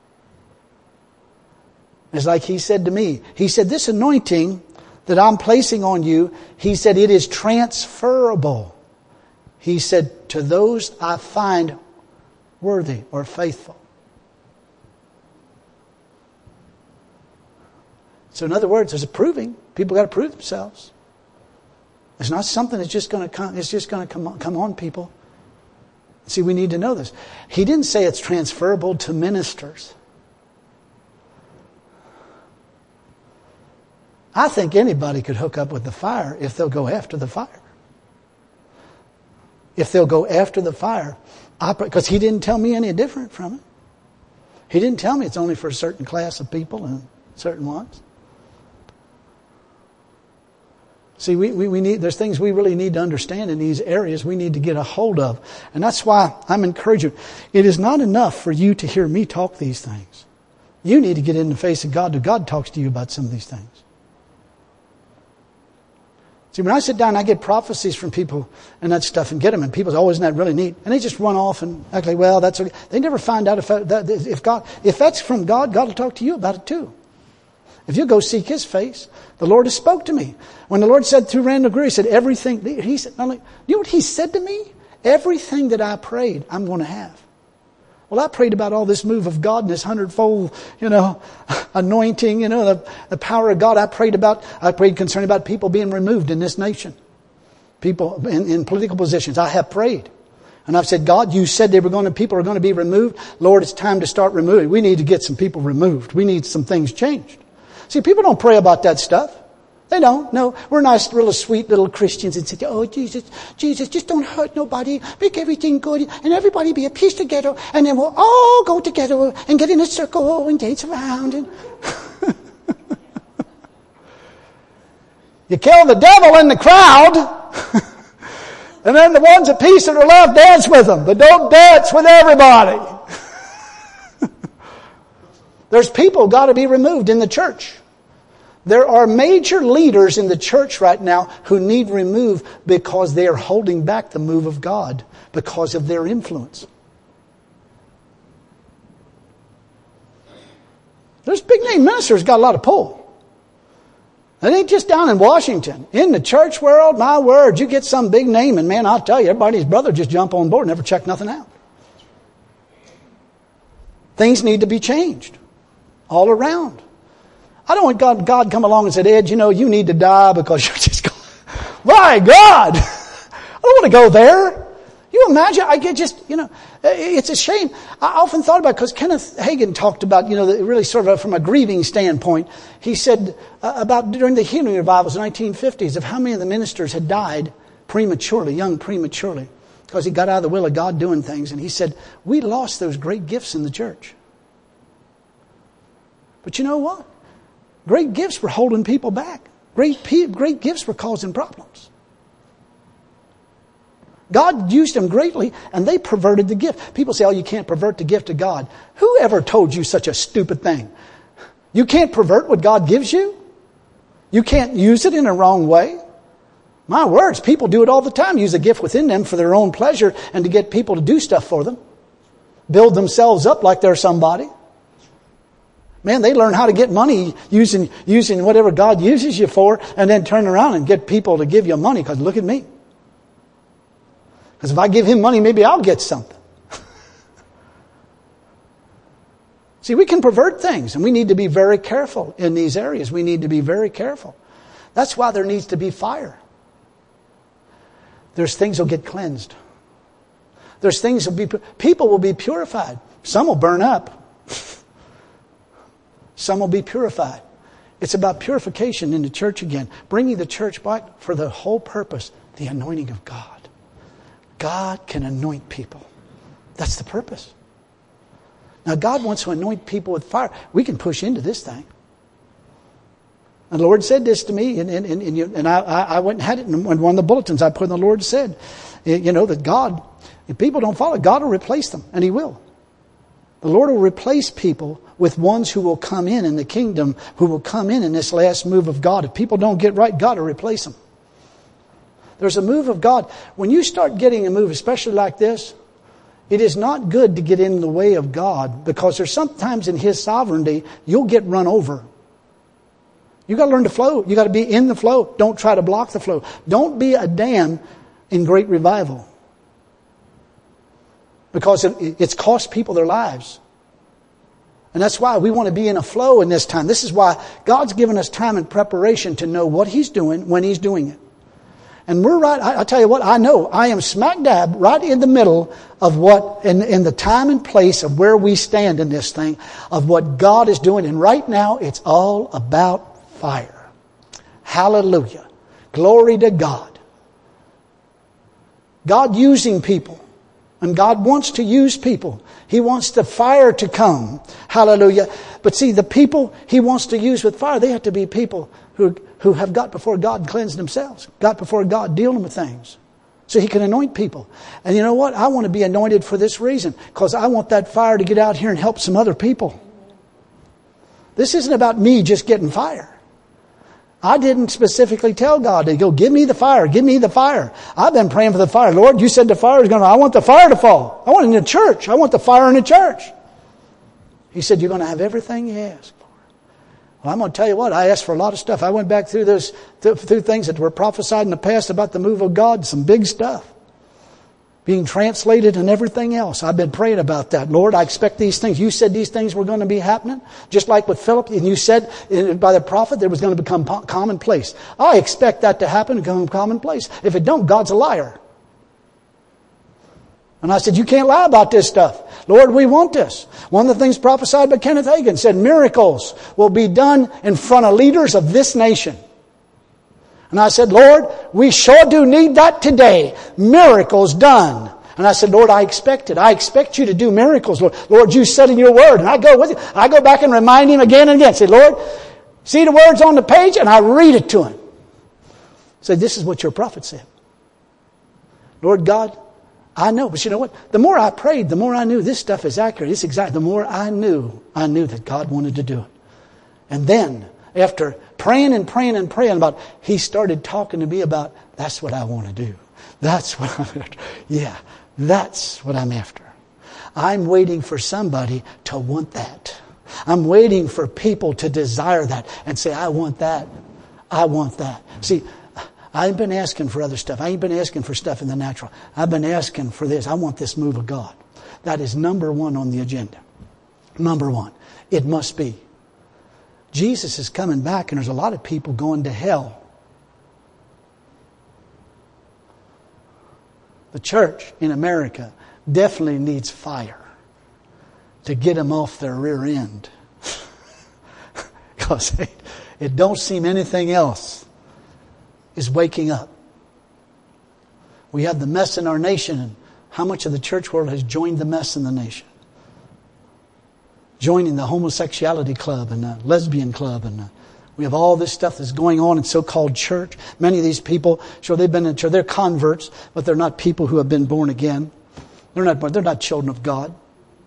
Speaker 1: It's like He said to me. He said, this anointing that I'm placing on you, He said, it is transferable. He said, to those I find worthy or faithful. So in other words, there's a proving. People got to prove themselves. It's not something that's just going to come. It's just going to come on, come on people. See, we need to know this. He didn't say it's transferable to ministers. I think anybody could hook up with the fire if they'll go after the fire. If they'll go after the fire. Because He didn't tell me any different from it. He didn't tell me it's only for a certain class of people and certain ones. See, we, we, we need, there's things we really need to understand in these areas we need to get a hold of. And that's why I'm encouraging you. It is not enough for you to hear me talk these things. You need to get in the face of God. God talks to you about some of these things. See, when I sit down, I get prophecies from people and that stuff and get them. And people say, oh, isn't that really neat? And they just run off and act like, well, that's okay. They never find out if, that, if God, if that's from God, God will talk to you about it too. If you go seek His face, the Lord has spoke to me. When the Lord said through Randall Greer, He said, everything, He said, you know what He said to me? Everything that I prayed, I'm going to have. Well, I prayed about all this move of God and His hundredfold, you know, anointing, you know, the, the power of God. I prayed about, I prayed concerning about people being removed in this nation. People in, in political positions. I have prayed. And I've said, God, you said they were going to, people are going to be removed. Lord, it's time to start removing. We need to get some people removed. We need some things changed. See, people don't pray about that stuff. They don't. No, we're nice, real sweet little Christians and say, oh, Jesus, Jesus, just don't hurt nobody. Make everything good and everybody be at peace together. And then we'll all go together and get in a circle and dance around. And you kill the devil in the crowd. And then the ones at peace that are love dance with them. But don't dance with everybody. There's people got to be removed in the church. There are major leaders in the church right now who need removed because they are holding back the move of God because of their influence. There's big name ministers got a lot of pull. It ain't just down in Washington. In the church world, my word, you get some big name and man, I'll tell you, everybody's brother just jump on board, never check nothing out. Things need to be changed all around. I don't want God, God come along and said, Ed, you know, you need to die because you're just going, my God, I don't want to go there. You imagine, I get just, you know, it's a shame. I often thought about it because Kenneth Hagin talked about, you know, really sort of from a grieving standpoint. He said uh, about during the healing revivals in the nineteen fifties of how many of the ministers had died prematurely, young prematurely, because he got out of the will of God doing things. And he said, we lost those great gifts in the church. But you know what? Great gifts were holding people back. Great, great gifts were causing problems. God used them greatly, and they perverted the gift. People say, oh, you can't pervert the gift of God. Who ever told you such a stupid thing? You can't pervert what God gives you? You can't use it in a wrong way? My words, people do it all the time. Use a gift within them for their own pleasure and to get people to do stuff for them. Build themselves up like they're somebody. Man, they learn how to get money using using whatever God uses you for and then turn around and get people to give you money because look at me. Because if I give him money, maybe I'll get something. See, we can pervert things and we need to be very careful in these areas. We need to be very careful. That's why there needs to be fire. There's things that will get cleansed. There's things that will be, people will be purified. Some will burn up. Some will be purified. It's about purification in the church again. Bringing the church back for the whole purpose, the anointing of God. God can anoint people. That's the purpose. Now God wants to anoint people with fire. We can push into this thing. And the Lord said this to me, and, and, and, and, you, and I, I went and had it in one of the bulletins I put in. The Lord said, you know, that God, if people don't follow, God will replace them, and He will. The Lord will replace people with ones who will come in in the kingdom, who will come in in this last move of God. If people don't get right, God will replace them. There's a move of God. When you start getting a move, especially like this, it is not good to get in the way of God, because there's sometimes in His sovereignty, you'll get run over. You got to learn to flow. You got to be in the flow. Don't try to block the flow. Don't be a dam in great revival, because it, it's cost people their lives. And that's why we want to be in a flow in this time. This is why God's given us time and preparation to know what He's doing when He's doing it. And we're right, I, I tell you what, I know, I am smack dab right in the middle of what, in, in the time and place of where we stand in this thing, of what God is doing. And right now, it's all about fire. Hallelujah. Glory to God. God using people. And God wants to use people. He wants the fire to come. Hallelujah. But see, the people He wants to use with fire, they have to be people who, who have got before God and cleansed themselves. Got before God dealing with things. So He can anoint people. And you know what? I want to be anointed for this reason. Because I want that fire to get out here and help some other people. This isn't about me just getting fire. I didn't specifically tell God to go, give me the fire, give me the fire. I've been praying for the fire. Lord, you said the fire is going to, I want the fire to fall. I want it in the church. I want the fire in the church. He said, you're going to have everything you ask for. Well, I'm going to tell you what, I asked for a lot of stuff. I went back through those, through, through things that were prophesied in the past about the move of God, some big stuff. Being translated and everything else. I've been praying about that. Lord, I expect these things. You said these things were going to be happening. Just like with Philip, and you said by the prophet that it was going to become commonplace. I expect that to happen and become commonplace. If it don't, God's a liar. And I said, you can't lie about this stuff. Lord, we want this. One of the things prophesied by Kenneth Hagin said miracles will be done in front of leaders of this nation. And I said, Lord, we sure do need that today. Miracles done. And I said, Lord, I expect it. I expect you to do miracles, Lord. Lord, you said in your word. And I go with you. I go back and remind Him again and again. Say, Lord, see the words on the page? And I read it to Him. Say, this is what your prophet said. Lord God, I know. But you know what? The more I prayed, the more I knew this stuff is accurate. It's exact. The more I knew, I knew that God wanted to do it. And then, after praying and praying and praying about, He started talking to me about, that's what I want to do. That's what I'm after. Yeah, that's what I'm after. I'm waiting for somebody to want that. I'm waiting for people to desire that and say, I want that. I want that. See, I ain't been asking for other stuff. I ain't been asking for stuff in the natural. I've been asking for this. I want this move of God. That is number one on the agenda. Number one. It must be. Jesus is coming back, and there's a lot of people going to hell. The church in America definitely needs fire to get them off their rear end. Because it, it don't seem anything else is waking up. We have the mess in our nation, and how much of the church world has joined the mess in the nation? Joining the homosexuality club and the lesbian club, and the, we have all this stuff that's going on in so-called church. Many of these people, sure, they've been in church, they're converts, but they're not people who have been born again. They're not, they're not children of God.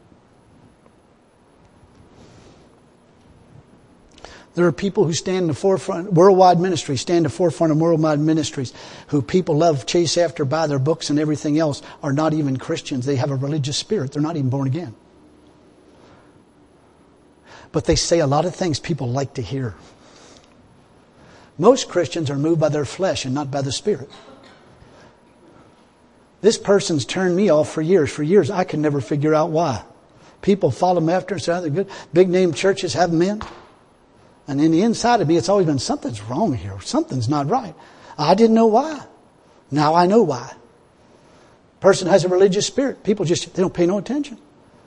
Speaker 1: There are people who stand in the forefront, worldwide ministries, stand in the forefront of worldwide ministries, who people love, chase after, buy their books and everything else, are not even Christians. They have a religious spirit. They're not even born again. But they say a lot of things people like to hear. Most Christians are moved by their flesh and not by the Spirit. This person's turned me off for years. For years, I can never figure out why. People follow them after and say, they're good. Big name churches have them in. And in the inside of me, it's always been, something's wrong here. Something's not right. I didn't know why. Now I know why. Person has a religious spirit. People just, they don't pay no attention.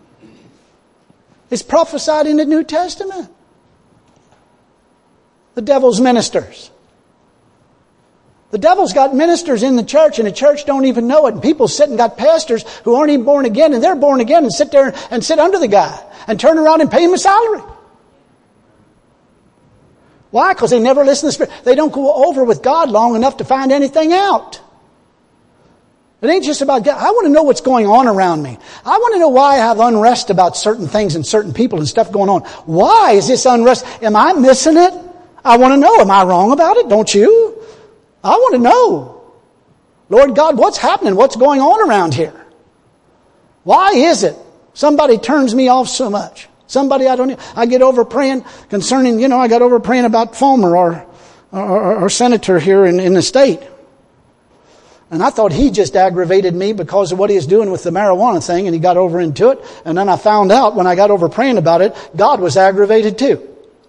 Speaker 1: It's prophesied in the New Testament. The devil's ministers. The devil's got ministers in the church, and the church don't even know it. And people sit and got pastors who aren't even born again, and they're born again and sit there and sit under the guy and turn around and pay him a salary. Why? Because they never listen to the Spirit. They don't go over with God long enough to find anything out. It ain't just about, I want to know what's going on around me. I want to know why I have unrest about certain things and certain people and stuff going on. Why is this unrest? Am I missing it? I want to know. Am I wrong about it? Don't you? I want to know. Lord God, what's happening? What's going on around here? Why is it somebody turns me off so much? Somebody I don't, I get over praying concerning, you know, I got over praying about Fulmer, our, our, our senator here in, in the state. And I thought he just aggravated me because of what he was doing with the marijuana thing, and he got over into it. And then I found out when I got over praying about it, God was aggravated too.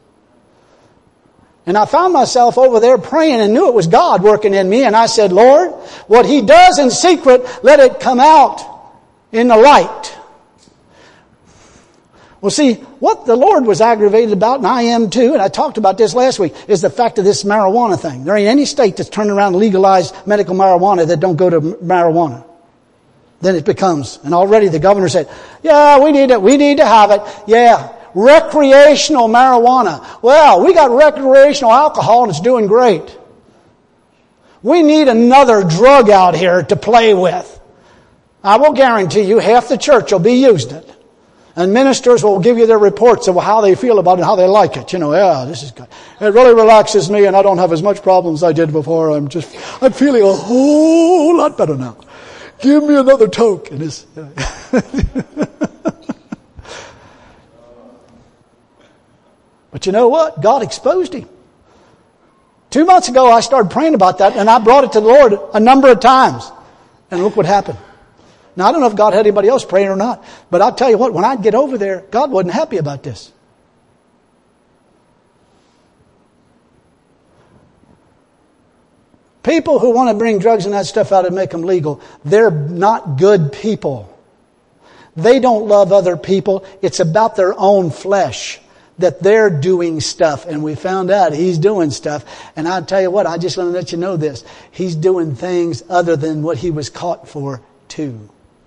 Speaker 1: And I found myself over there praying and knew it was God working in me. And I said, Lord, what He does in secret, let it come out in the light. Well, see, what the Lord was aggravated about, and I am too, and I talked about this last week, is the fact of this marijuana thing. There ain't any state that's turned around and legalized medical marijuana that don't go to marijuana. Then it becomes, and already the governor said, yeah, we need it, we need to have it. Yeah, recreational marijuana. Well, we got recreational alcohol and it's doing great. We need another drug out here to play with. I will guarantee you half the church will be using it. And ministers will give you their reports of how they feel about it and how they like it. You know, yeah, this is good. It really relaxes me and I don't have as much problems as I did before. I'm just, I'm feeling a whole lot better now. Give me another toke. And it's, but you know what? God exposed him. Two months ago I started praying about that and I brought it to the Lord a number of times. And look what happened. Now, I don't know if God had anybody else praying or not, but I'll tell you what, when I'd get over there, God wasn't happy about this. People who want to bring drugs and that stuff out and make them legal, they're not good people. They don't love other people. It's about their own flesh that they're doing stuff. And we found out he's doing stuff. And I'll tell you what, I just want to let you know this. He's doing things other than what he was caught for too.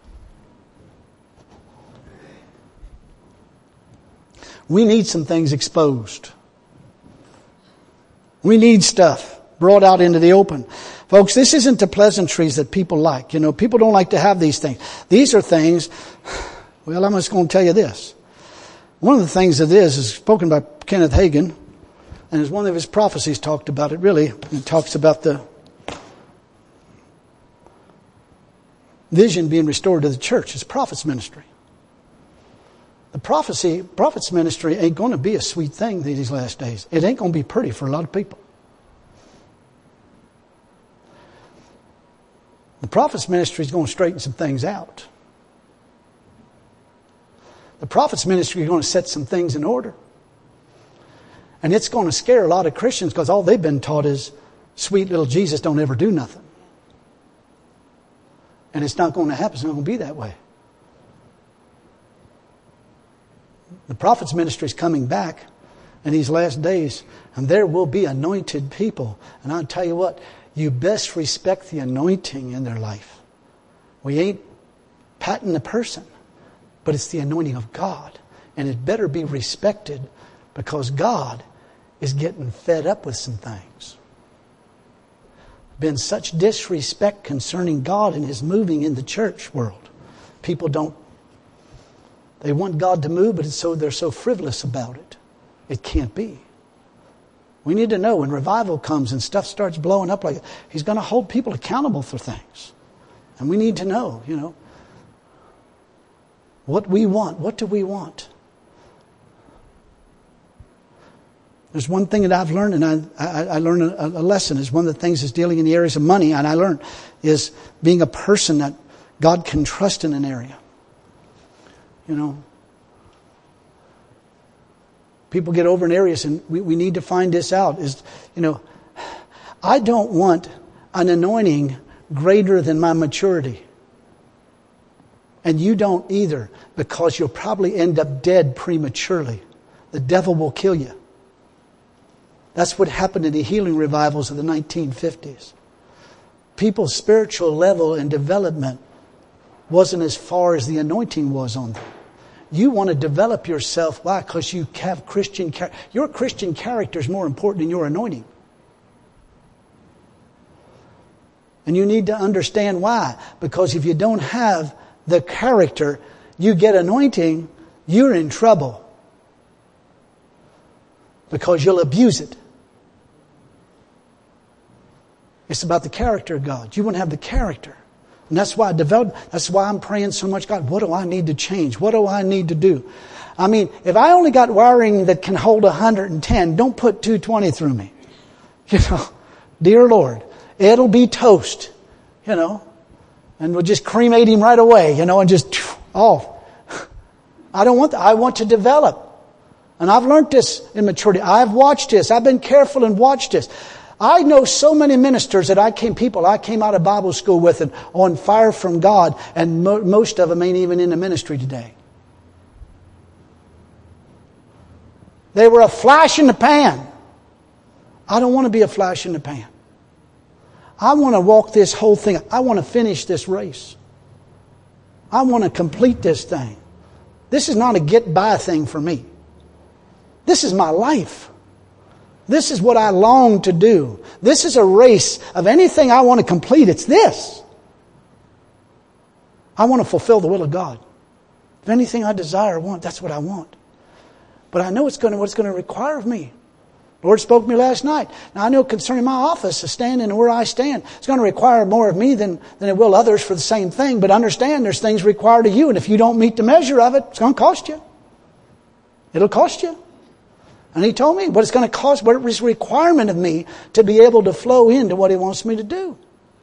Speaker 1: We need some things exposed. We need stuff brought out into the open. Folks, this isn't the pleasantries that people like. You know, people don't like to have these things. These are things, well, I'm just going to tell you this. One of the things that is, is spoken by Kenneth Hagin, and as one of his prophecies talked about it, really. It talks about the vision being restored to the church. It's prophet's ministry. The prophecy, prophet's ministry ain't going to be a sweet thing these last days. It ain't going to be pretty for a lot of people. The prophet's ministry is going to straighten some things out. The prophet's ministry is going to set some things in order. And it's going to scare a lot of Christians because all they've been taught is sweet little Jesus don't ever do nothing. And it's not going to happen. It's not going to be that way. The prophet's ministry is coming back in these last days, and there will be anointed people. And I'll tell you what, you best respect the anointing in their life. We ain't patting the person, but it's the anointing of God. And it better be respected because God is getting fed up with some things. Been such disrespect concerning God and His moving in the church world. People don't, they want God to move, but it's so they're so frivolous about it. It can't be. We need to know when revival comes and stuff starts blowing up like He's going to hold people accountable for things. And we need to know, you know, what we want. What do we want? There's one thing that I've learned, and I, I, I learned a, a lesson. Is one of the things is dealing in the areas of money, and I learned is being a person that God can trust in an area. You know, people get over in areas, and we, we need to find this out. Is you know, I don't want an anointing greater than my maturity, and you don't either, because you'll probably end up dead prematurely. The devil will kill you. That's what happened in the healing revivals of the nineteen fifties. People's spiritual level and development wasn't as far as the anointing was on them. You want to develop yourself. Why? Because you have Christian character. Your Christian character is more important than your anointing. And you need to understand why. Because if you don't have the character, you get anointing, you're in trouble. Because you'll abuse it. It's about the character of God. You wouldn't have the character. And that's why I developed, that's why I'm praying so much, God, what do I need to change? What do I need to do? I mean, if I only got wiring that can hold one hundred ten, don't put two twenty through me. You know, dear Lord, it'll be toast, you know, and we'll just cremate him right away, you know, and just, oh, I don't want that. I want to develop. And I've learned this in maturity. I've watched this. I've been careful and watched this. I know so many ministers that I came, people I came out of Bible school with and on fire from God, and mo- most of them ain't even in the ministry today. They were a flash in the pan. I don't want to be a flash in the pan. I want to walk this whole thing. I want to finish this race. I want to complete this thing. This is not a get-by thing for me. This is my life. This is what I long to do. This is a race of anything I want to complete. It's this. I want to fulfill the will of God. If anything I desire or want, that's what I want. But I know it's going to, what it's going to require of me. The Lord spoke to me last night. Now I know concerning my office, standing and where I stand, it's going to require more of me than, than it will others for the same thing. But understand there's things required of you. And if you don't meet the measure of it, it's going to cost you. It'll cost you. And He told me what it's going to cost, what is a requirement of me to be able to flow into what He wants me to do.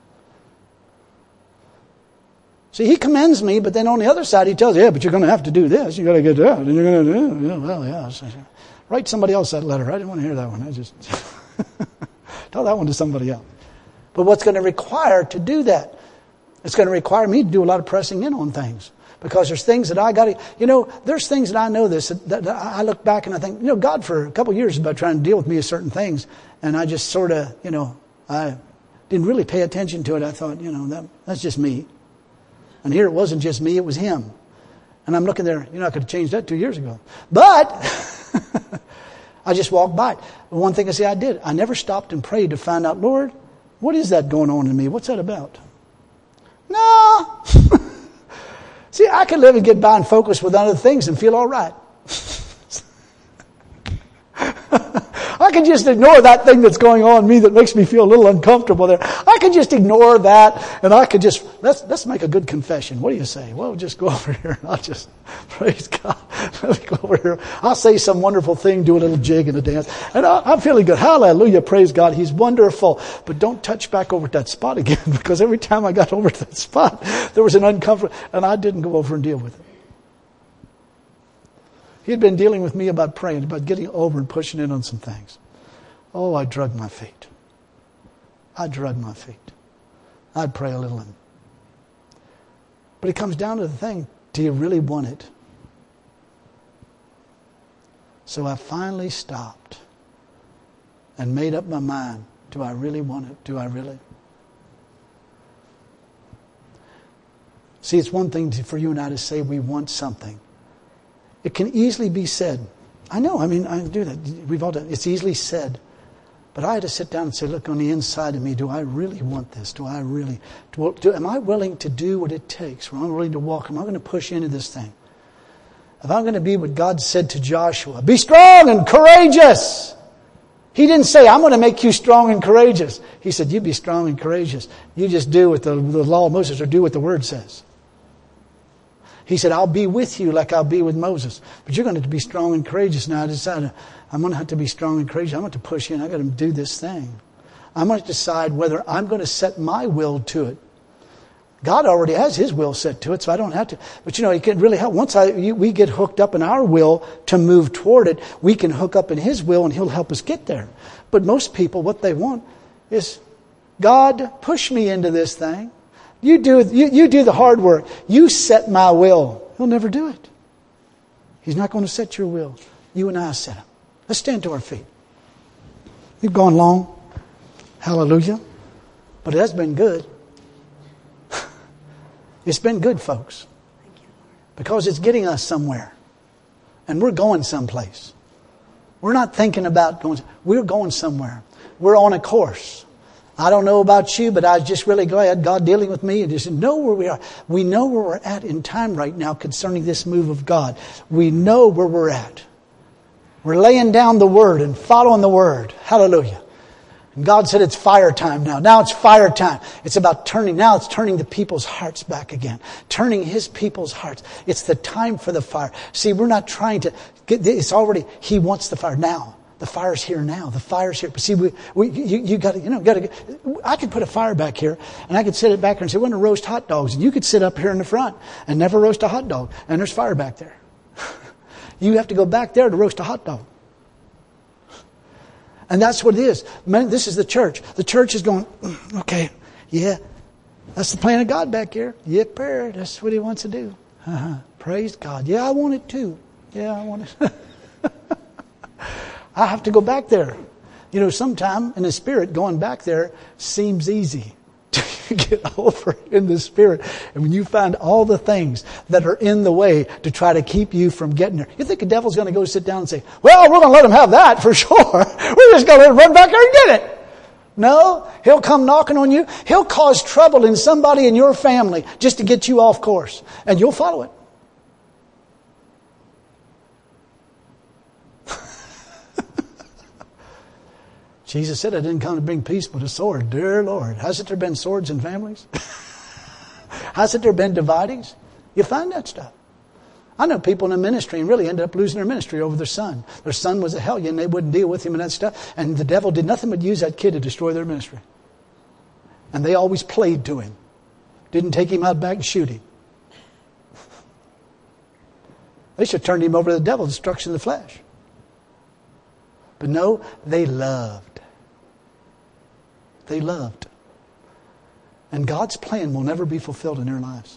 Speaker 1: See, He commends me, but then on the other side He tells you, yeah, but you're going to have to do this. You've got to get that. And you're going to do, yeah, well, yeah. Write somebody else that letter. I didn't want to hear that one. I just tell that one to somebody else. But what's going to require to do that? It's going to require me to do a lot of pressing in on things. Because there's things that I got to, you know, there's things that I know this, that, that I look back and I think, you know, God for a couple of years has been trying to deal with me with certain things. And I just sort of, you know, I didn't really pay attention to it. I thought, you know, that that's just me. And here it wasn't just me, it was Him. And I'm looking there, you know, I could have changed that two years ago. But I just walked by it. One thing I say I did, I never stopped and prayed to find out, Lord, what is that going on in me? What's that about? No. See, I can live and get by and focus with other things and feel all right. I can just ignore that thing that's going on in me that makes me feel a little uncomfortable there. I can just ignore that, and I could just, let's let's make a good confession. What do you say? Well, just go over here and I'll just, praise God. Let me go over here. I'll say some wonderful thing, do a little jig and a dance. And I, I'm feeling good. Hallelujah, praise God. He's wonderful. But don't touch back over at that spot again, because every time I got over to that spot, there was an uncomfortable, and I didn't go over and deal with it. He had been dealing with me about praying, about getting over and pushing in on some things. Oh, I drug my feet. I drug my feet. I'd pray a little. And, but it comes down to the thing, do you really want it? So I finally stopped and made up my mind. Do I really want it? Do I really? See, it's one thing to, for you and I to say we want something. It can easily be said. I know, I mean, I do that. We've all done it. It's easily said. But I had to sit down and say, look, on the inside of me, do I really want this? Do I really, do, do, am I willing to do what it takes? Am I willing to walk? Am I going to push into this thing? If I'm going to be what God said to Joshua, be strong and courageous. He didn't say, I'm going to make you strong and courageous. He said, you be strong and courageous. You just do what the, the law of Moses, or do what the Word says. He said, I'll be with you like I'll be with Moses. But you're going to be strong and courageous. Now I decided I'm going to have to be strong and courageous. I'm going to push in. I've got to do this thing. I'm going to decide whether I'm going to set my will to it. God already has His will set to it, so I don't have to. But you know, He can really help. Once I, you, we get hooked up in our will to move toward it, we can hook up in His will and He'll help us get there. But most people, what they want is, God, push me into this thing. You do, you, you do the hard work. You set my will. He'll never do it. He's not going to set your will. You and I set it. Let's stand to our feet. We've gone long. Hallelujah. But it has been good. It's been good, folks. Because it's getting us somewhere. And we're going someplace. We're not thinking about going. We're going somewhere. We're on a course. I don't know about you, but I was just really glad God dealing with me and just know where we are. We know where we're at in time right now concerning this move of God. We know where we're at. We're laying down the Word and following the Word. Hallelujah. And God said it's fire time now. Now it's fire time. It's about turning. Now it's turning the people's hearts back again. Turning His people's hearts. It's the time for the fire. See, we're not trying to get, it's already, He wants the fire now. The fire's here now. The fire's here. But see, we, we you, you got to, you know, got to. I could put a fire back here, and I could sit it back here and say, "We're going to roast hot dogs," and you could sit up here in the front and never roast a hot dog, and there's fire back there. You have to go back there to roast a hot dog, and that's what it is. Man, this is the church. The church is going, okay, yeah, that's the plan of God back here. Yep, that's what He wants to do. Uh-huh. Praise God. Yeah, I want it too. Yeah, I want it. I have to go back there. You know, sometime in the Spirit, going back there seems easy to get over in the Spirit. And when you find all the things that are in the way to try to keep you from getting there, you think the devil's going to go sit down and say, well, we're going to let him have that for sure. We're just going to run back there and get it. No, he'll come knocking on you. He'll cause trouble in somebody in your family just to get you off course. And you'll follow it. Jesus said, I didn't come to bring peace but a sword. Dear Lord, hasn't there been swords in families? Hasn't there been dividings? You find that stuff. I know people in the ministry and really ended up losing their ministry over their son. Their son was a hellion. They wouldn't deal with him and that stuff. And the devil did nothing but use that kid to destroy their ministry. And they always played to him. Didn't take him out back and shoot him. They should have turned him over to the devil, destruction of the flesh. But no, they loved. They loved. And God's plan will never be fulfilled in their lives.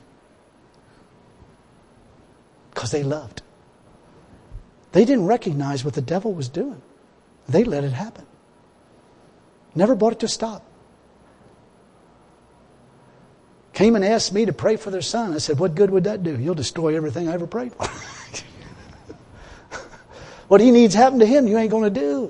Speaker 1: Because they loved. They didn't recognize what the devil was doing. They let it happen. Never brought it to a stop. Came and asked me to pray for their son. I said, what good would that do? You'll destroy everything I ever prayed for. What he needs happen to him, you ain't going to do.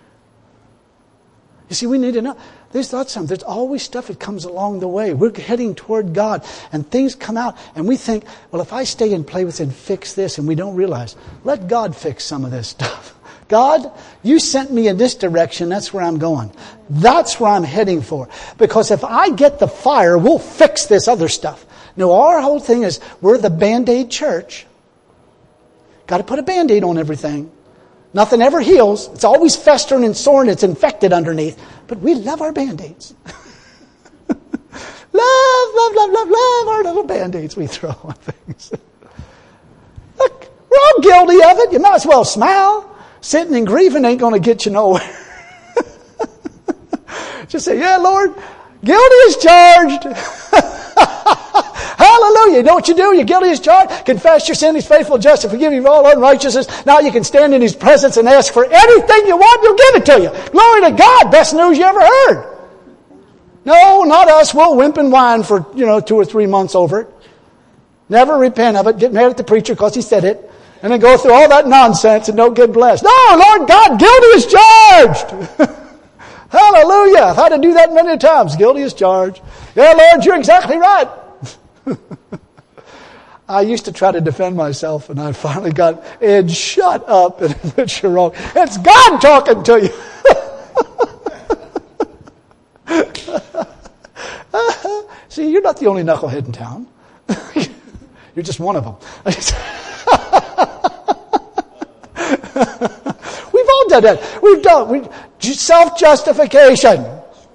Speaker 1: You see, we need to know. There's not something. There's always stuff that comes along the way. We're heading toward God, and things come out, and we think, well, if I stay and play with it and fix this, and we don't realize, let God fix some of this stuff. God, you sent me in this direction. That's where I'm going. That's where I'm heading for. Because if I get the fire, we'll fix this other stuff. No, our whole thing is we're the Band-Aid church. Got to put a Band-Aid on everything. Nothing ever heals. It's always festering and sore and it's infected underneath. But we love our Band-Aids. love, love, love, love, love our little Band-Aids we throw on things. Look, we're all guilty of it. You might as well smile. Sitting and grieving ain't going to get you nowhere. Just say, yeah, Lord, guilty is charged. Hallelujah. You know what you do? You're guilty as charged. Confess your sin. He's faithful, just to forgive you of all unrighteousness. Now you can stand in His presence and ask for anything you want. He'll give it to you. Glory to God. Best news you ever heard. No, not us. We'll wimp and whine for, you know, two or three months over it. Never repent of it. Get mad at the preacher because he said it. And then go through all that nonsense and don't get blessed. No, Lord God, guilty is charged. Hallelujah. I've had to do that many times. Guilty is charged. Yeah, Lord, you're exactly right. I used to try to defend myself, and I finally got, Ed, shut up and admit you're wrong. It's God talking to you. See, you're not the only knucklehead in town. You're just one of them. We've all done that. We've done we, self-justification.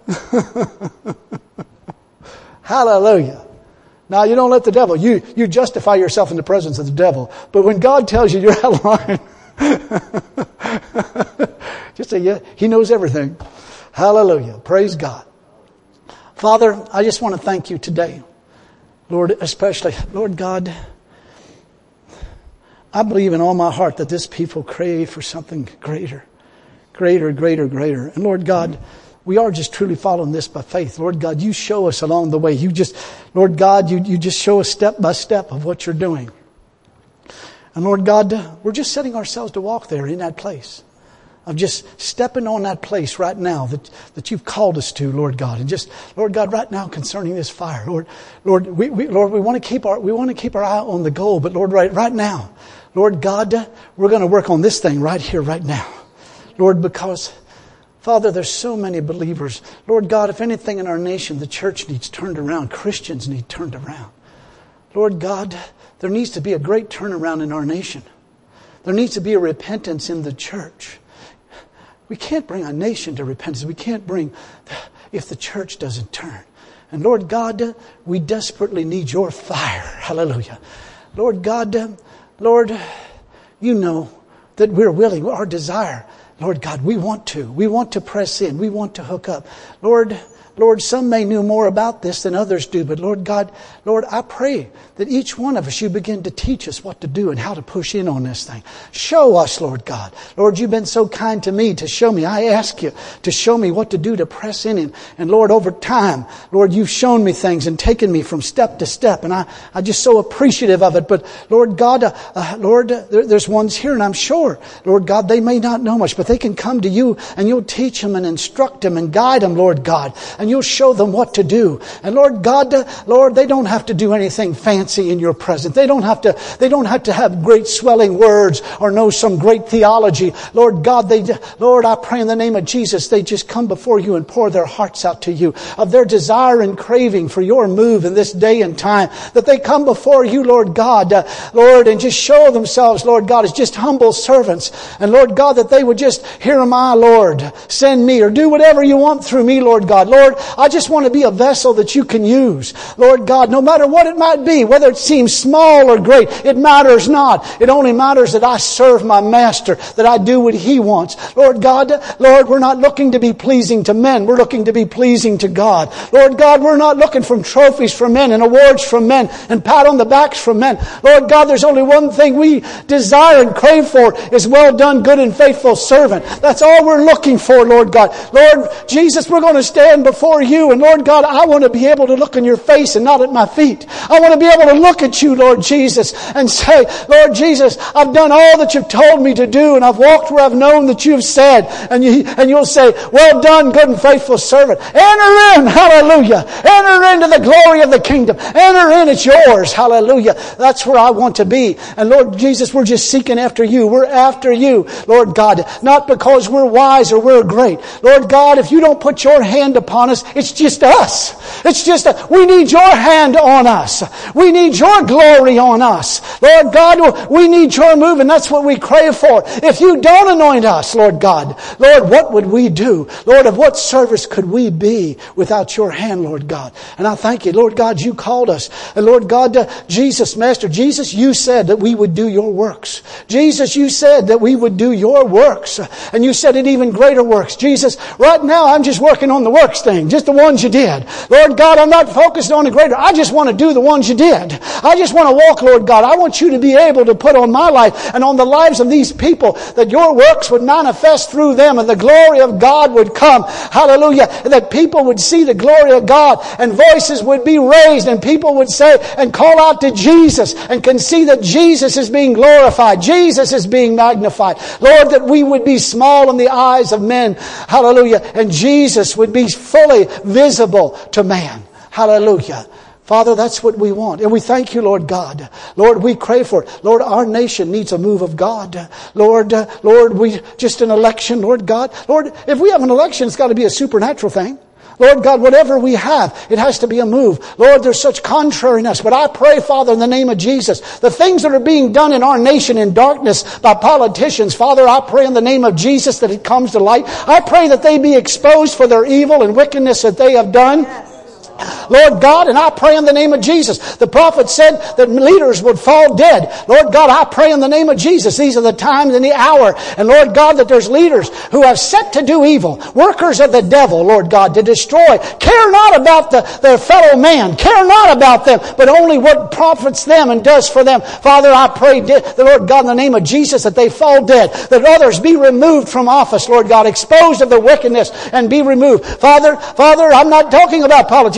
Speaker 1: Hallelujah. Now, you don't let the devil. You, you justify yourself in the presence of the devil. But when God tells you you're out of line, just say, yeah, He knows everything. Hallelujah. Praise God. Father, I just want to thank You today. Lord, especially, Lord God, I believe in all my heart that this people crave for something greater, greater, greater, greater. And Lord God, we are just truly following this by faith. Lord God, You show us along the way. You just, Lord God, you, you just show us step by step of what You're doing. And Lord God, we're just setting ourselves to walk there in that place. of just stepping on that place right now that, that you've called us to, Lord God. And just, Lord God, right now concerning this fire, Lord, Lord, we, we Lord, we want to keep our, we want to keep our eye on the goal, but Lord, right, right now, Lord God, we're going to work on this thing right here, right now. Lord, because, Father, there's so many believers. Lord God, if anything in our nation, the church needs turned around. Christians need turned around. Lord God, there needs to be a great turnaround in our nation. There needs to be a repentance in the church. We can't bring a nation to repentance. We can't bring, if the church doesn't turn. And Lord God, we desperately need your fire. Hallelujah. Lord God, Lord, you know that we're willing, our desire. Lord God, we want to. We want to press in. We want to hook up. Lord, Lord, some may know more about this than others do, but Lord God, Lord, I pray that each one of us, you begin to teach us what to do and how to push in on this thing. Show us, Lord God. Lord, you've been so kind to me to show me. I ask you to show me what to do to press in. And, and Lord, over time, Lord, you've shown me things and taken me from step to step. And I, I'm just so appreciative of it. But Lord God, uh, uh, Lord, uh, there, there's ones here, and I'm sure, Lord God, they may not know much, but they can come to you and you'll teach them and instruct them and guide them, Lord God. And you'll show them what to do. And Lord God, uh, Lord, they don't have to do anything fancy in your presence. They don't have to, they don't have to have great swelling words or know some great theology. Lord God, they, Lord, I pray in the name of Jesus, they just come before you and pour their hearts out to you of their desire and craving for your move in this day and time. That they come before you, Lord God, uh, Lord, and just show themselves, Lord God, as just humble servants. And Lord God, that they would just, here am I, Lord, send me, or do whatever you want through me, Lord God. Lord, I just want to be a vessel that you can use. Lord God, no matter what it might be, whether it seems small or great, it matters not. It only matters that I serve my Master, that I do what He wants. Lord God, Lord, we're not looking to be pleasing to men. We're looking to be pleasing to God. Lord God, we're not looking for trophies from men and awards from men and pat on the backs from men. Lord God, there's only one thing we desire and crave for is well done, good and faithful servant. That's all we're looking for, Lord God. Lord Jesus, we're going to stand before you, and Lord God, I want to be able to look in your face and not at my feet. I want to be able to look at you, Lord Jesus, and say, Lord Jesus, I've done all that you've told me to do, and I've walked where I've known that you've said. And, you, and you'll say, well done, good and faithful servant. Enter in, hallelujah. Enter into the glory of the kingdom. Enter in, it's yours, hallelujah. That's where I want to be. And Lord Jesus, we're just seeking after you. We're after you, Lord God, not because we're wise or we're great. Lord God, if you don't put your hand upon us, it's just us. It's just, a, we need your hand on us. We need your glory on us. Lord God, we need your move, and that's what we crave for. If you don't anoint us, Lord God, Lord, what would we do? Lord, of what service could we be without your hand, Lord God? And I thank you, Lord God, you called us. And Lord God, uh, Jesus, Master, Jesus, you said that we would do your works. Jesus, you said that we would do your works. And you said it even greater works. Jesus, right now I'm just working on the works thing, just the ones you did. Lord God, I'm not focused on the greater. I just want to do the ones you did. I just want to walk, Lord God. I want you to be able to put on my life and on the lives of these people that your works would manifest through them and the glory of God would come. Hallelujah. And that people would see the glory of God and voices would be raised and people would say and call out to Jesus and can see that Jesus is being glorified. Jesus is being magnified. Lord, that we would be small in the eyes of men. Hallelujah. And Jesus would be fully visible to man. Hallelujah. Father, that's what we want. And we thank you, Lord God. Lord, we crave for it. Lord, our nation needs a move of God. Lord, uh, Lord, we just an election, Lord God. Lord, if we have an election, it's got to be a supernatural thing. Lord God, whatever we have, it has to be a move. Lord, there's such contrariness. But I pray, Father, in the name of Jesus, the things that are being done in our nation in darkness by politicians, Father, I pray in the name of Jesus that it comes to light. I pray that they be exposed for their evil and wickedness that they have done. Lord God, and I pray in the name of Jesus. The prophet said that leaders would fall dead. Lord God, I pray in the name of Jesus. These are the times and the hour. And Lord God, that there's leaders who have set to do evil. Workers of the devil, Lord God, to destroy. Care not about the, their fellow man. Care not about them, but only what profits them and does for them. Father, I pray, the Lord God, in the name of Jesus, that they fall dead. That others be removed from office, Lord God, exposed of their wickedness and be removed. Father, Father, I'm not talking about politicians.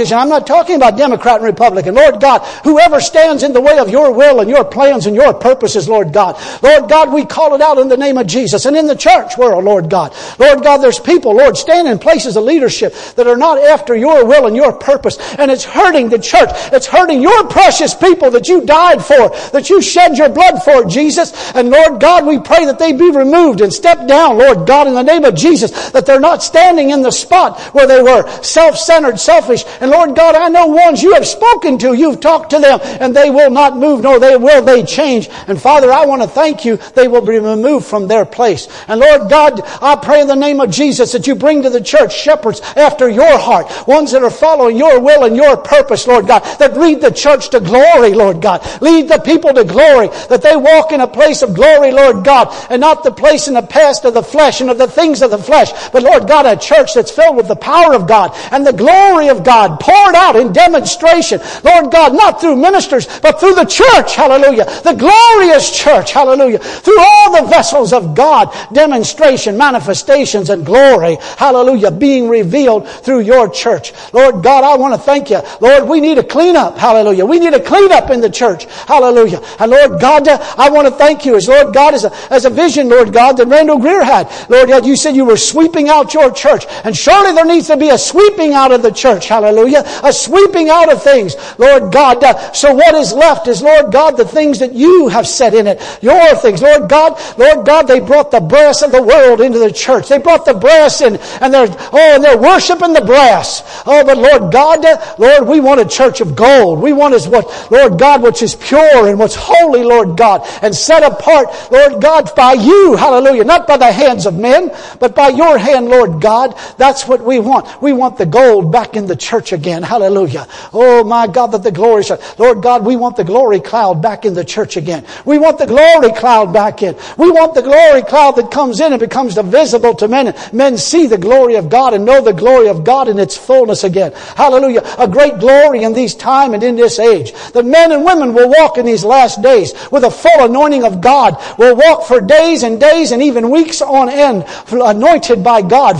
Speaker 1: parties, and I'm not talking about Democrat and Republican. Lord God, whoever stands in the way of your will and your plans and your purposes, Lord God. Lord God, we call it out in the name of Jesus. And in the church world, Lord God. Lord God, there's people, Lord, standing in places of leadership that are not after your will and your purpose. And it's hurting the church. It's hurting your precious people that you died for, that you shed your blood for, Jesus. And Lord God, we pray that they be removed and step down, Lord God, in the name of Jesus, that they're not standing in the spot where they were self-centered, selfish. And Lord God, I know ones you have spoken to, you've talked to them, and they will not move, nor they will they change. And Father, I want to thank you, they will be removed from their place. And Lord God, I pray in the name of Jesus that you bring to the church shepherds after your heart, ones that are following your will and your purpose, Lord God, that lead the church to glory, Lord God. Lead the people to glory, that they walk in a place of glory, Lord God, and not the place in the past of the flesh and of the things of the flesh, but Lord God, a church that's filled with the power of God and the glory of God poured out in demonstration, Lord God, not through ministers, but through the church, hallelujah, the glorious church, hallelujah, through all the vessels of God, demonstration, manifestations, and glory, hallelujah, being revealed through your church. Lord God, I want to thank you. Lord, we need a clean up, hallelujah. We need a clean up in the church, hallelujah. And Lord God, I want to thank you as Lord God, as a, as a vision, Lord God, that Randall Greer had. Lord God, you said you were sweeping out your church, and surely there needs to be a sweeping out of the church, hallelujah, a sweeping out of things, Lord God. Uh, so what is left is, Lord God, the things that you have set in it, your things, Lord God. Lord God, they brought the brass of the world into the church. They brought the brass in, and they're oh, and they're worshiping the brass. Oh, but Lord God, uh, Lord, we want a church of gold. We want is what, Lord God, which is pure and what's holy, Lord God, and set apart, Lord God, by you, hallelujah, not by the hands of men, but by your hand, Lord God. That's what we want. We want the gold back in the church again, hallelujah. Oh my God, that the glory, Lord God, we want the glory cloud back in the church again. We want the glory cloud back in. We want the glory cloud that comes in and becomes visible to men. Men see the glory of God and know the glory of God in its fullness again. Hallelujah. A great glory in these time and in this age. The men and women will walk in these last days with a full anointing of God. Will walk for days and days and even weeks on end, anointed by God.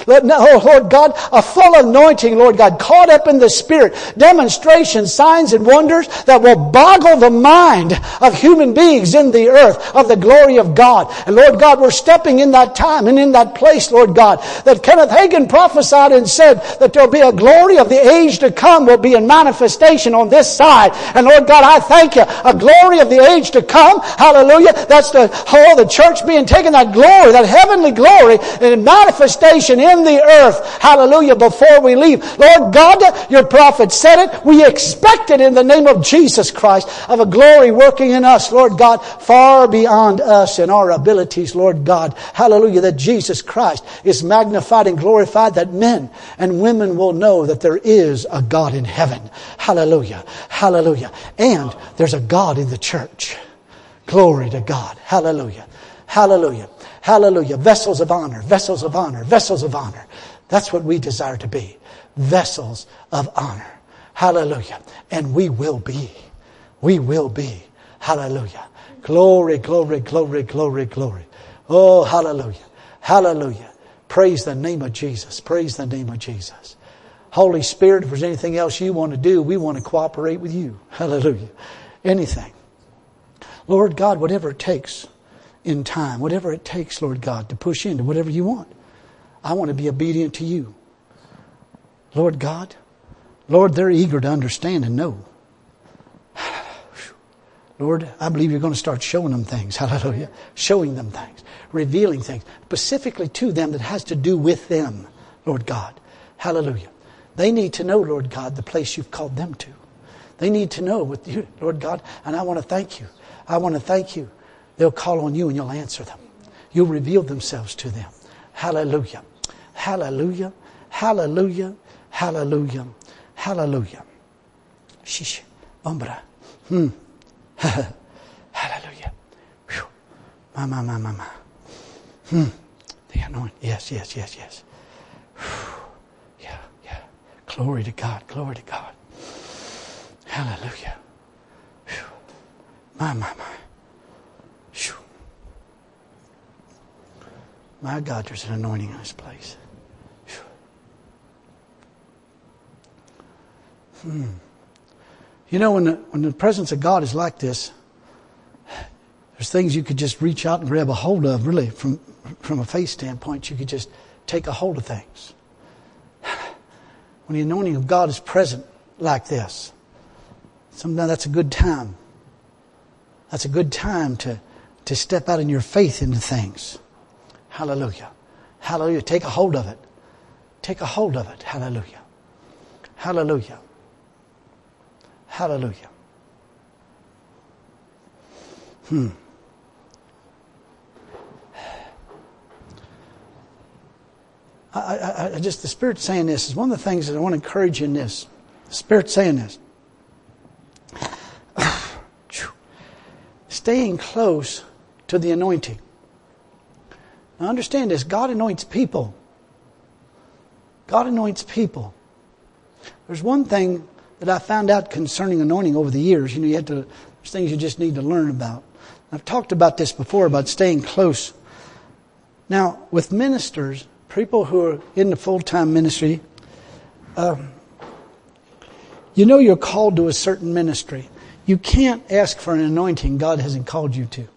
Speaker 1: Oh Lord God, a full anointing, Lord God, caught up in the Spirit. Demonstrations, signs and wonders that will boggle the mind of human beings in the earth of the glory of God. And Lord God, we're stepping in that time and in that place, Lord God, that Kenneth Hagin prophesied and said that there'll be a glory of the age to come will be in manifestation on this side. And Lord God, I thank you. A glory of the age to come. Hallelujah. That's the whole, the church being taken, that glory, that heavenly glory and manifestation in the earth. Hallelujah. Before we leave. Lord God, your prophet said it. We expect it in the name of Jesus Christ, of a glory working in us, Lord God, far beyond us and our abilities, Lord God. Hallelujah. That Jesus Christ is magnified and glorified, that men and women will know that there is a God in heaven. Hallelujah. Hallelujah. And there's a God in the church. Glory to God. Hallelujah. Hallelujah. Hallelujah. Vessels of honor. Vessels of honor. Vessels of honor. That's what we desire to be. Vessels of honor. Hallelujah. And we will be. We will be. Hallelujah. Glory, glory, glory, glory, glory. Oh, hallelujah. Hallelujah. Praise the name of Jesus. Praise the name of Jesus. Holy Spirit, if there's anything else you want to do, we want to cooperate with you. Hallelujah. Anything. Lord God, whatever it takes in time, whatever it takes, Lord God, to push into whatever you want. I want to be obedient to you. Lord God, Lord, they're eager to understand and know. Lord, I believe you're going to start showing them things. Hallelujah. Showing them things. Revealing things. Specifically to them that has to do with them. Lord God. Hallelujah. They need to know, Lord God, the place you've called them to. They need to know with you, Lord God. And I want to thank you. I want to thank you. They'll call on you and you'll answer them. You'll reveal themselves to them. Hallelujah. Hallelujah. Hallelujah. Hallelujah. Hallelujah. Shish. Ombra. Hmm. Hallelujah. Whew. My, my, my, my, my. Hmm. The anointing. Yes, yes, yes, yes. Whew. Yeah, yeah. Glory to God. Glory to God. Hallelujah. Whew. My, my, my. Whew. My God, there's an anointing in this place. Whew. Hmm. You know, when the, when the presence of God is like this, there's things you could just reach out and grab a hold of, really, from, from a faith standpoint. You could just take a hold of things. When the anointing of God is present like this, sometimes that's a good time. That's a good time to, to step out in your faith into things. Hallelujah. Hallelujah. Take a hold of it. Take a hold of it. Hallelujah. Hallelujah. Hallelujah. Hmm. I, I, I just, the Spirit's saying this is one of the things that I want to encourage you in this. The Spirit's saying this. Staying close to the anointing. Now understand this. God anoints people. God anoints people. There's one thing that I found out concerning anointing over the years. You know, you have to, there's things you just need to learn about. I've talked about this before, about staying close. Now, with ministers, people who are in the full-time ministry, um, you know you're called to a certain ministry. You can't ask for an anointing God hasn't called you to.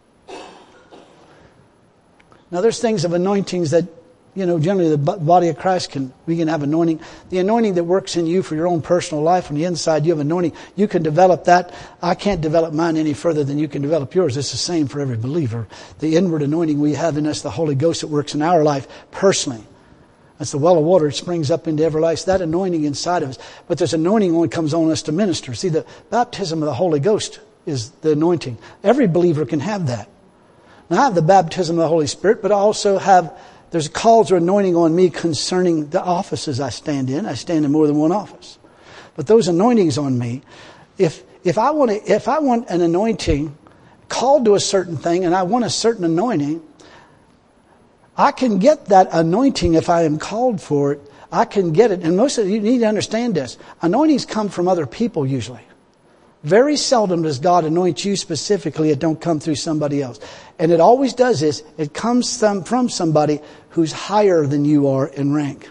Speaker 1: Now, there's things of anointings that, you know, generally the body of Christ can, we can have anointing. The anointing that works in you for your own personal life, on the inside you have anointing, you can develop that. I can't develop mine any further than you can develop yours. It's the same for every believer. The inward anointing we have in us, the Holy Ghost that works in our life personally. That's the well of water. It springs up into every life. That anointing inside of us. But there's anointing only comes on us to minister. See, the baptism of the Holy Ghost is the anointing. Every believer can have that. Now, I have the baptism of the Holy Spirit, but I also have, there's calls or anointing on me concerning the offices I stand in. I stand in more than one office. But those anointings on me, if if I want to, if I want an anointing called to a certain thing and I want a certain anointing, I can get that anointing if I am called for it. I can get it. And most of you need to understand this. Anointings come from other people usually. Very seldom does God anoint you specifically. It don't come through somebody else. And it always does this. It comes from somebody who's higher than you are in rank.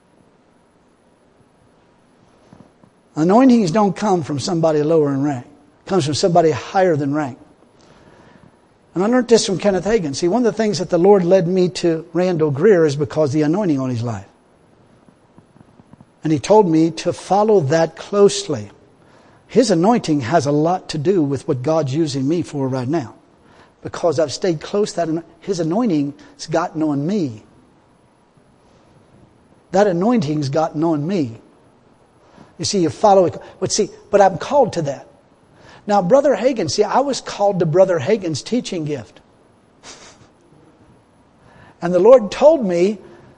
Speaker 1: Anointings don't come from somebody lower in rank. It comes from somebody higher than rank. And I learned this from Kenneth Hagin. See, one of the things that the Lord led me to Randall Greer is because of the anointing on his life. And He told me to follow that closely. His anointing has a lot to do with what God's using me for right now. Because I've stayed close, that His anointing's gotten on me. That anointing's gotten on me. You see, you follow it. But see, but I'm called to that. Now, Brother Hagin, see, I was called to Brother Hagin's teaching gift. And the Lord told me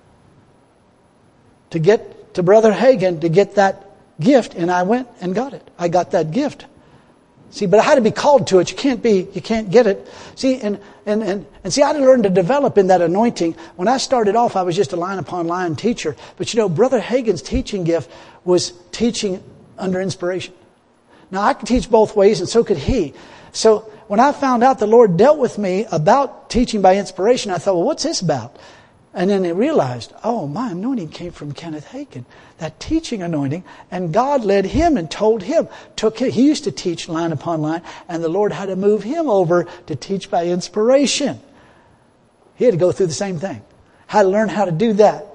Speaker 1: to get to Brother Hagin to get that gift, and I went and got it. I got that gift. See, but I had to be called to it. You can't be, you can't get it. See, and, and, and, and see, I had to learn to develop in that anointing. When I started off, I was just a line upon line teacher. But you know, Brother Hagin's teaching gift was teaching under inspiration. Now, I could teach both ways, and so could he. So when I found out the Lord dealt with me about teaching by inspiration, I thought, well, what's this about? And then I realized, oh, my anointing came from Kenneth Hagin, that teaching anointing. And God led him and told him, took him. He used to teach line upon line, and the Lord had to move him over to teach by inspiration. He had to go through the same thing. Had to learn how to do that.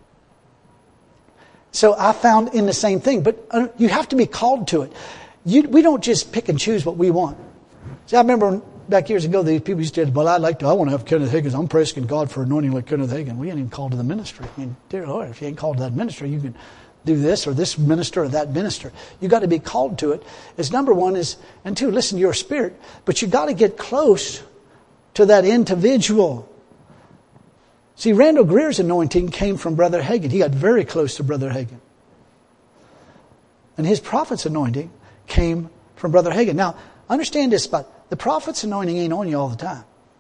Speaker 1: So I found in the same thing, but you have to be called to it. You, we don't just pick and choose what we want. See, I remember back years ago, these people used to say, well, I'd like to, I want to have Kenneth Hagin. I'm praising God for anointing like Kenneth Hagin. We ain't even called to the ministry. I mean, dear Lord, if you ain't called to that ministry, you can do this or this minister or that minister. You got to be called to it. It's number one is, and two, listen to your spirit. But you got to get close to that individual. See, Randall Greer's anointing came from Brother Hagin. He got very close to Brother Hagin. And his prophet's anointing came from Brother Hagin. Now, understand this, but the prophet's anointing ain't on you all the time.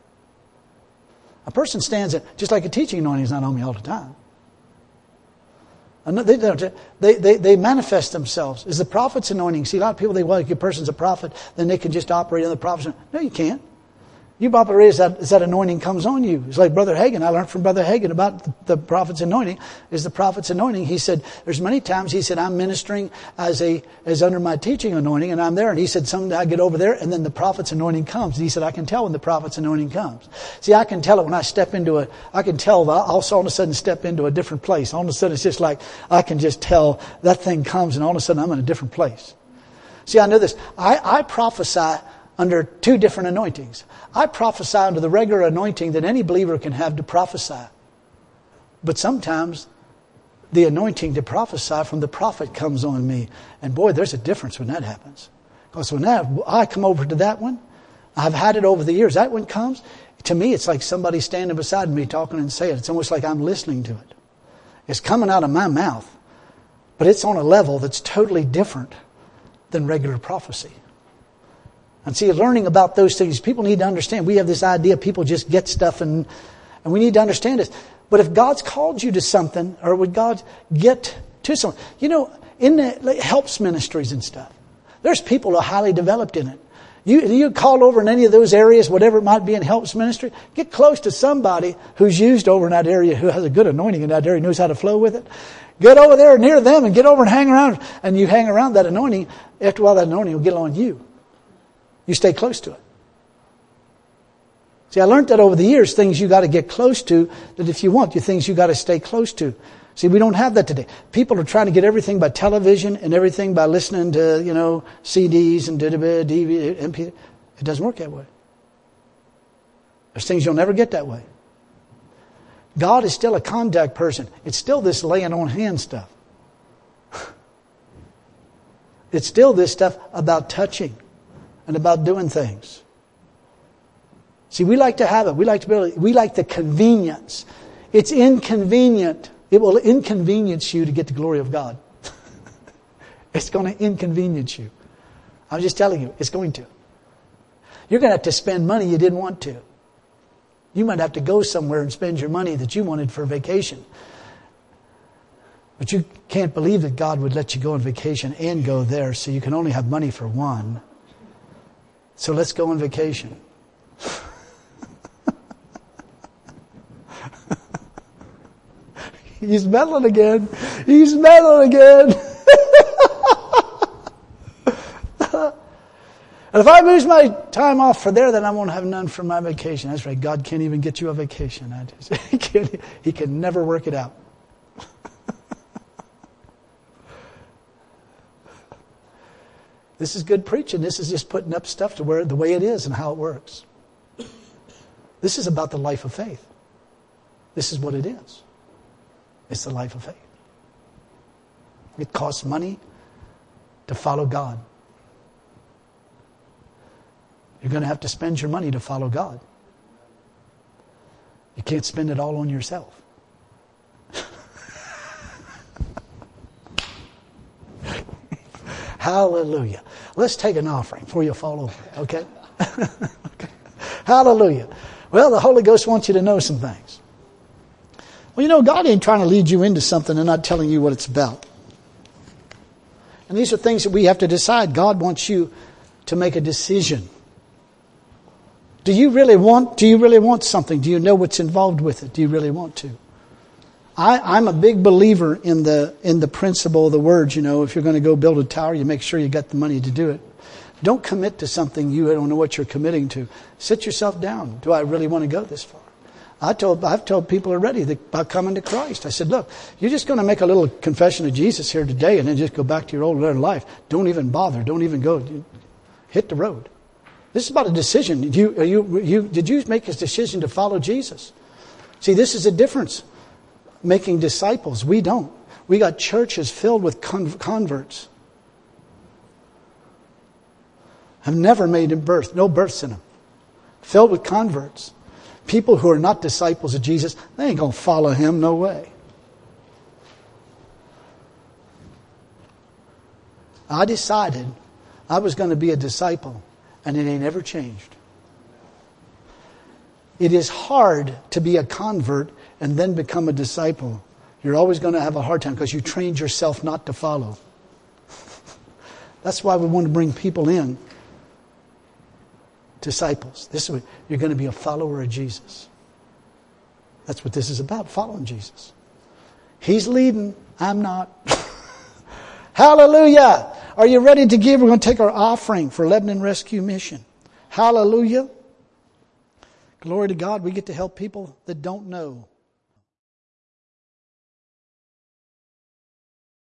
Speaker 1: A person stands at, just like a teaching anointing is not on me all the time. They, they, they, they manifest themselves. Is the prophet's anointing? See, a lot of people, they, well, if a person's a prophet, then they can just operate in the prophet's anointing. No, you can't. you probably is that, is that anointing comes on you. It's like Brother Hagin. I learned from Brother Hagin about the, the prophet's anointing. Is the prophet's anointing. He said, there's many times he said, I'm ministering as a, as under my teaching anointing, and I'm there. And he said, someday I get over there, and then the prophet's anointing comes. And he said, I can tell when the prophet's anointing comes. See, I can tell it when I step into a, I can tell, I'll all of a sudden step into a different place. All of a sudden it's just like, I can just tell that thing comes, and all of a sudden I'm in a different place. See, I know this. I, I prophesy under two different anointings. I prophesy under the regular anointing that any believer can have to prophesy. But sometimes the anointing to prophesy from the prophet comes on me. And boy, there's a difference when that happens. Because when that, I come over to that one, I've had it over the years. That one comes, to me it's like somebody standing beside me talking and saying it. It's almost like I'm listening to it. It's coming out of my mouth. But it's on a level that's totally different than regular prophecy. And see, learning about those things, people need to understand. We have this idea people just get stuff, and and we need to understand this. But if God's called you to something, or would God get to something? You know, in the like, helps ministries and stuff, there's people who are highly developed in it. You you call over in any of those areas, whatever it might be in helps ministry, get close to somebody who's used over in that area, who has a good anointing in that area, knows how to flow with it. Get over there near them and get over and hang around. And you hang around that anointing. After a while, that anointing will get on you. You stay close to it. See, I learned that over the years, things you got to get close to, that if you want, you things you got to stay close to. See, we don't have that today. People are trying to get everything by television and everything by listening to, you know, C Ds and D V D, M P. It doesn't work that way. There's things you'll never get that way. God is still a contact person. It's still this laying on hands stuff. It's still this stuff about touching and about doing things. See, we like to have it. We like to be able to, we like the convenience. It's inconvenient. It will inconvenience you to get the glory of God. It's going to inconvenience you. I'm just telling you, it's going to. You're going to have to spend money you didn't want to. You might have to go somewhere and spend your money that you wanted for vacation. But you can't believe that God would let you go on vacation and go there, so you can only have money for one. So let's go on vacation. He's meddling again. He's meddling again. And if I lose my time off for there, then I won't have none for my vacation. That's right. God can't even get you a vacation. I just, he, can't, he can never work it out. This is good preaching. This is just putting up stuff to where the way it is and how it works. This is about the life of faith. This is what it is. It's the life of faith. It costs money to follow God. You're going to have to spend your money to follow God. You can't spend it all on yourself. Hallelujah. Let's take an offering before you fall over, okay? Okay. Hallelujah. Well, the Holy Ghost wants you to know some things. Well, you know, God ain't trying to lead you into something and not telling you what it's about. And these are things that we have to decide. God wants you to make a decision. Do you really want, do you really want something? Do you know what's involved with it? Do you really want to? I, I'm a big believer in the in the principle of the word. You know, if you're going to go build a tower, you make sure you got the money to do it. Don't commit to something you don't know what you're committing to. Sit yourself down. Do I really want to go this far? I told I've told people already that about coming to Christ. I said, look, you're just going to make a little confession of Jesus here today, and then just go back to your old life. Don't even bother. Don't even go. Hit the road. This is about a decision. Did you, are you, you, did you make a decision to follow Jesus? See, this is a difference. Making disciples. We don't. We got churches filled with con- converts. Have never made a birth. No births in them. Filled with converts. People who are not disciples of Jesus, they ain't going to follow him. No way. I decided I was going to be a disciple, and it ain't ever changed. It is hard to be a convert and then become a disciple. You're always going to have a hard time because you trained yourself not to follow. That's why we want to bring people in disciples. This is what, you're going to be a follower of Jesus. That's what this is about, following Jesus. He's leading, I'm not. Hallelujah. Are you ready to give? We're going to take our offering for Lebanon Rescue Mission. Hallelujah. Glory to God. We get to help people that don't know